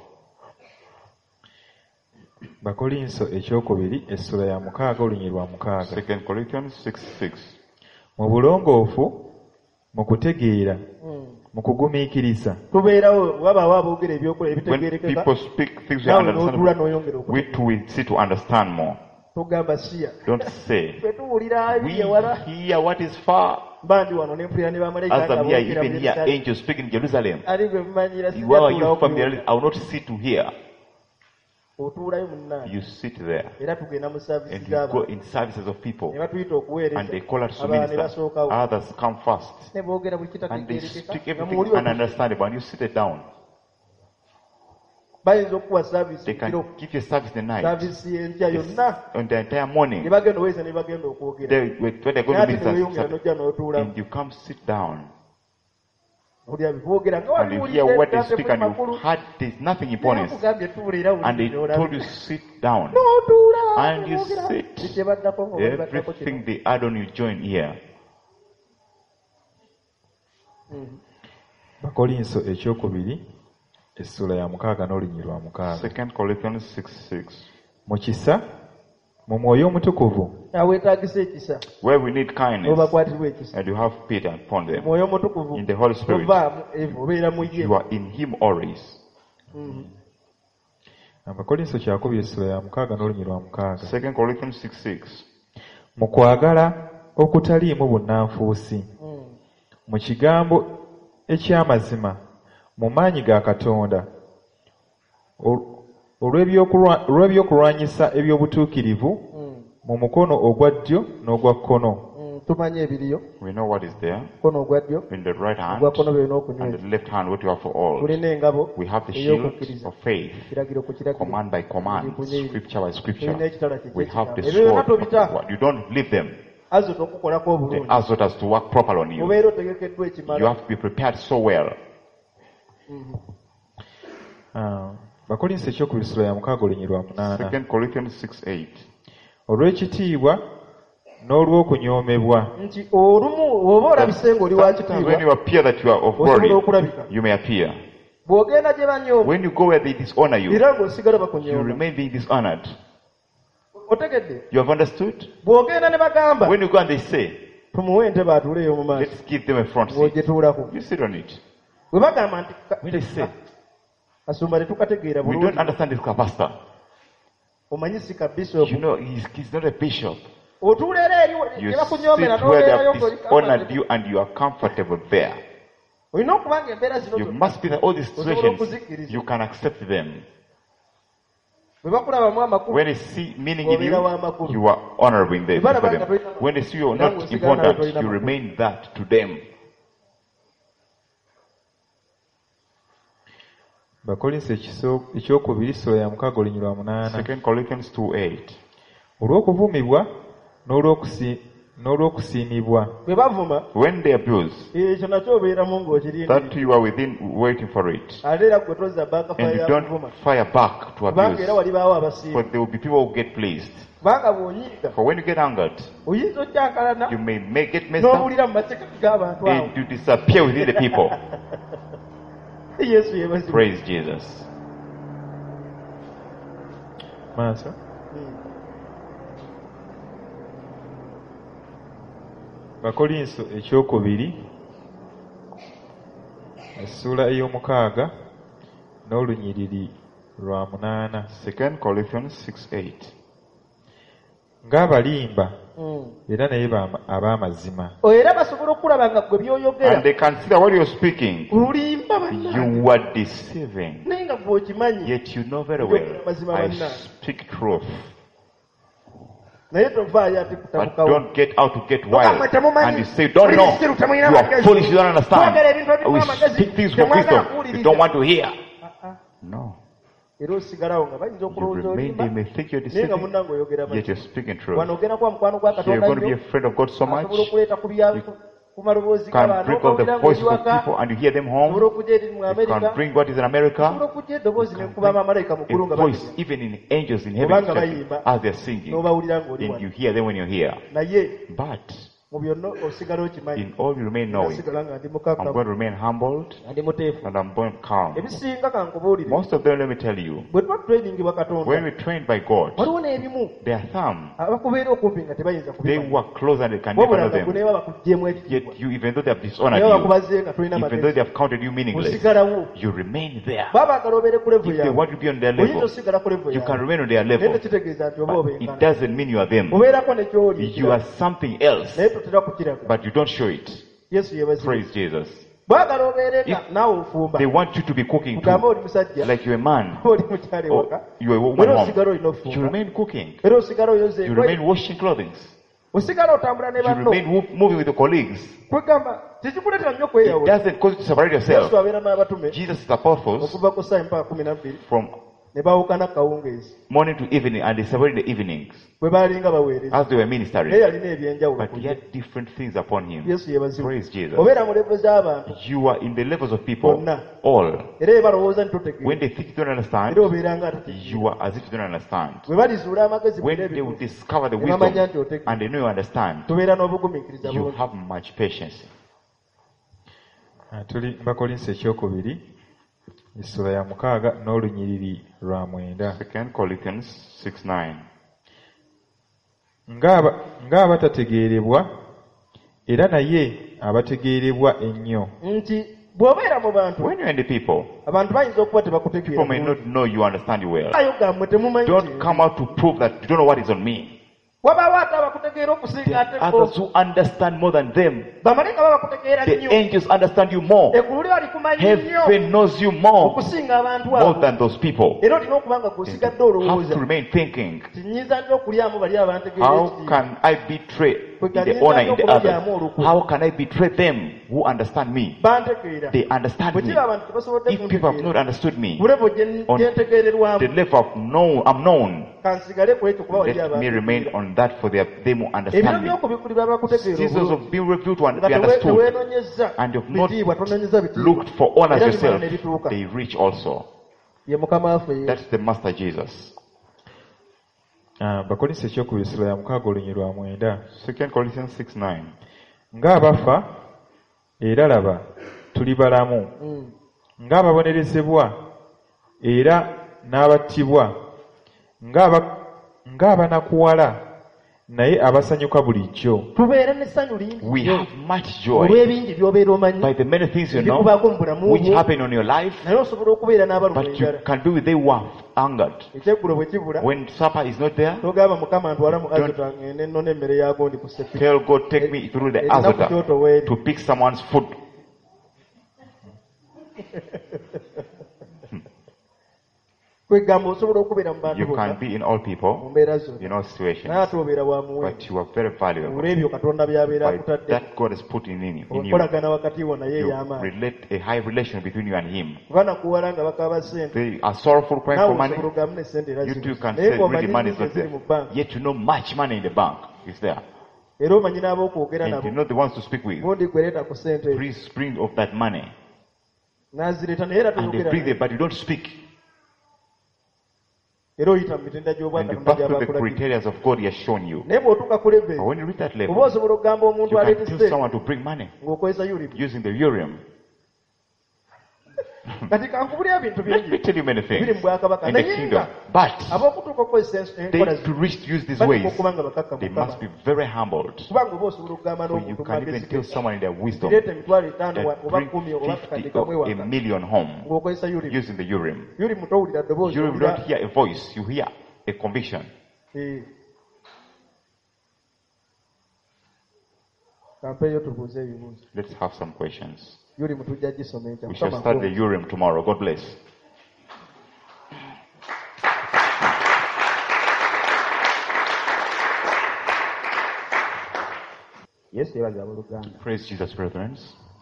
Bakolinso ekyokubiri essula ya mukaaga olunyiriri lwa mukaaga. Second Corinthians six six. Mu bulongoofu, mu kutegeera, mu kugumiikiriza. Tubeerawo wabaawo aboogera ebyokola When ebitegeerekeka. people speak things we understand, we too will see to understand more. Tugamba siya. Don't say. We hear what is far. Bandi wano ne mpulira ne bamalayika. As I'm here, even here, angels speak in Jerusalem. You are you familiar? I will not sit to hear. You sit there and you go in services of people and they call us to minister. Others come first and they speak everything ununderstandable and you sit it down. They can give you service the night, yes, on the entire morning. They, when they're going to minister and you come sit down. And you hear what they speak and you heard there's nothing important. And they told you sit down. And you sit. Everything they add on you join here. Bakolinso ekyokubiri essula ya mukaaga n'olunyiriri lwa mukaaga. Second Corinthians six six. Mu kisa mu mwoyo omutukuvu. Where we need kindness and you have pity upon them. In the Holy Spirit, you are in him always. Abakolinso kyakubiri essula ya mukaaga n'olunyiriri lwa mukaaga. Second Corinthians six six. Mu kwagala okutaliimu bunnanfuusi, mu kigambo eky'amazima, mu maanyi ga Katonda, olw'ebyokulwanyisa eby'obutuukirivu, mu mukono ogwa ddyo n'ogwa kkono. We know what is there in the right hand and the left hand, what you have for all. We have the shield of faith, command by command, scripture by scripture. We have the sword. You don't leave them. The azot has to work properly on you. You have to be prepared so well. Bakolinso ekyokubiri essula ya mukaaga olunyiriri lwa munaana. Second Corinthians six eight. Olw'ekitiibwa n'olw'okunyoomebwa. Nti olumu oba olabise ng'oli wa kitiibwa. When you appear that you are of glory, you may appear. Bw'ogenda gye banyooma. When you go where they dishonor you, era ng'osigala bakunyooma. you remain being dishonored. Otegedde? You have understood? Bw'ogenda ne bagamba. When you go and they say, tumuwe entebe atuuleyo mu maaso. Let's give them a front seat. You sit on it. Bwe bagamba nti. When they say, asumba tetukategeera bulungi. We don't understand this pastor. Omanyi si ka bishop. You know, he's, he's not a bishop. You sit where they have dishonored you and you are comfortable there. You must be in all these situations, you can accept them. When they see meaning in you, you are honoring them. When they see you are not important, you remain that to them. Bakolinso ekyokubiri essula ya mukaaga olunyiriri lwa munaana. Second Corinthians two eight. Olw'okuvumibwa n'olw'okusiimibwa. When they abuse, that you are within waiting for it. And you don't fire back to abuse. For there will be people who get pleased. For when you get angered, you may make it messed up and you disappear within the people. Praise Jesus. Maaso. Bakolinso ekyokubiri essula ey'omukaaga n'olunyiriri lwa munaana. Second Corinthians six eight. Ng'abalimba era naye ab'amazima. And they consider what you're speaking. You are deceiving. Yet you know very well I speak truth. But don't get out to get wild. And you say, don't know. You are foolish, you don't understand. We speak things for wisdom. You don't want to hear. No. You remain, they may think you're deceiving, yet you're speaking truth. So you're going to be afraid of God so much, you can bring all the voices of people and you hear them home. You can bring what is in America. A voice, even in angels in heaven, as they're singing, and you hear them when you're here. But in all you remain knowing, I'm going to remain humbled and I'm going to calm. Most of them, let me tell you, when we're trained by God, their thumb, they work closer and they can never know them. Yet you, even though they have dishonored you, even though they have counted you meaningless, you remain there. If they want to be on their level, you can remain on their level. But it doesn't mean you are them. You are something else. But you don't show it. Praise Jesus. If they want you to be cooking too, like you're a man or you're a woman home, you remain cooking. You remain washing clothing. You remain moving with your colleagues. It doesn't cause you to separate yourself. Jesus' apostles from morning to evening, and they separated the evenings as they were ministering. But he had different things upon him. Praise Jesus. You are in the levels of people, all. When they think you don't understand, you are as if you don't understand. When they will discover the wisdom and they know you understand, you have much patience. Essula ya mukaaga n'olunyiriri lwa mwenda. Second Corinthians six nine. Ng'abatategeerebwa era naye abategeerebwa ennyo. Nti bw'obeera mu bantu, when you're in the people, abantu bayinza okuba tebakutegeera. People may not know you understand you well. Don't come out to prove that you don't know what is on me. There are others who understand more than them. The angels understand you more. Heaven knows you more, more than those people. You have to remain thinking, how can I betray the honor in the others? How can I betray them who understand me? They understand me. If people have not understood me, on the level of know, I'm known, let me remain on that for their, them who understand me. Seasons of being revealed to be understood, and you've not looked for honors yourself, they reach also. That's the Master Jesus. Second Corinthians six nine. Ng'abafa era laba tuli balamu, ng'ababonerezebwa era n'abattibwa, ng'abanakuwala naye abasanyuka bulijjo. We have much joy by the many things you know which happen on your life, but you can do with they who are angered. When supper is not there, don't tell God, take me through the Azota to pick someone's food. You can be in all people, in all situations, but you are very valuable. But that God has put in you, in you, you relate a high relation between you and Him. They are sorrowful, crying for money. You too can say really money is not there. Yet you know much money in the bank is there. And you know the ones to speak with. Please bring of that money. And they bring it, but you don't speak. And you pass through the criteria of God He has shown you. But when you reach that level, you can tell someone to bring money using the Urim. Let me tell you many things in the kingdom. But they, to reach to use these ways, they must be very humbled. For you can even tell someone in their wisdom that bring fifty or a million home using the Urim. Urim, you don't hear a voice, you hear a conviction. Let's have some questions. We shall start the Urim tomorrow. God bless. Yes, praise Jesus, brethren.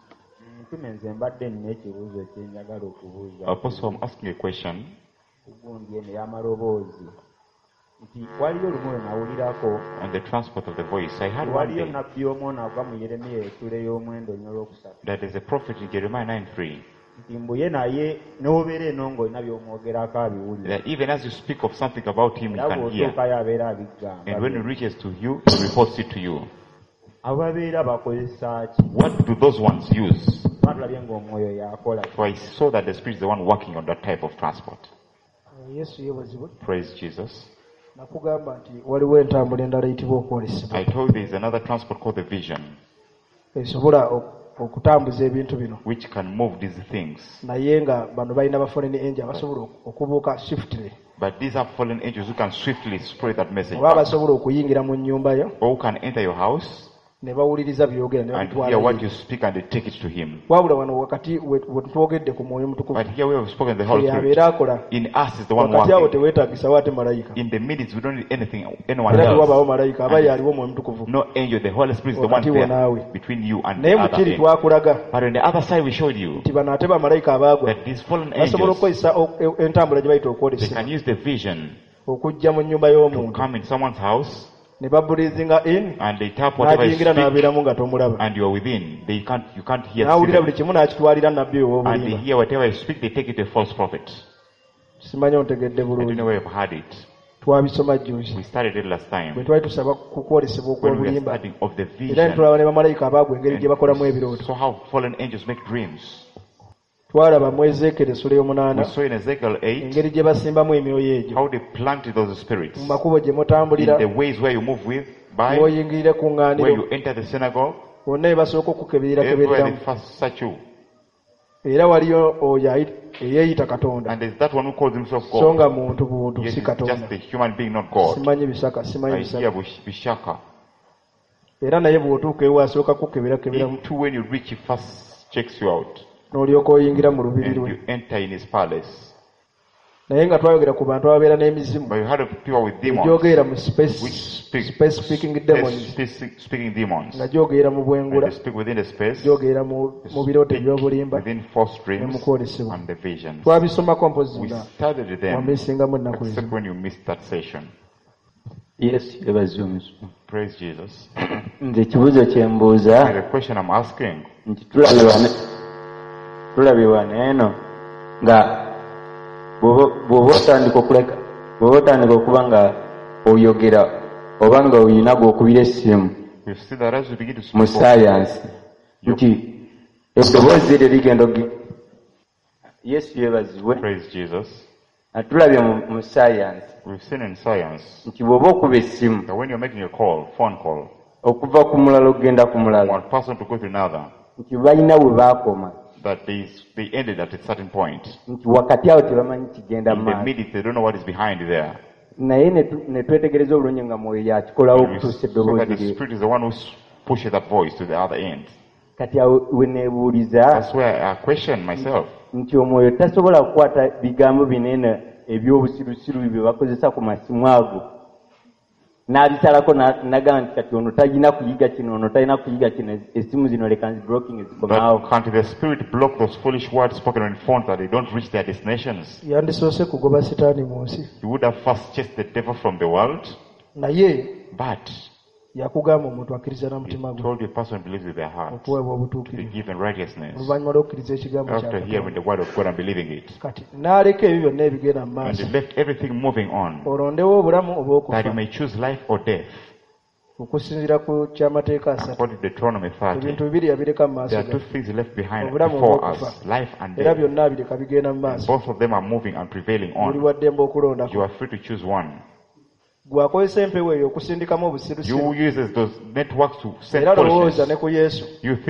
Apostle, I'm asking a question. On the transport of the voice, I heard one day that there's a prophet in Jeremiah nine three. That even as you speak of something about him, he can hear. And when it reaches to you, he reports it to you. What do those ones use? So I saw that the Spirit is the one working on that type of transport. Praise Jesus. I told you there is another transport called the vision, which can move these things. But these are fallen angels who can swiftly spread that message back. Or who can enter your house and hear what you speak and they take it to him. But here we have spoken the Holy Spirit. In us is the one working. In the midst we don't need anything, anyone else. No angel, the Holy Spirit is the one there between you and the other end. But on the other side we showed you that these fallen angels, they can use the vision to come in someone's house and they tap whatever you speak, and you are within. They can't, you can't hear. And they hear whatever you speak, they take it a false prophet. I don't know where you've heard it. We started it last time when we were studying of the vision. So how fallen angels make dreams. We saw in Ezekiel eight how they planted those spirits in the ways where you move with, by, where you enter the synagogue, everywhere they first search you. And there's that one who calls himself God. Yes, he's just a human being, not God. I hear Bishaka. He too, when you reach, he first checks you out. And you enter in his palace. But you heard of people with demons which speak, speaking demons, speaking demons. And they speak within the space, within false dreams and the visions. We studied them except when you missed that session. Yes, praise Jesus. The question I'm asking, tulabibwa neeno nga bw'oba otandika okuleka bw'oba otandika okuba nga oyogera oba nga oyina gw'okubira essimu mu sayansi nti eddoboozi eryo ligenda Yesu yeebazibwe. Tulabye mu sayansi nti bw'oba okuba essimu okuva ku mulala okugenda ku mulala nti balina bwe baakoma. That they they ended at a certain point. In the middle, they don't know what is behind there. So that the Spirit is the one who pushes that voice to the other end. That's where I question myself. n'abisalako n'agamba nti kati ono talina kuyiga kino ono talina kuyiga kino essimu zino leka nzibloking zikomaawo. Can't the Spirit block those foolish words spoken on phones that they don't reach their destinations? Yandisoose kugoba sitaani mu nsi. You would have first chased the devil from the world. Naye but yakugamba omuntu akkiriza n'omutima gwe. Told you a person believes with their heart. Okuweebwa obutuukirivu. To be given righteousness. Oluvannyuma lw'okkiriza ekigambo kya Katonda. After hearing the word of God and believing it. Kati n'aleka ebyo byonna ebigenda mu maaso. And he left everything moving on. Olondewo obulamu oba okufa. That you may choose life or death. okusinziira ku kyamateeka asatu ebintu bibiri yabireka mu maaso obulamu obw'okufa era byonna abireka bigenda mu maaso buli waddembe okulondako gwakozesa empewo eyo okusindikamu obusirusiru era lowooza ne ku Yesu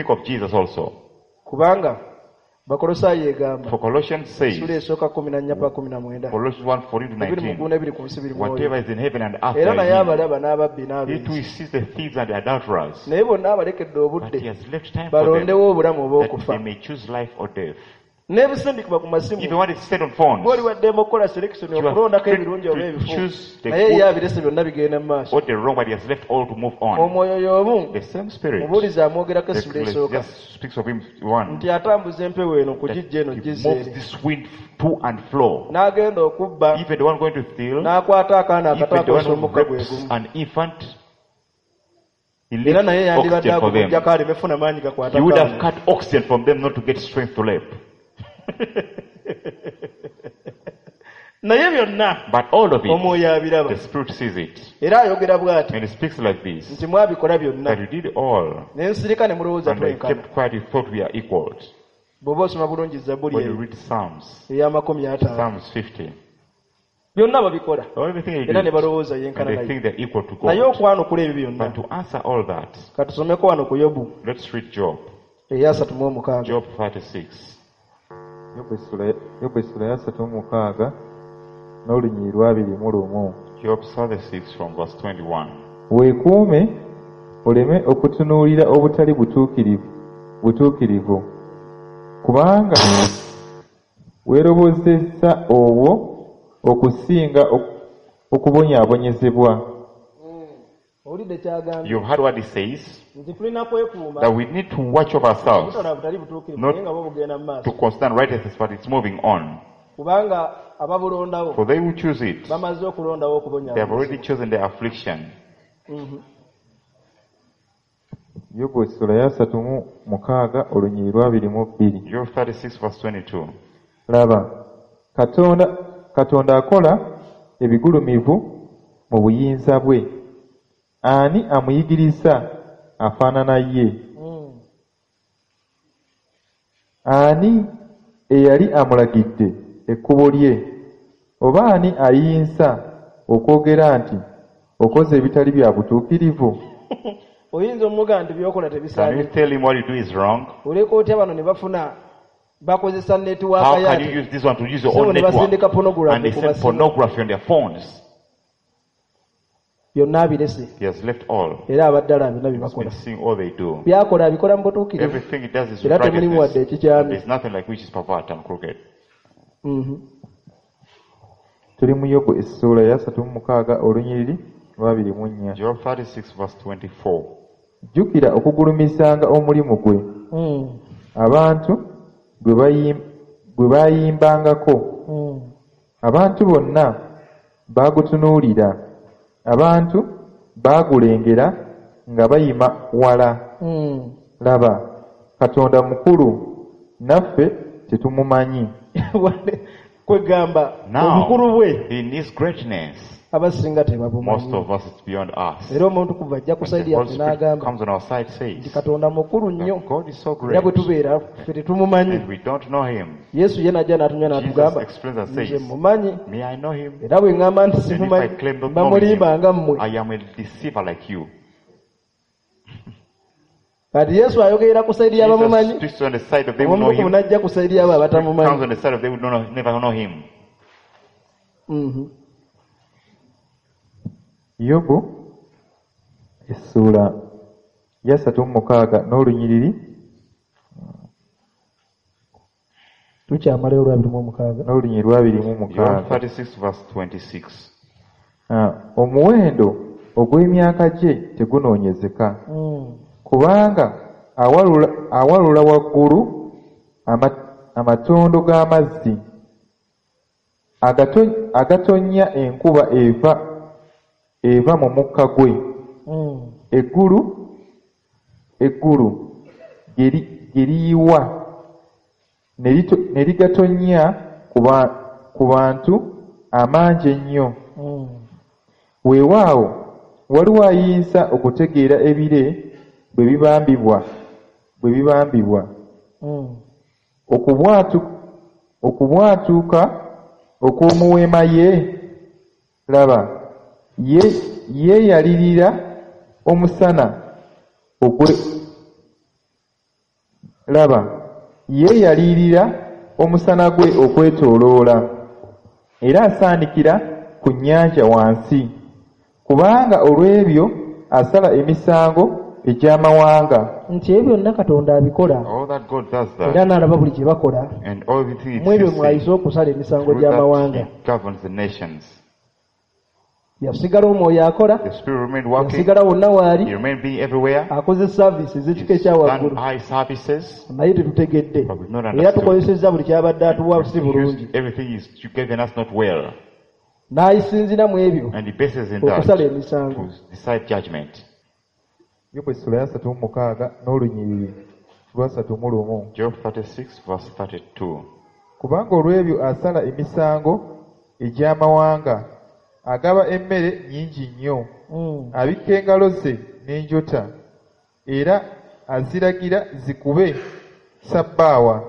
kubanga Bakolosaayi egamba sura esooka kumi na nnya pa kumi na mwenda ebiri mu ggulu n'ebiri ku nsi biri mwoyo era naye abalaba n'ababbi n'abenzi naye bonna abalekedde obudde balondewo obulamu obw'okufa n'ebisindikibwa ku masimu bw'oli waddembe okukola selection okulondako ebirungi oba ebifu naye ye abirese byonna bigenda mu maaso omwoyo y'omu mubuulizi amwogerako essula esooka nti atambuza empewo eno kugijja eno gizzeeri n'agenda okubba n'akwata akaana akato akozesa omukka gwe gumu era naye yandibadde akugujjako aleme funa maanyi gakwata naye byonna omwoyo abiraba era ayogera bw'ati nti mwabikola byonna ne nsirika ne mulowooza twenkana bw'oba osoma bulungi Zabbuli ey'amakumi ataano byonna babikola era ne balowooza yenkana naye naye okwanukula ebyo byonna katusomeko wano ku Yobu eyasatu mu omukaaga Yobu essula ya ssatu mu mukaaga n'olunyiriri lw'abiri mu lumu. Weekuume oleme okutunuulira obutali butuukirivu butuukirivu kubanga weerobozesa obwo okusinga okubonyaabonyezebwa. You've heard what he says, that we need to watch over ourselves, not to consider righteousness, but it's moving on. For they who choose it, they have already chosen their affliction. Yobu essula ya ssatu mu mukaaga olunyiriri lw'abiri mu bbiri. Job thirty-six verse twenty-two. Laba, Katonda Katonda akola ebigulumivu mu buyinza bwe. Ani amuyigiriza afaanana ye? Ani eyali amulagidde ekkubo lye? Oba ani ayinza okwogera nti okoze ebitali bya butuukirivu? Oyinza omugamba nti byokola tebisaana. Can you tell him what you do is wrong? Oleka otya bano ne bafuna bakozesa network yaabwe. How can you use this one to use your own network and they send pornography on their phones? He has left all. He's been seeing all they do. Everything he does is with righteousness. There's nothing like which is perverted and crooked. Tuli mu Yobu essula ya ssatu mu mukaaga olunyiriri lw'abiri mu nnya. Job thirty-six verse twenty-four. Jjukira okugulumisanga omulimu gwe abantu gwe baayimbangako. Abantu bonna baagutunuulira. Abantu baagulengera nga bayima wala. Mm. Laba, Katonda mukulu naffe tetumumanyi. Kwegamba omukulu bwe in his greatness abasinga tebabumanyi. Most of us it's beyond us. Era omuntu kuva ajja kusaidia n'agamba comes on our side says nti Katonda mukulu nnyo. God is so great. Era bwe tubeera ffe tetumumanyi. And we don't know him. Yesu ye najja n'atunya n'atugamba nze mumanyi. Me I know him. Era bwe ngamba nti simumanyi bamulimba nga mmwe. I am a deceiver like you. Kati Yesu ayogerera ku saidi y'abamumanyi. Jesus on the side of them who know him. Najja ku saidi y'abo abatamumanyi. Comes on the side of them who don't never know him. Mhm. Yobu essula ya ssatu mu mukaaga n'olunyiriri tukyamalayo olwabiri mu mukaaga n'olunyiriri lwabiri mu mukaaga. thirty-six verse twenty-six. Omuwendo ogw'emyaka gye tegunoonyezeka. Mm. Kubanga awalula awalula waggulu amatondo g'amazzi agatonya enkuba eva eva mu mukka gwe. Mm. Eggulu eggulu geriyiwa ne ligatonya ku bantu amangi ennyo. Mm. Weewaawo waliwo ayinza okutegeera ebire bwe bibambibwa bwe bibambibwa okubwatu okubwatuka okw'omuweema ye. Laba ye yeeyalirira omusana ogwe laba yeeyalirira omusana gwe okwetooloola era asaanikira ku nnyanja wansi, kubanga olw'ebyo asala emisango egy'amawanga. Nti ebyo byonna Katonda abikola era n'alaba buli kye bakola mu ebyo mwayise okusala emisango gy'amawanga. Yasigala omwoyo akola, yasigala wonna waali, akoze saavisi ez'ekika ekyawaggulu, naye tetutegedde era tukozesezza buli kyabadde atuwa si bulungi, n'ayisinzira mu ebyo okusala emisango. Yobu essula ya ssatu mu mukaaga n'olunyiriri lwa ssatu mu lumu. Kubanga olw'ebyo asala emisango egy'amawanga, agaba emmere nnyingi nnyo, abikka engalo ze n'enjota, era aziragira zikube sabbaawa.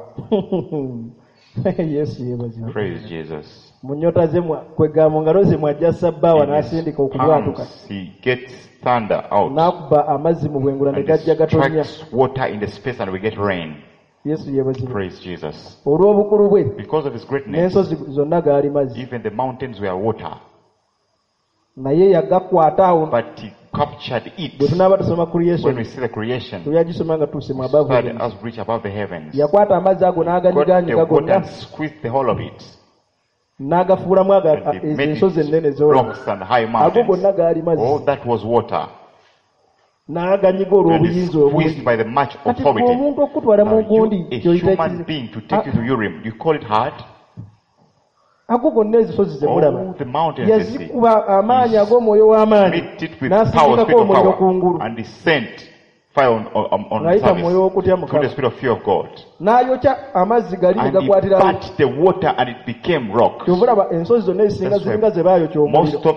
Yesu yeebazibwe. Mu nnyota ze kwegamba mu ngalo ze mw'ajja sabbaawa n'asindika okubwatuka. Thunder out. And it strikes water in the space and we get rain. Praise Jesus. Because of his greatness, even the mountains were water. But he captured it. When we see the creation, started us reach above the heavens. Got the water and squeezed the whole of it. N'agafuulamu ensozi ennene z'olaba all that was water. N'aganyiga olw'obuyinza obungi. Kati omuntu okutwala mu gundi human being to take you to Urim, you call it hard? Ago gonna ezisozi ze mulaba yazikuba amaanyi ag'omwoyo w'amaanyi n'asindikako omuliro kungulu n'ayita mu mwoyo w'okutya Mukama n'ayokya amazzi gali ne gakwatirawo. Kyovulaba ensozi zonna ezisinga ziringa ze baayokya omuliro,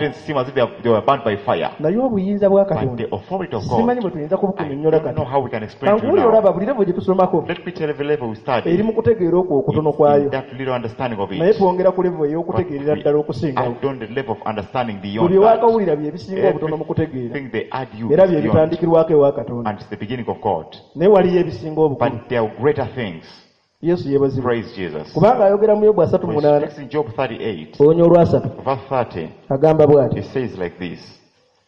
naye obuyinza bwa Katonda simanyi bwe tuyinza kubukunnyonnyola kati. Kankuwulire olaba buli level gye tusomako eri mu kutegeera okwo okutono kwayo, naye twongera ku level ey'okutegeerera ddala okusingawo. Buli waakawulira bye bisinga obutono mu kutegeera era bye bitandikirwako ewa Katonda. And it's the beginning of God. But there are greater things. Praise Jesus. When he speaks in Job thirty-eight, verse thirty, he says like this.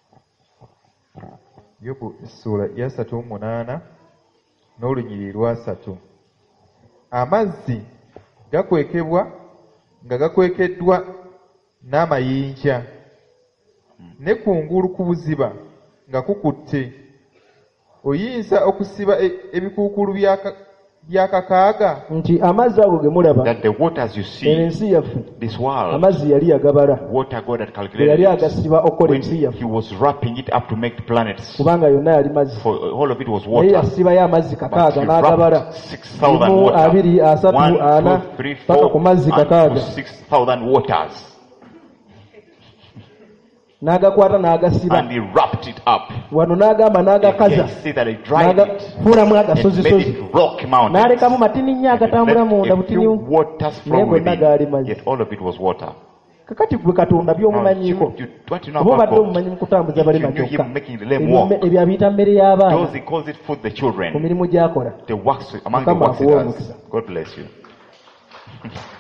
Yobu essula ya ssatu mu munaana n'olunyiriri lwa ssatu. Amazzi gakwekebwa nga gakwekeddwa n'amayinja, ne kungulu ku buziba nga kukutte. Oyinza okusiba ebikuukulu by'akakaaga nti amazzi ago ge mulaba ensi yaffe amazzi yali yagabala yali agasiba okukola ensi yaffe kubanga yonna yali mazzi, naye yasibayo amazzi kakaaga n'agabala limu abiri asatu ana paka ku mazzi kakaaga n'agakwata n'agasiba wano n'agamba n'agakaza n'agafuulamu agasozisozi n'alekamu matini nnyo agatambula munda butini naye gonna gaali mazzi. Kakati gwe Katonda by'omumanyiiko oba obadde omumanyi mu kutambuza balema kyokka ebyo abiyita mmere y'abaana ku mirimu gy'akola. Mukama akuwe omukisa.